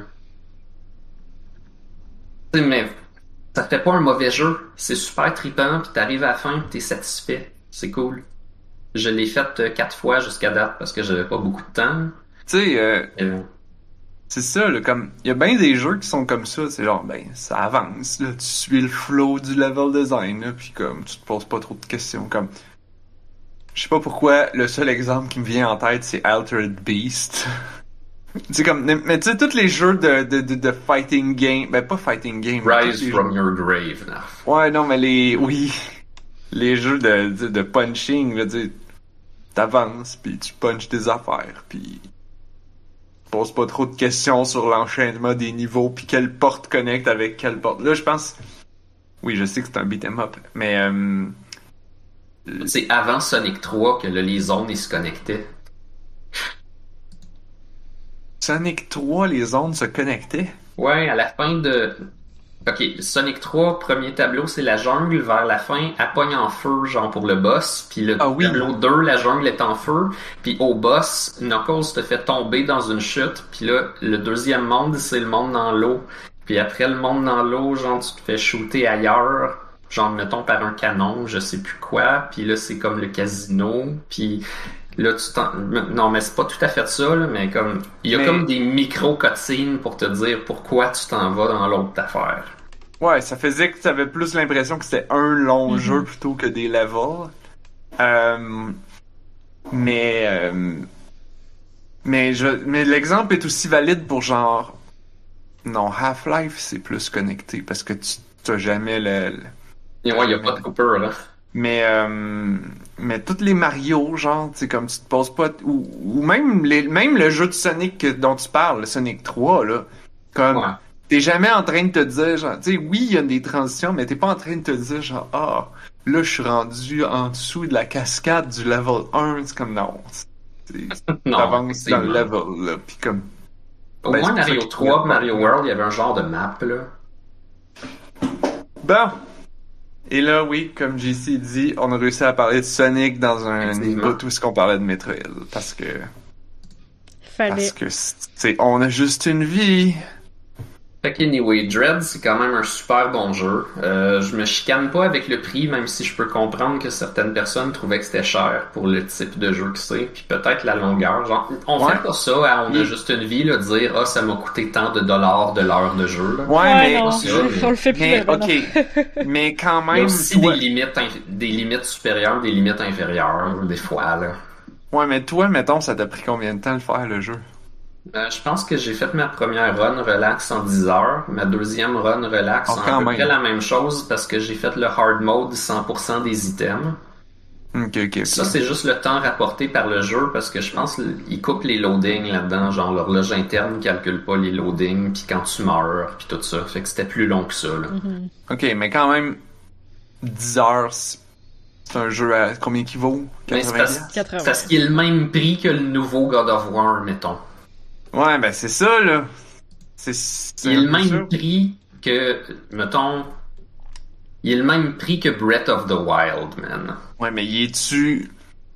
Tu sais, mais ça fait pas un mauvais jeu. C'est super trippant puis t'arrives à la fin pis t'es satisfait. C'est cool. Je l'ai fait quatre fois jusqu'à date parce que j'avais pas beaucoup de temps. Tu sais, euh... euh... c'est ça, là, comme, il y a bien des jeux qui sont comme ça, c'est genre, ben, ça avance, là, tu suis le flow du level design, là, pis comme, tu te poses pas trop de questions, comme, je sais pas pourquoi, le seul exemple qui me vient en tête, c'est Altered Beast. C'est comme, mais tu sais, tous les jeux de, de, de, de fighting game, ben, pas fighting game. Rise from jeux... your grave, now. Ouais, non, mais les, oui, les jeux de, de, de punching, là, tu sais, t'avances, pis tu punches des affaires, pis pose pas trop de questions sur l'enchaînement des niveaux puis quelle porte connecte avec quelle porte. Là, je pense... Oui, je sais que c'est un beat'em up, mais... Euh... C'est avant Sonic trois que là, les zones, ils se connectaient. Sonic trois, les zones se connectaient? Ouais, à la fin de... Ok, Sonic trois, premier tableau, c'est la jungle. Vers la fin, elle pogne en feu, genre pour le boss. Puis le ah, oui. tableau deux, la jungle est en feu. Puis au boss, Knuckles te fait tomber dans une chute. Puis là, le deuxième monde, c'est le monde dans l'eau. Puis après le monde dans l'eau, genre, tu te fais shooter ailleurs. Genre, mettons, par un canon, je sais plus quoi. Puis là, c'est comme le casino. Puis là, tu t'en... Non, mais c'est pas tout à fait ça, là, mais comme... Il y a mais... comme des micro-cutscenes pour te dire pourquoi tu t'en vas dans l'autre affaire. Ouais, ça faisait que tu avais plus l'impression que c'était un long mm-hmm. jeu plutôt que des levels. Euh... Mais... Euh... Mais, je... mais l'exemple est aussi valide pour genre... Non, Half-Life, c'est plus connecté parce que tu t'as jamais le... le... Ouais, il n'y a pas de coupure, là. Mais, euh, mais toutes les Mario, genre, tu sais, comme tu te poses pas... Ou, ou même, les, même le jeu de Sonic dont tu parles, le Sonic trois, là, comme... Ouais. T'es jamais en train de te dire, genre... Tu sais, oui, il y a des transitions, mais t'es pas en train de te dire, genre, ah, oh, là, je suis rendu en dessous de la cascade du level un. C'est comme, non. T'avances dans le level, là, pis comme... Au ben, moins, Mario trois, Mario World, il y avait un genre de map, là. Bon. Et là, oui, comme J C dit, on a réussi à parler de Sonic dans un niveau tout ce qu'on parlait de Metroid. Parce que... Fallait. Parce que, c'est, on a juste une vie. Fait qu'anyway, Dread, c'est quand même un super bon jeu. Euh, je me chicane pas avec le prix, même si je peux comprendre que certaines personnes trouvaient que c'était cher pour le type de jeu que c'est, puis peut-être la longueur. Genre, on ouais. fait pas ça, hein, on a juste une vie, là, dire « Ah, oh, ça m'a coûté tant de dollars de l'heure de jeu. » Ouais, ouais, mais... Non, ça, mais... on le fait plus. Mais, ok, mais quand même... Il y a aussi toi... des, limites, inf... des limites supérieures, des limites inférieures, des fois, là. Ouais, mais toi, mettons, ça t'a pris combien de temps de faire, le jeu? Euh, je pense que j'ai fait ma première run relax en dix heures, ma deuxième run relax oh, en à peu près la même chose parce que j'ai fait le hard mode cent pour cent des items. Okay, okay, okay. Ça, c'est juste le temps rapporté par le jeu parce que je pense qu'il coupe les loadings là-dedans, genre l'horloge interne calcule pas les loadings, puis quand tu meurs, puis tout ça. Fait que c'était plus long que ça. Là. Mm-hmm. Ok, mais quand même, dix heures, c'est un jeu à combien qu'il vaut? quatre-vingts C'est parce, parce qu'il est le même prix que le nouveau God of War, mettons. Ouais, ben c'est ça, là. C'est, c'est il est le même ça. prix que, mettons, il est le même prix que Breath of the Wild, man. Ouais, mais il est-tu...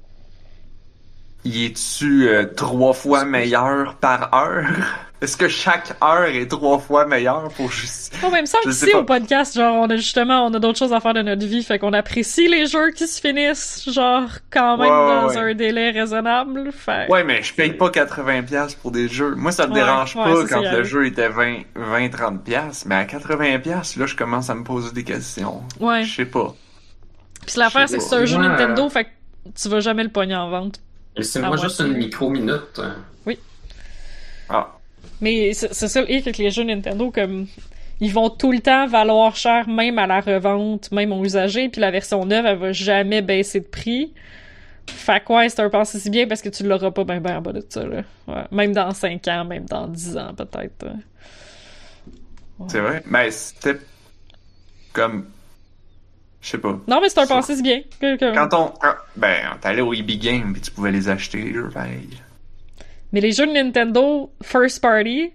Il est-tu euh, trois fois meilleur par heure? Est-ce que chaque heure est trois fois meilleure pour juste... Oh, même ça, ici, au podcast, genre, on a justement, on a d'autres choses à faire de notre vie, fait qu'on apprécie les jeux qui se finissent, genre, quand même, ouais, dans ouais. un délai raisonnable, fait... Ouais, mais je paye pas quatre-vingts dollars pour des jeux. Moi, ça me ouais, dérange ouais, pas ça, quand le jeu était vingt, vingt, trente dollars, mais à quatre-vingts dollars, là, je commence à me poser des questions. Ouais. Je sais pas. Pis l'affaire, c'est que c'est un jeu ouais. Nintendo, fait que tu vas jamais le pogner en vente. Et c'est moi juste une micro-minute. Oui. Ah. Mais c'est, c'est ça le hic avec les jeux Nintendo, comme ils vont tout le temps valoir cher, même à la revente, même aux usagers, puis la version neuve, elle va jamais baisser de prix. Fait quoi, ouais, c'est un pensée si bien parce que tu l'auras pas ben ben en bas de ça, là. Ouais. Même dans cinq ans, même dans dix ans, peut-être. Ouais. C'est vrai? Mais c'était comme... Je sais pas. Non, mais c'est un pensée si bien. Que, que... Quand on... Ben, t'allais au E B Game, puis tu pouvais les acheter, les jeux, pareil. Mais les jeux de Nintendo First Party...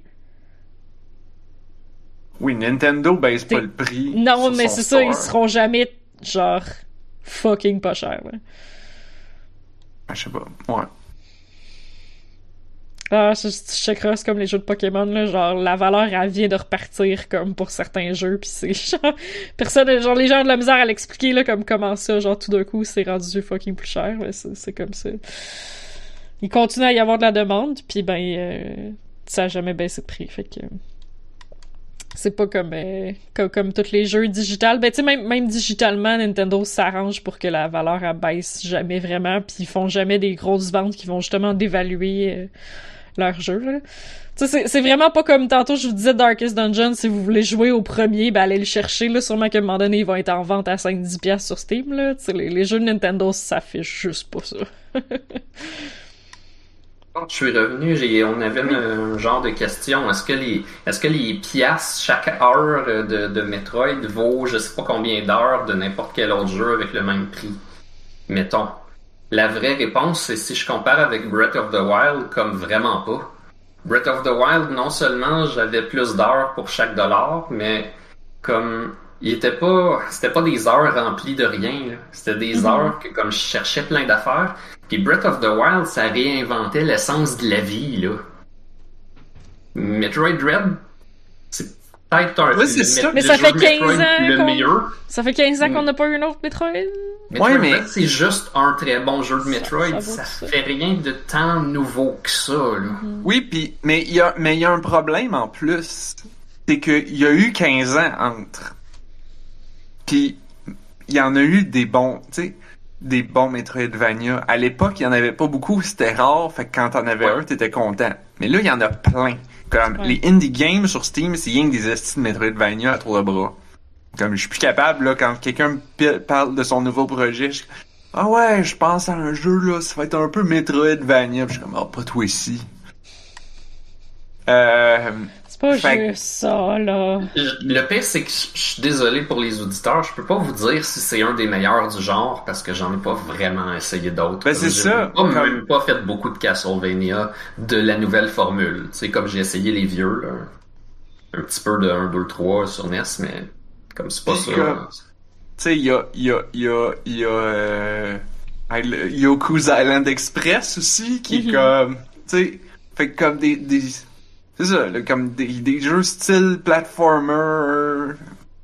Oui, Nintendo baisse pas le prix. Non, mais c'est store. ça, ils seront jamais, genre, fucking pas chers. Là. Je sais pas, ouais. Ah, je, je checkerai, c'est comme les jeux de Pokémon, là, genre, la valeur, elle vient de repartir, comme, pour certains jeux, pis c'est genre... Personne, genre, les gens ont de la misère à l'expliquer, là, comme comment ça, genre, tout d'un coup, c'est rendu fucking plus cher, mais c'est, c'est comme ça. Il continue à y avoir de la demande, puis ben, euh, ça a jamais baissé de prix, fait que... C'est pas comme, euh, comme comme tous les jeux digitales. Ben, tu sais, même, même digitalement, Nintendo s'arrange pour que la valeur elle baisse jamais vraiment, puis ils font jamais des grosses ventes qui vont justement dévaluer euh, leur jeu, là. Tu sais, c'est, c'est vraiment pas comme tantôt, je vous disais Darkest Dungeon, si vous voulez jouer au premier, ben allez le chercher, là, sûrement qu'à un moment donné, ils vont être en vente à cinq dix piastres sur Steam, là. Tu sais, les, les jeux de Nintendo s'affichent juste pas ça. Quand je suis revenu, j'ai, on avait oui. un genre de question. Est-ce que les, est-ce que les piastres chaque heure de, de Metroid vaut je sais pas combien d'heures de n'importe quel autre jeu avec le même prix? Mettons. La vraie réponse, c'est si je compare avec Breath of the Wild, comme vraiment pas. Breath of the Wild, non seulement j'avais plus d'heures pour chaque dollar, mais comme il était pas c'était pas des heures remplies de rien là. C'était des mm-hmm. heures que comme je cherchais plein d'affaires. Puis Breath of the Wild, ça réinventait l'essence de la vie là. Metroid Dread, c'est peut-être un oui, c'est ça. Mais ça fait quinze ans le qu'on... meilleur. Ça fait quinze ans qu'on n'a pas eu un autre Metroid. Metroid ouais, mais Dread, c'est juste un très bon jeu de Metroid. Ça, ça, ça fait rien de tant nouveau que ça là. Mm-hmm. Oui, puis mais il y a mais il y a un problème en plus, c'est que il y a eu quinze ans entre. Puis il y en a eu des bons, tu sais, des bons Metroidvania. À l'époque, il y en avait pas beaucoup, c'était rare, fait que quand t'en avais ouais. un, t'étais content. Mais là, il y en a plein. Comme ouais. les indie games sur Steam, c'est rien que des estis de Metroidvania à tour de bras. Comme je suis plus capable là quand quelqu'un me parle de son nouveau projet, je... ah ouais, je pense à un jeu là, ça va être un peu Metroidvania. Puis je suis comme ah pas toi ici. Euh C'est pas fait... juste ça, là. Le pire, c'est que je suis désolé pour les auditeurs, je peux pas vous dire si c'est un des meilleurs du genre, parce que j'en ai pas vraiment essayé d'autres. Ben, c'est j'ai ça. Pas, comme... même pas fait beaucoup de Castlevania de la nouvelle formule. Tu sais, comme j'ai essayé les vieux, là. Un petit peu de un, deux, trois sur N E S, mais comme c'est pas ça. Tu sais, il y a, il y a, il y a, il y a, euh... Yoku's Island Express aussi, qui est mm-hmm. comme, tu sais, fait comme des, des... C'est ça, là, comme des, des jeux style platformer,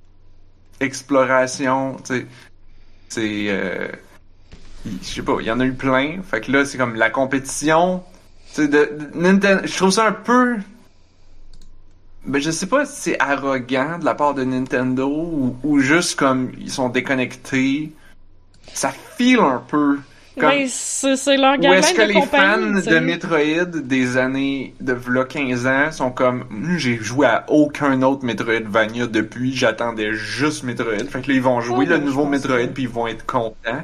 exploration, tu sais. C'est... Euh, je sais pas, il y en a eu plein. Fait que là, c'est comme la compétition. Tu sais, de, de Nintendo... Je trouve ça un peu... Ben, je sais pas si c'est arrogant de la part de Nintendo ou, ou juste comme ils sont déconnectés. Ça file un peu... Comme, oui, c'est, c'est leur gamin de compagnie. Où est-ce que les fans t'sais. de Metroid des années de v'là quinze ans sont comme j'ai joué à aucun autre Metroidvania depuis, j'attendais juste Metroid. Fait que là, ils vont jouer oh, le nouveau Metroid puis ils vont être contents.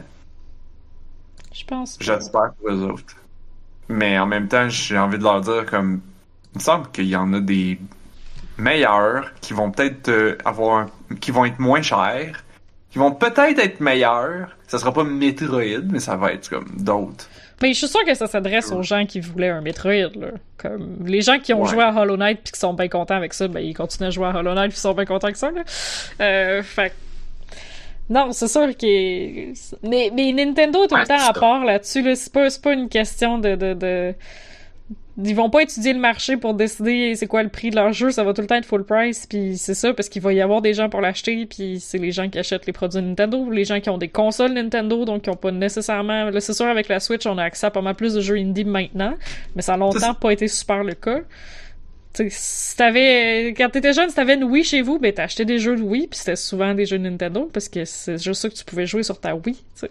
Je pense. J'espère pour eux autres. Mais en même temps, j'ai envie de leur dire comme il me semble qu'il y en a des meilleurs qui vont peut-être euh, avoir un... qui vont être moins chers. Qui vont peut-être être meilleurs. Ça sera pas Metroid, mais ça va être comme d'autres. Mais je suis sûr que ça s'adresse aux gens qui voulaient un Metroid, là. Comme les gens qui ont ouais. joué à Hollow Knight pis qui sont bien contents avec ça, ben ils continuent à jouer à Hollow Knight pis ils sont bien contents avec ça, là. Euh, fait non, c'est sûr que mais mais Nintendo tout ouais, le temps à part là-dessus, là, c'est pas c'est pas une question de de de ils vont pas étudier le marché pour décider c'est quoi le prix de leur jeu, ça va tout le temps être full price, puis c'est ça, parce qu'il va y avoir des gens pour l'acheter, puis c'est les gens qui achètent les produits Nintendo, les gens qui ont des consoles Nintendo, donc qui ont pas nécessairement... Là, c'est sûr, avec la Switch, on a accès à pas mal plus de jeux indie maintenant, mais ça a longtemps pas été super le cas. T'sais, si t'avais... Quand t'étais jeune, si t'avais une Wii chez vous, ben t'achetais des jeux de Wii, puis c'était souvent des jeux Nintendo, parce que c'est juste ça que tu pouvais jouer sur ta Wii, t'sais.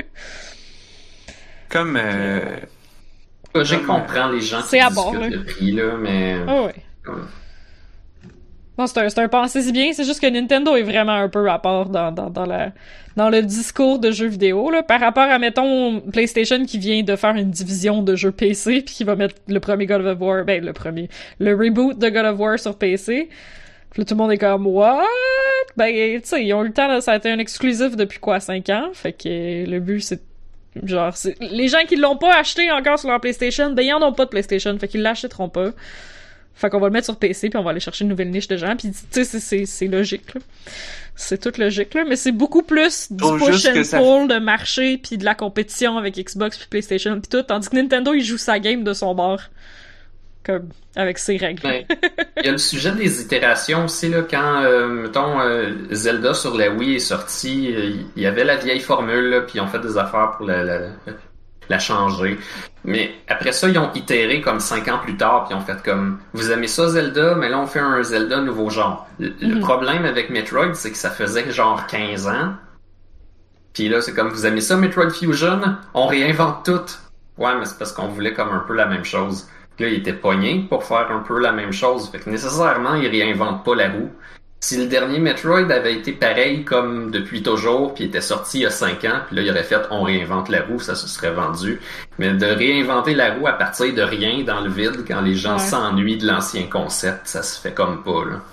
Comme... Euh... Je comprends les gens qui discutent le prix, là, mais... Oh, ouais. Hum. Non, c'est un, c'est un pensée si bien, c'est juste que Nintendo est vraiment un peu à part dans, dans, dans, la, dans le discours de jeux vidéo, là, par rapport à, mettons, PlayStation qui vient de faire une division de jeux P C, puis qui va mettre le premier God of War, ben, le premier, le reboot de God of War sur P C. Puis là, tout le monde est comme, what? Ben, tu sais, ils ont eu le temps, là, ça a été un exclusif depuis quoi, cinq ans, fait que le but, c'est genre, c'est... les gens qui l'ont pas acheté encore sur leur PlayStation, ben ils en ont pas de PlayStation, fait qu'ils l'achèteront pas. Fait qu'on va le mettre sur P C, puis on va aller chercher une nouvelle niche de gens, puis tu sais, c'est, c'est, c'est logique, là. C'est toute logique, là, mais c'est beaucoup plus du oh, push and ça... pull de marché, puis de la compétition avec Xbox puis PlayStation puis tout, tandis que Nintendo, il joue sa game de son bord. Comme, avec ses règles. Ben, il y a le sujet des itérations aussi, là, quand, euh, mettons, euh, Zelda sur la Wii est sorti, il euh, y avait la vieille formule, là, puis ils ont fait des affaires pour la, la, la changer. Mais après ça, ils ont itéré comme cinq ans plus tard, puis ils ont fait comme, vous aimez ça Zelda, mais là on fait un Zelda nouveau genre. Le, mm-hmm. le problème avec Metroid, c'est que ça faisait genre quinze ans, puis là c'est comme, vous aimez ça Metroid Fusion, on réinvente tout. Ouais, mais c'est parce qu'on voulait comme un peu la même chose. Là, il était pogné pour faire un peu la même chose. Fait que nécessairement, il réinvente pas la roue. Si le dernier Metroid avait été pareil comme depuis toujours, puis était sorti il y a cinq ans, puis là, il aurait fait « on réinvente la roue », ça se serait vendu. Mais de réinventer la roue à partir de rien dans le vide, quand les gens ouais. s'ennuient de l'ancien concept, ça se fait comme pas, là.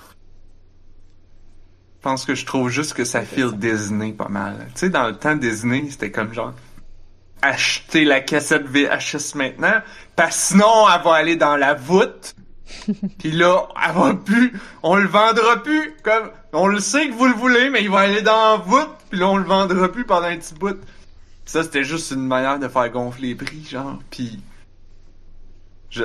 Je pense que je trouve juste que ça file Disney pas mal. Tu sais, dans le temps Disney, c'était comme genre... acheter la cassette V H S maintenant, parce que sinon, elle va aller dans la voûte, Puis là, elle va plus, on le vendra plus, comme, on le sait que vous le voulez, mais il va aller dans la voûte, puis là, on le vendra plus pendant un petit bout. Ça, c'était juste une manière de faire gonfler les prix, genre, puis je...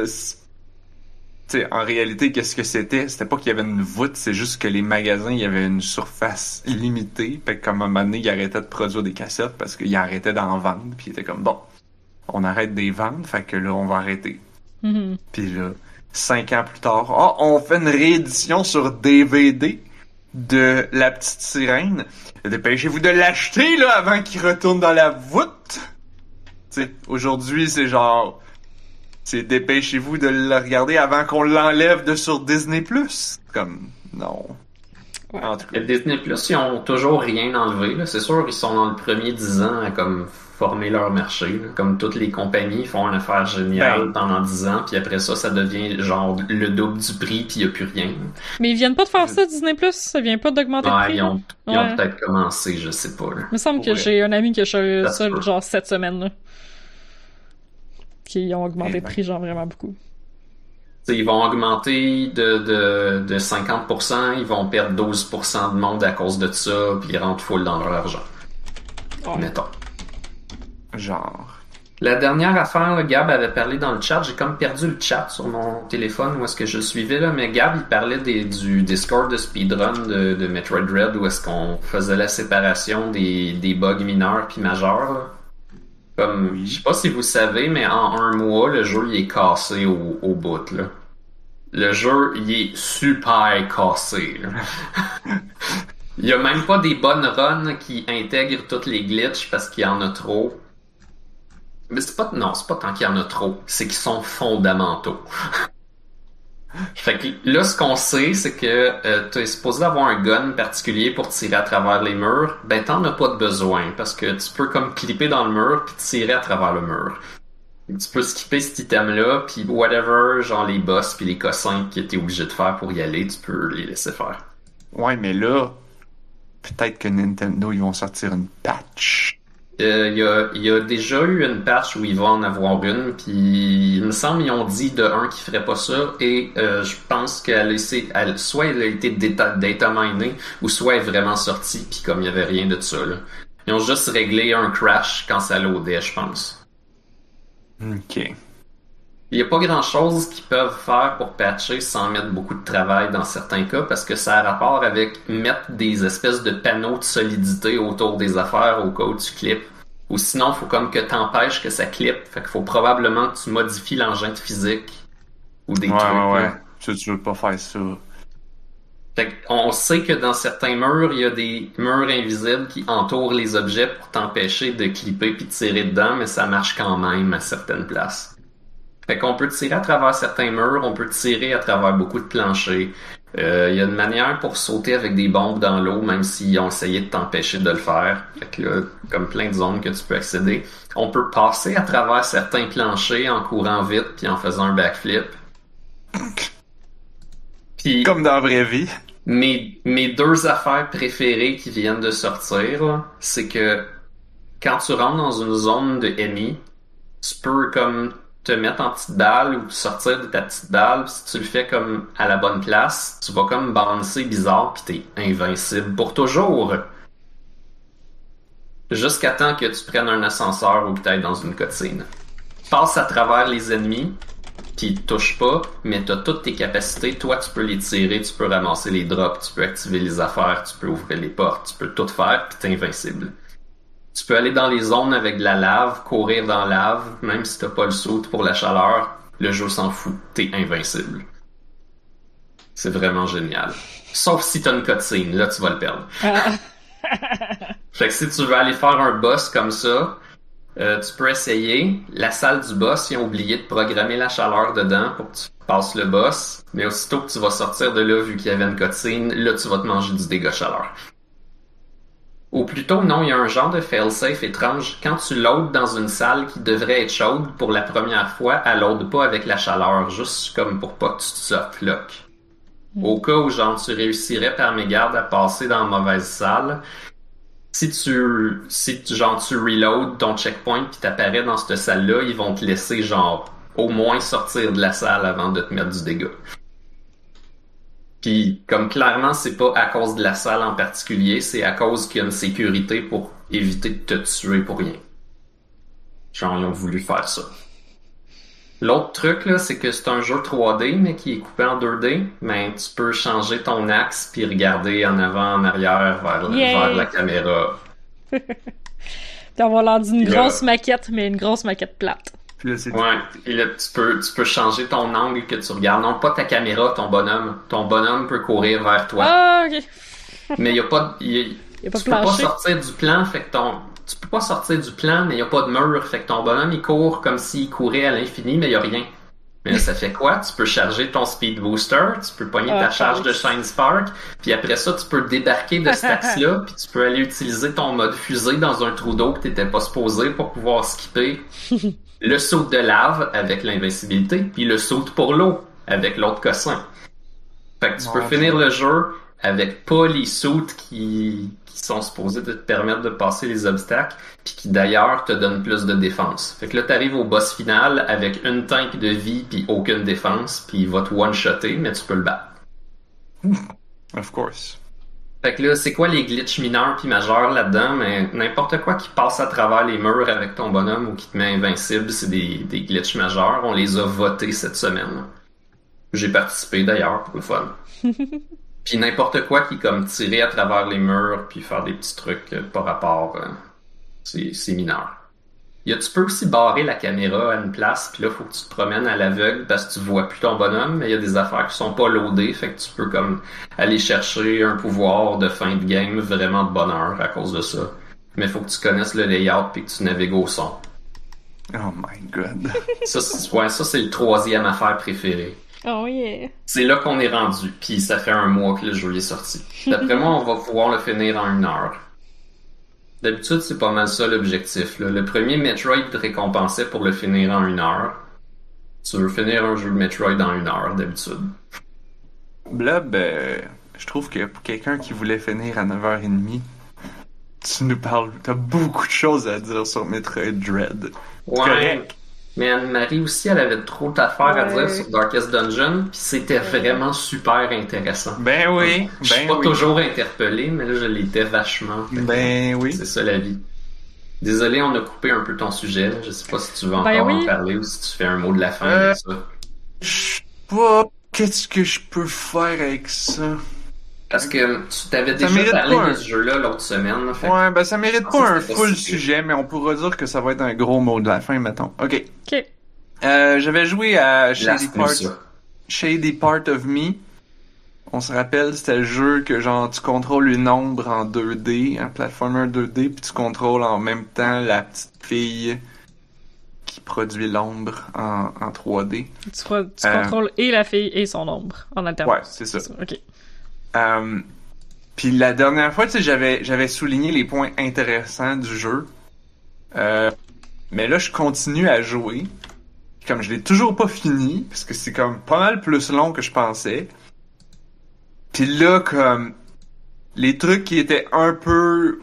Tu sais, en réalité, qu'est-ce que c'était? C'était pas qu'il y avait une voûte, c'est juste que les magasins, il y avait une surface limitée, fait que comme à un moment donné, ils arrêtaient de produire des cassettes parce qu'ils arrêtaient d'en vendre, puis ils étaient comme, bon, on arrête de les vendre, fait que là, on va arrêter. Mm-hmm. Puis là, cinq ans plus tard, oh, on fait une réédition sur D V D de La Petite Sirène. Dépêchez-vous de l'acheter, là, avant qu'il retourne dans la voûte. Tu sais, aujourd'hui, c'est genre... C'est dépêchez-vous de le regarder avant qu'on l'enlève de sur Disney plus. Comme, non. Ouais. En tout cas. Disney plus, ils ont toujours rien enlevé. Là. C'est sûr, ils sont dans le premier dix ans à comme former leur marché. Là. Comme toutes les compagnies font une affaire géniale ben, pendant dix ans, puis après ça, ça devient genre le double du prix, puis il n'y a plus rien. Mais ils viennent pas de faire ça, Disney plus? Ça vient pas d'augmenter ouais, le prix? Ils ont, ils ouais. ont peut-être commencé, je sais pas. Là. Il me semble que ouais. j'ai un ami qui a choisi ça, ça, genre, cette semaine, là. Qui ont augmenté le prix, genre, vraiment beaucoup. T'sais, ils vont augmenter de, de, de cinquante pour cent, ils vont perdre douze pour cent de monde à cause de ça, puis ils rentrent full dans leur argent. Oh. Mettons. Genre. La dernière affaire, là, Gab avait parlé dans le chat, j'ai comme perdu le chat sur mon téléphone où est-ce que je le suivais, là, mais Gab, il parlait des, du Discord de speedrun de, de Metroid Dread où est-ce qu'on faisait la séparation des, des bugs mineurs puis majeurs, là. Comme, oui. Je sais pas si vous savez, mais en un mois, le jeu, il est cassé au, au bout, là. Le jeu, il est super cassé, là. Il y a même pas des bonnes runs qui intègrent toutes les glitches parce qu'il y en a trop. Mais c'est pas, non, c'est pas tant qu'il y en a trop. C'est qu'ils sont fondamentaux. Fait que là, ce qu'on sait, c'est que euh, tu es supposé avoir un gun particulier pour tirer à travers les murs. Ben, t'en as pas de besoin, parce que tu peux comme clipper dans le mur puis tirer à travers le mur. Tu peux skipper cet item-là, puis whatever, genre les boss puis les cossins que t'es obligé de faire pour y aller, tu peux les laisser faire. Ouais, mais là, peut-être que Nintendo, ils vont sortir une patch. Il euh, y, a, y a déjà eu une patch où ils vont en avoir une, puis il me semble ils ont dit de un qu'ils feraient pas ça, et euh, je pense qu'elle essaie, elle, soit elle a été data, data minée, ou soit elle est vraiment sortie, puis comme il y avait rien de ça, là. Ils ont juste réglé un crash quand ça loadait, je pense. Ok. Il y a pas grand chose qu'ils peuvent faire pour patcher sans mettre beaucoup de travail dans certains cas, parce que ça a rapport avec mettre des espèces de panneaux de solidité autour des affaires au cas où tu clips. Ou sinon, faut comme que t'empêches que ça clippe. Fait qu'il faut probablement que tu modifies l'engin de physique. Ou des ouais, trucs. Ouais, ouais, là. Tu, tu veux pas faire ça. Fait qu'on sait que dans certains murs, il y a des murs invisibles qui entourent les objets pour t'empêcher de clipper puis de tirer dedans, mais ça marche quand même à certaines places. Fait qu'on peut tirer à travers certains murs, on peut tirer à travers beaucoup de planchers. Euh, il y a une manière pour sauter avec des bombes dans l'eau, même s'ils ont essayé de t'empêcher de le faire. Fait que là, comme plein de zones que tu peux accéder. On peut passer à travers certains planchers en courant vite puis en faisant un backflip. Puis, comme dans la vraie vie. Mes, mes deux affaires préférées qui viennent de sortir, là, c'est que quand tu rentres dans une zone de ennemis, tu peux comme te mettre en petite balle ou sortir de ta petite balle. Si tu le fais comme à la bonne place, tu vas comme bouncer bizarre pis t'es invincible pour toujours. Jusqu'à temps que tu prennes un ascenseur ou que t'ailles dans une cutscene. Tu passes à travers les ennemis pis ils te touchent pas, mais t'as toutes tes capacités. Toi, tu peux les tirer, tu peux ramasser les drops, tu peux activer les affaires, tu peux ouvrir les portes, tu peux tout faire pis t'es invincible. Tu peux aller dans les zones avec de la lave, courir dans la lave, même si t'as pas le saut pour la chaleur, le jeu s'en fout, t'es invincible. C'est vraiment génial. Sauf si t'as une cutscene, là tu vas le perdre. Fait que si tu veux aller faire un boss comme ça, euh, tu peux essayer. La salle du boss, ils ont oublié de programmer la chaleur dedans pour que tu passes le boss, mais aussitôt que tu vas sortir de là, vu qu'il y avait une cutscene, là tu vas te manger du dégât chaleur. Ou plutôt, non, il y a un genre de fail-safe étrange. Quand tu loads dans une salle qui devrait être chaude pour la première fois, elle load pas avec la chaleur, juste comme pour pas que tu te softlock. Mm. Au cas où, genre, tu réussirais par mégarde à passer dans la mauvaise salle, si tu, si tu, genre, tu reload ton checkpoint pis t'apparais dans cette salle-là, ils vont te laisser, genre, au moins sortir de la salle avant de te mettre du dégât. Puis, comme clairement, c'est pas à cause de la salle en particulier, c'est à cause qu'il y a une sécurité pour éviter de te tuer pour rien. Genre, ils ont voulu faire ça. L'autre truc, là, c'est que c'est un jeu trois D, mais qui est coupé en deux D, mais tu peux changer ton axe puis regarder en avant, en arrière, vers, vers la caméra. Puis avoir l'air d'une grosse là, maquette, mais une grosse maquette plate. Puis là, c'est ouais, et là, tu peux, tu peux changer ton angle que tu regardes. Non, pas ta caméra, ton bonhomme. Ton bonhomme peut courir vers toi. Ah, ok. Mais il n'y a pas, y a, y a pas tu peux pas sortir du plan, fait que ton, tu peux pas sortir du plan, mais il n'y a pas de mur, fait que ton bonhomme, il court comme s'il courait à l'infini, mais il n'y a rien. Mais ça fait quoi? Tu peux charger ton speed booster, tu peux pogner ta oh, charge de Shine Spark, puis après ça, tu peux débarquer de cet axe-là, puis tu peux aller utiliser ton mode fusée dans un trou d'eau que t'étais pas supposé pour pouvoir skipper le saut de lave avec l'invincibilité, puis le saut pour l'eau avec l'autre cossin. Fait que tu bon, peux finir le jeu avec pas les sauts qui, qui sont supposés te permettre de passer les obstacles, puis qui d'ailleurs te donnent plus de défense. Fait que là, t'arrives au boss final avec une tank de vie puis aucune défense, puis il va te one-shotter, mais tu peux le battre. Of course. Fait que là, c'est quoi les glitches mineurs puis majeurs là-dedans? Mais n'importe quoi qui passe à travers les murs avec ton bonhomme ou qui te met invincible, c'est des, des glitches majeurs. On les a votés cette semaine. J'ai participé d'ailleurs pour le fun. Puis n'importe quoi qui est comme tirer à travers les murs puis faire des petits trucs euh, par rapport, euh, c'est, c'est mineur. Il y a, tu peux aussi barrer la caméra à une place, puis là, faut que tu te promènes à l'aveugle parce que tu vois plus ton bonhomme, mais il y a des affaires qui sont pas loadées, fait que tu peux comme aller chercher un pouvoir de fin de game vraiment de bonheur à cause de ça. Mais faut que tu connaisses le layout puis que tu navigues au son. Oh my god. Ça, c'est, ouais, ça, c'est le troisième affaire préférée. Oh yeah. C'est là qu'on est rendu, puis ça fait un mois que le jeu est sorti. D'après moi, on va pouvoir le finir en une heure. D'habitude, c'est pas mal ça l'objectif. Là. Le premier Metroid te récompensait pour le finir en une heure. Tu veux finir un jeu de Metroid en une heure, d'habitude. Blob, euh, je trouve que pour quelqu'un qui voulait finir à neuf heures trente, tu nous parles... T'as beaucoup de choses à dire sur Metroid Dread. Ouais. Correct. Mais Anne-Marie aussi, elle avait trop d'affaires ouais. à dire sur Darkest Dungeon, puis c'était ouais. vraiment super intéressant. Ben oui, Je suis ben pas oui. toujours interpellé, mais là, je l'étais vachement. Ben oui. C'est ça la vie. Désolé, on a coupé un peu ton sujet. Là. Je sais pas si tu veux encore ben oui. en parler ou si tu fais un mot de la fin euh, avec ça. Je sais pas. Qu'est-ce que je peux faire avec ça? Parce que tu t'avais déjà parlé un... de ce jeu-là l'autre semaine. Fait ouais, ben ça mérite pas un full pas sujet, mais on pourra dire que ça va être un gros mot de la fin, mettons. Ok. Ok. Euh, j'avais joué à Shady Part... Shady Part of Me. On se rappelle, c'était le jeu que genre tu contrôles une ombre en deux D, un platformer deux D, puis tu contrôles en même temps la petite fille qui produit l'ombre en, en trois D. Tu, tu euh... contrôles et la fille et son ombre en alternance. Ouais, c'est ça. C'est ça. Ok. Euh, puis la dernière fois, tu sais, j'avais, j'avais souligné les points intéressants du jeu. Euh, mais là, je continue à jouer. Comme je l'ai toujours pas fini, parce que c'est comme pas mal plus long que je pensais. Puis là, comme les trucs qui étaient un peu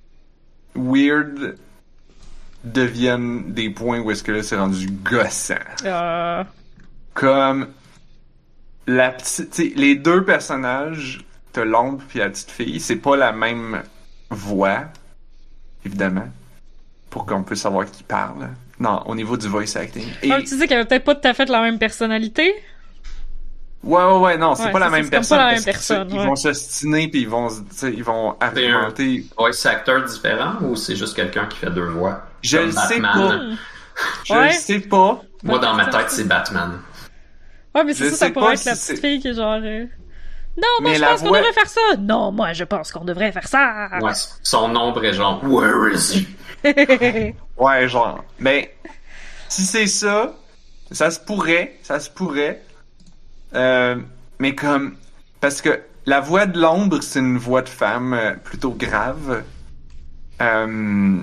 weird deviennent des points où est-ce que là, c'est rendu gossant. Uh... Comme la petite, t'sais, les deux personnages, t'as l'ombre puis la petite fille, c'est pas la même voix, évidemment, pour qu'on puisse savoir qui parle. Non, au niveau du voice acting. Et... Ah, tu sais qu'il avait peut-être pas tout à fait la même personnalité? Ouais, ouais, ouais, non, c'est ouais, pas, c'est, la même c'est personne, pas la même personne. Ils ouais. vont s'ostiner puis ils vont, ils vont argumenter. C'est un voice actor différent ou c'est juste quelqu'un qui fait deux voix? Je le sais pas. Je ouais. le sais pas. Moi, dans ma tête, c'est Batman. Ouais, mais c'est je ça, ça pourrait être si la petite c'est... fille qui est genre... Euh... Non, moi, mais je pense voix... qu'on devrait faire ça. Non, moi, je pense qu'on devrait faire ça. Ouais, son ombre est genre, where is he? Ouais, genre. Mais, si c'est ça, ça se pourrait, ça se pourrait. Euh, mais comme, parce que la voix de l'ombre, c'est une voix de femme euh, plutôt grave. Euh,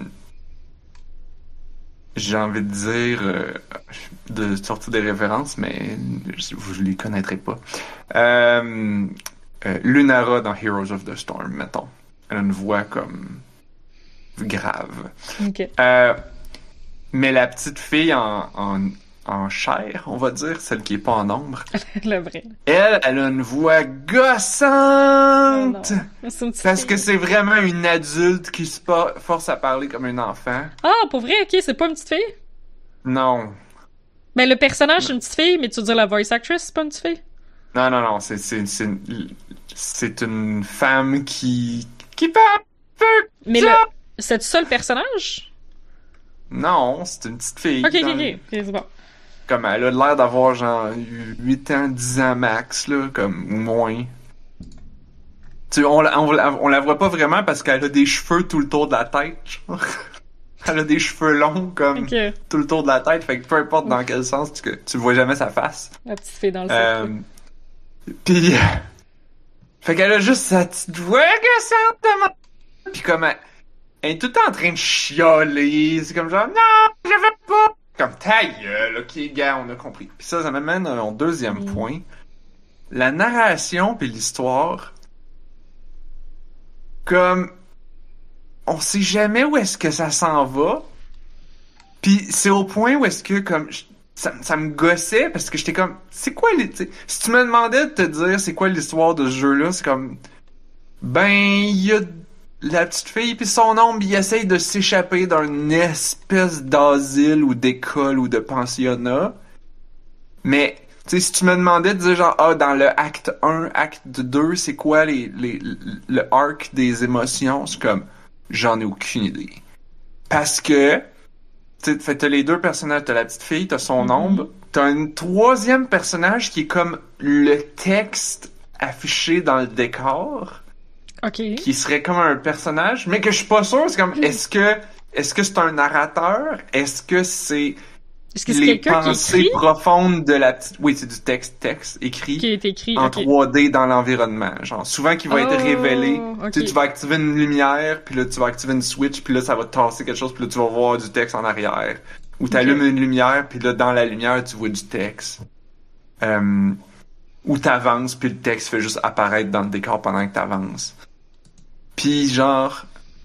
j'ai envie de dire, euh, de sortir des références, mais je, vous les connaîtrez pas. Euh, euh, Lunara dans Heroes of the Storm, mettons. Elle a une voix comme grave. Okay. Euh, mais la petite fille en, en en chair, on va dire, celle qui est pas en ombre. Le vrai. Elle, elle a une voix gossante! Oh parce que c'est vraiment une adulte qui se force à parler comme un enfant. Ah, pour vrai? Ok, c'est pas une petite fille? Non. Mais le personnage, c'est une petite fille, mais tu veux dire la voice actress, c'est pas une petite fille? Non, non, non, c'est, c'est, c'est, une, c'est une femme qui, qui parle peu. Mais le, c'est ça le personnage? Non, c'est une petite fille. Ok, ok, ok, ok, c'est bon. Comme elle a l'air d'avoir genre huit ans, dix ans max, là, comme, ou moins. Tu on, on, on, on la voit pas vraiment parce qu'elle a des cheveux tout le tour de la tête, genre. Elle a des cheveux longs, comme, okay. tout le tour de la tête, fait que peu importe dans quel sens, tu, tu vois jamais sa face. La petite fille dans le euh, Pis... Fait qu'elle a juste sa petite voix gossante. Pis comme, elle, elle est tout le temps en train de chialer, c'est comme genre, non, je veux pas! Comme, ta gueule, ok, gars, on a compris. Pis ça, ça m'amène à mon deuxième mmh. point. La narration pis l'histoire, comme... On sait jamais où est-ce que ça s'en va. Puis c'est au point où est-ce que comme ça, ça me gossait parce que j'étais comme c'est quoi les si tu me demandais de te dire c'est quoi l'histoire de ce jeu-là, c'est comme ben il y a la petite fille puis son ombre, il essaye de s'échapper d'une espèce d'asile ou d'école ou de pensionnat. Mais tu sais si tu me demandais de dire genre ah dans le acte un, acte deux, c'est quoi les les le arc des émotions, c'est comme j'en ai aucune idée. Parce que, tu sais, t'as les deux personnages, t'as la petite fille, t'as son mm-hmm. ombre, t'as un troisième personnage qui est comme le texte affiché dans le décor. OK. Qui serait comme un personnage, mais que je suis pas sûr, c'est comme, mm. est-ce que, est-ce que c'est un narrateur? Est-ce que c'est... Est-ce que c'est les quelqu'un pensées qui écrit? profondes de la petite... Oui, c'est du texte, texte écrit, qui est écrit en okay. trois D dans l'environnement. Genre, souvent qui va oh, être révélé. Okay. Tu sais, tu vas activer une lumière, puis là, tu vas activer une switch, puis là, ça va te tasser quelque chose, puis là, tu vas voir du texte en arrière. Ou t'allumes okay. une lumière, puis là, dans la lumière, tu vois du texte. Euh, ou t'avances, puis le texte fait juste apparaître dans le décor pendant que t'avances. Puis genre...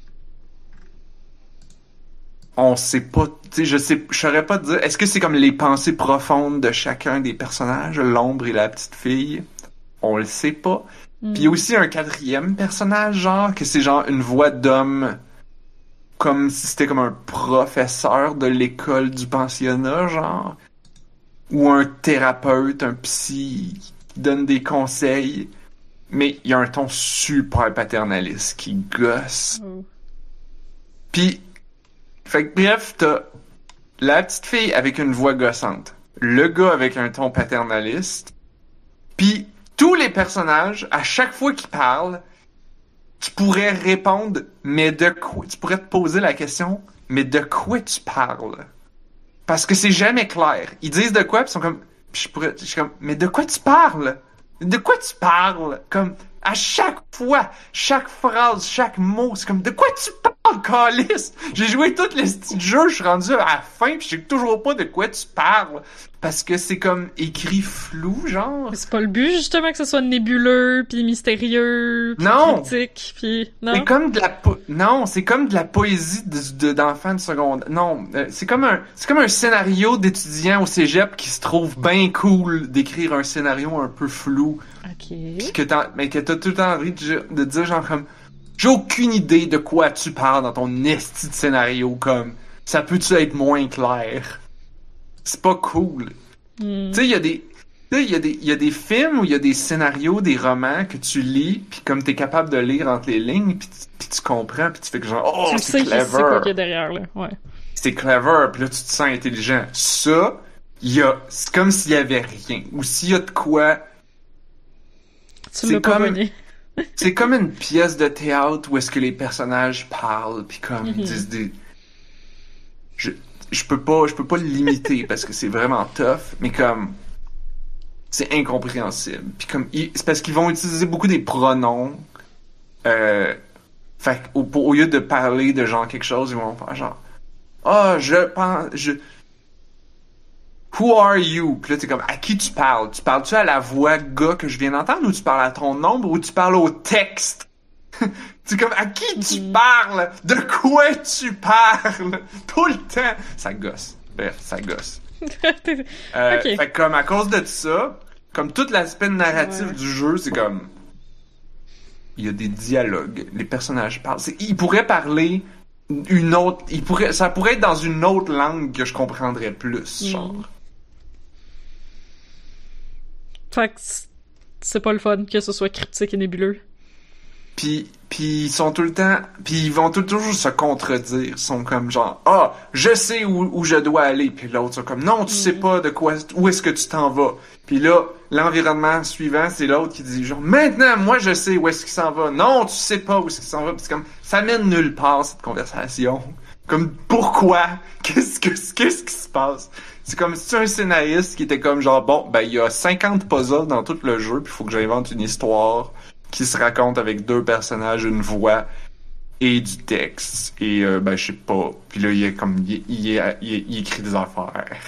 On sait pas, tu sais, je sais, je saurais pas te dire, est-ce que c'est comme les pensées profondes de chacun des personnages, l'ombre et la petite fille? On le sait pas. Mm. Puis il y a aussi un quatrième personnage, genre, que c'est genre une voix d'homme, comme si c'était comme un professeur de l'école du pensionnat, genre. Ou un thérapeute, un psy, qui donne des conseils. Mais il y a un ton super paternaliste qui gosse. Mm. Puis, fait que bref, t'as la petite fille avec une voix gossante, le gars avec un ton paternaliste, puis tous les personnages, à chaque fois qu'ils parlent, tu pourrais répondre, mais de quoi? Tu pourrais te poser la question, mais de quoi tu parles? Parce que c'est jamais clair. Ils disent de quoi, puis ils sont comme, je pourrais, je suis comme, mais de quoi tu parles? De quoi tu parles? Comme, à chaque fois, chaque phrase, chaque mot, c'est comme, de quoi tu parles, câlisse? J'ai joué tous les petits jeux, je suis rendu à la fin, pis je sais toujours pas de quoi tu parles. Parce que c'est comme écrit flou, genre. Mais c'est pas le but, justement, que ce soit nébuleux, pis mystérieux, pis non. critique, pis... Non. C'est comme de la po- non, c'est comme de la poésie de, de, d'enfants de secondaire. Non, euh, c'est comme un, c'est comme un scénario d'étudiant au cégep qui se trouve bien cool d'écrire un scénario un peu flou. Ok. Pis que t'as, mais que t'as tout le temps envie de, de dire genre comme, j'ai aucune idée de quoi tu parles dans ton esti de scénario, comme, ça peut-tu être moins clair? C'est pas cool. Mm. Tu sais, il y a des, tu sais, il y a des, il y a des films où il y a des scénarios, des romans que tu lis, puis comme t'es capable de lire entre les lignes, puis tu, tu comprends, puis tu fais que genre, oh, tu c'est sais clever. C'est quoi qu'il y a derrière, là, ouais. C'est clever, puis là, tu te sens intelligent. Ça, il y a, c'est comme s'il y avait rien. Ou s'il y a de quoi... Tu l'as pas donné. C'est comme une pièce de théâtre où est-ce que les personnages parlent, puis comme, mm-hmm. ils disent des... Je... Je peux pas, je peux pas le limiter parce que c'est vraiment tough, mais comme c'est incompréhensible. Puis comme c'est parce qu'ils vont utiliser beaucoup des pronoms. Euh, fait au, au lieu de parler de genre quelque chose, ils vont faire genre ah oh, je pense je Who are you? Puis là t'es comme à qui tu parles? Tu parles-tu à la voix gars que je viens d'entendre ou tu parles à ton nombre ou tu parles au texte? C'est comme, à qui tu parles? De quoi tu parles? Tout le temps! Ça gosse. Bref, ça gosse. euh, okay. Fait que comme à cause de ça, comme tout l'aspect narratif ouais. du jeu, c'est comme il y a des dialogues, les personnages parlent. C'est, ils pourraient parler une autre, ils pourraient, ça pourrait être dans une autre langue que je comprendrais plus, mm. genre. Fait que c'est pas le fun que ce soit cryptique et nébuleux. Puis, puis ils sont tout le temps, puis ils vont tout, toujours se contredire. Ils sont comme genre, ah, je sais où, où je dois aller. Puis l'autre, sont comme, non, tu mm. sais pas de quoi, où est-ce que tu t'en vas. Puis là, l'environnement suivant, c'est l'autre qui dit genre, maintenant, moi, je sais où est-ce qu'il s'en va. Non, tu sais pas où est-ce qu'il s'en va. Puis c'est comme, ça mène nulle part, cette conversation. Comme, pourquoi? Qu'est-ce que, qu'est-ce qui se passe? C'est comme si tu un scénariste qui était comme genre, bon, ben, il y a cinquante puzzles dans tout le jeu, puis il faut que j'invente une histoire qui se raconte avec deux personnages, une voix et du texte. Et, euh, ben, je sais pas. Puis là, il est comme, il, il, il, il, il écrit des affaires.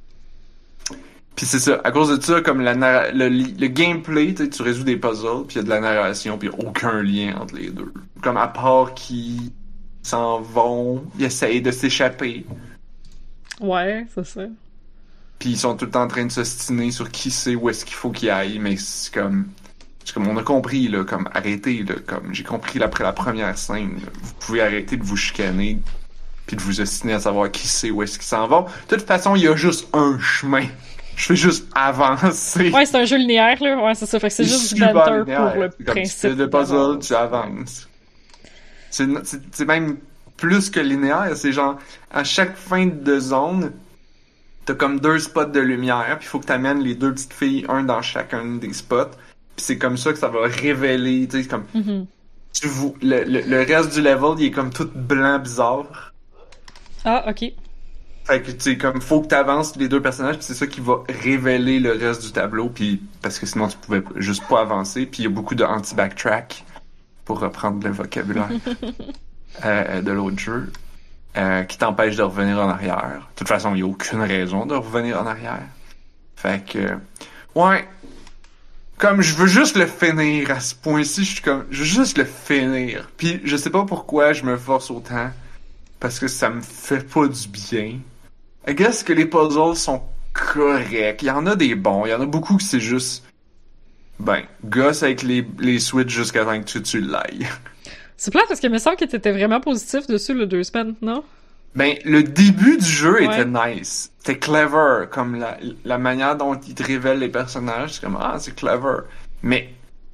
Puis c'est ça, à cause de ça, comme la narra- le, le gameplay, tu résous des puzzles, puis il y a de la narration, puis il y a aucun lien entre les deux. Comme à part qu'ils s'en vont, ils essayent de s'échapper. Ouais, c'est ça. Puis ils sont tout le temps en train de s'ostiner sur qui sait où est-ce qu'il faut qu'ils aillent, mais c'est comme... C'est comme on a compris, là, comme arrêtez, là, comme j'ai compris là, après la première scène, là, vous pouvez arrêter de vous chicaner, puis de vous ostiner à savoir qui sait où est-ce qu'ils s'en vont. De toute façon, il y a juste un chemin. Je fais juste avancer. Ouais, c'est un jeu linéaire, là. Ouais, c'est ça. Fait que c'est juste du banter pour le comme principe. C'est le puzzle, tu avances. C'est, c'est, c'est même plus que linéaire. C'est genre, à chaque fin de zone, t'as comme deux spots de lumière, puis il faut que t'amènes les deux petites filles, un dans chacun des spots. Puis c'est comme ça que ça va révéler, tu sais, comme... Mm-hmm. Tu vous, le, le, le reste du level, il est comme tout blanc, bizarre. Ah, ok. Fait que, tu sais, comme, faut que t'avances les deux personnages, pis c'est ça qui va révéler le reste du tableau, puis parce que sinon, tu pouvais juste pas avancer, puis il y a beaucoup de anti-backtrack, pour reprendre le vocabulaire euh, de l'autre jeu, euh, qui t'empêche de revenir en arrière. De toute façon, il y a aucune raison de revenir en arrière. Fait que, ouais, comme, je veux juste le finir à ce point-ci, je suis comme, je veux juste le finir. Puis je sais pas pourquoi je me force autant, parce que ça me fait pas du bien. I guess que les puzzles sont corrects. Il y en a des bons. Il y en a beaucoup que c'est juste... Ben, gosse avec les, les switches jusqu'à temps que tu, tu l'ailles. C'est plate parce qu'il me semble que t'étais vraiment positif dessus le deux semaines, non? Ben, le début du jeu ouais. était nice. C'était clever. Comme la, la manière dont il te révèle les personnages. C'est comme, ah, c'est clever. Mais...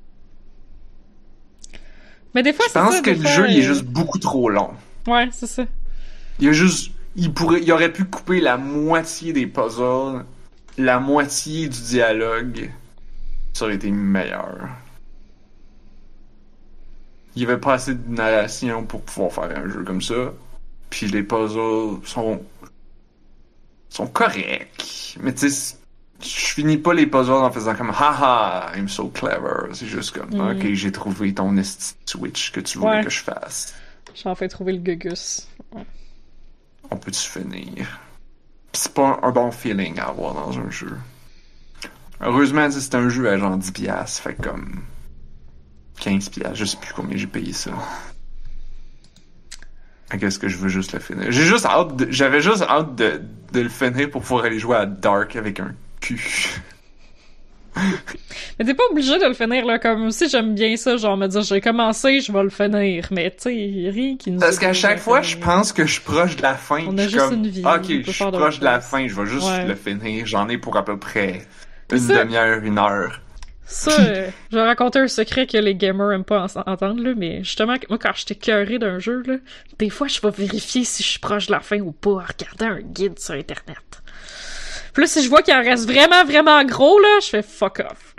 Mais des fois, je c'est pense ça, que le fois, jeu, euh... il est juste beaucoup trop long. Ouais, c'est ça. Il y a juste... Il pourrait, il aurait pu couper la moitié des puzzles, la moitié du dialogue. Ça aurait été meilleur. Il y avait pas assez de narration pour pouvoir faire un jeu comme ça. Puis les puzzles sont sont corrects. Mais tu sais, je finis pas les puzzles en faisant comme haha, I'm so clever. C'est juste comme mm. ok, j'ai trouvé ton esti switch que tu voulais ouais. que je fasse. J'ai enfin trouvé le gugus. Ouais. On peut-tu finir? Pis c'est pas un, un bon feeling à avoir dans un jeu. Heureusement, c'est un jeu à genre dix piastres, fait comme quinze piastres, je sais plus combien j'ai payé ça. Qu'est-ce que je veux juste le finir? J'ai juste hâte de, j'avais juste hâte de, de le finir pour pouvoir aller jouer à Dark avec un cul. Mais t'es pas obligé de le finir, là, comme si j'aime bien ça, genre me dire j'ai commencé, je vais le finir, mais tu sais, rien qui nous... Parce qu'à chaque fois, je pense que je suis proche de la fin. On a juste comme, une vie. Ok, je suis proche de la fin, je vais juste ouais. le finir, j'en ai pour à peu près une ça, demi-heure, une heure. Ça, euh, je vais raconter un secret que les gamers aiment pas en- entendre, là, mais justement, moi, quand j'étais écœurée d'un jeu, là, des fois, je vais vérifier si je suis proche de la fin ou pas en regardant un guide sur Internet. Puis là, si je vois qu'il en reste vraiment, vraiment gros, là, je fais fuck off.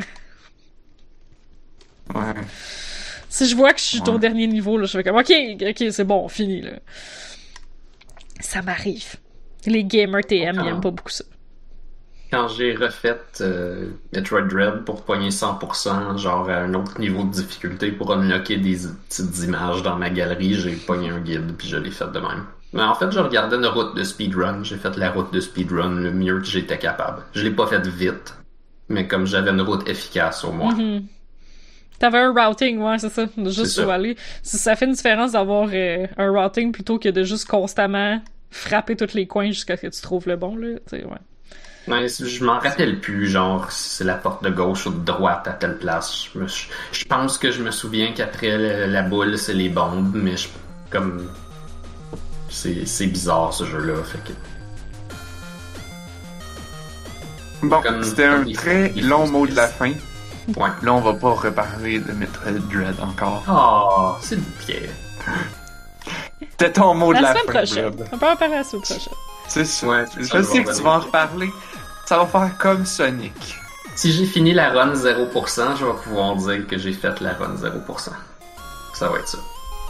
Ouais. Si je vois que je suis ouais. au dernier niveau, là, je fais comme, ok, ok, c'est bon, fini, là. Ça m'arrive. Les gamers T M, ils aiment pas beaucoup ça. Quand j'ai refait euh, Metroid Dread pour pogner cent pour cent, genre à un autre niveau de difficulté pour unlocker des petites images dans ma galerie, j'ai pogné un guide puis je l'ai fait de même. Mais en fait, je regardais une route de speedrun, j'ai fait la route de speedrun le mieux que j'étais capable. Je l'ai pas fait vite, mais comme j'avais une route efficace au moins. Mm-hmm. T'avais un routing, ouais, c'est ça, juste où aller. Si ça fait une différence d'avoir euh, un routing plutôt que de juste constamment frapper tous les coins jusqu'à ce que tu trouves le bon, là, tu sais, ouais. Ouais, je m'en rappelle plus, genre, si c'est la porte de gauche ou de droite à telle place. Je, me, je, je pense que je me souviens qu'après la, la boule, c'est les bombes, mais je, comme... C'est, c'est bizarre, ce jeu-là, fait que... Bon, comme, c'était un très long mot de la fin. Ouais. Là, on va pas reparler de Metroid Dread encore. Oh, c'est bien. C'était ton mot la de la fin. La semaine prochaine. On peut en parler la semaine prochaine. C'est sûr. Ouais, je sais que tu vas en reparler. Ça va faire comme Sonic. Si j'ai fini la run zéro pour cent, je vais pouvoir dire que j'ai fait la run zéro pour cent. Ça va être ça.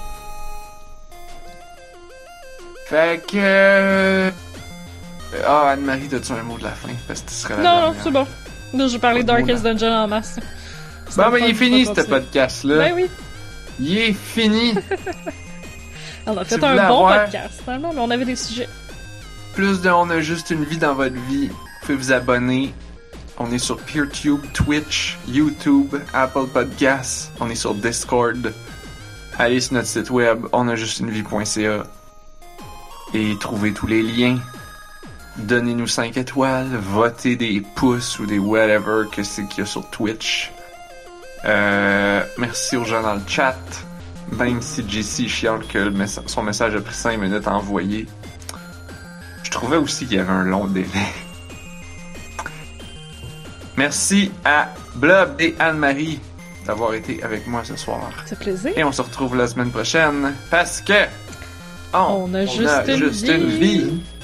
Fait que... Ah, Anne-Marie, t'as-tu un mot de la fin? Parce que tu serais la Non, dernière. non, c'est bon. Là, j'ai parlé Darkest Dungeon en masse. Bon, ben, il est fini, ce podcast-là. Ben oui. Il est fini. On a fait un bon avoir... podcast, finalement, mais on avait des sujets. Plus de On a juste une vie dans votre vie, vous pouvez vous abonner. On est sur PeerTube, Twitch, YouTube, Apple Podcasts. On est sur Discord. Allez sur notre site web, onajustunevie point c a et trouvez tous les liens. Donnez-nous cinq étoiles, votez des pouces ou des whatever que c'est qu'il y a sur Twitch. Euh, merci aux gens dans le chat. Même si J C chiale que le messa- son message a pris cinq minutes à envoyer. Je trouvais aussi qu'il y avait un long délai. Merci à Blob et Anne-Marie d'avoir été avec moi ce soir. C'est plaisir. Et on se retrouve la semaine prochaine parce que on, on a, juste, a une, juste vie. une vie.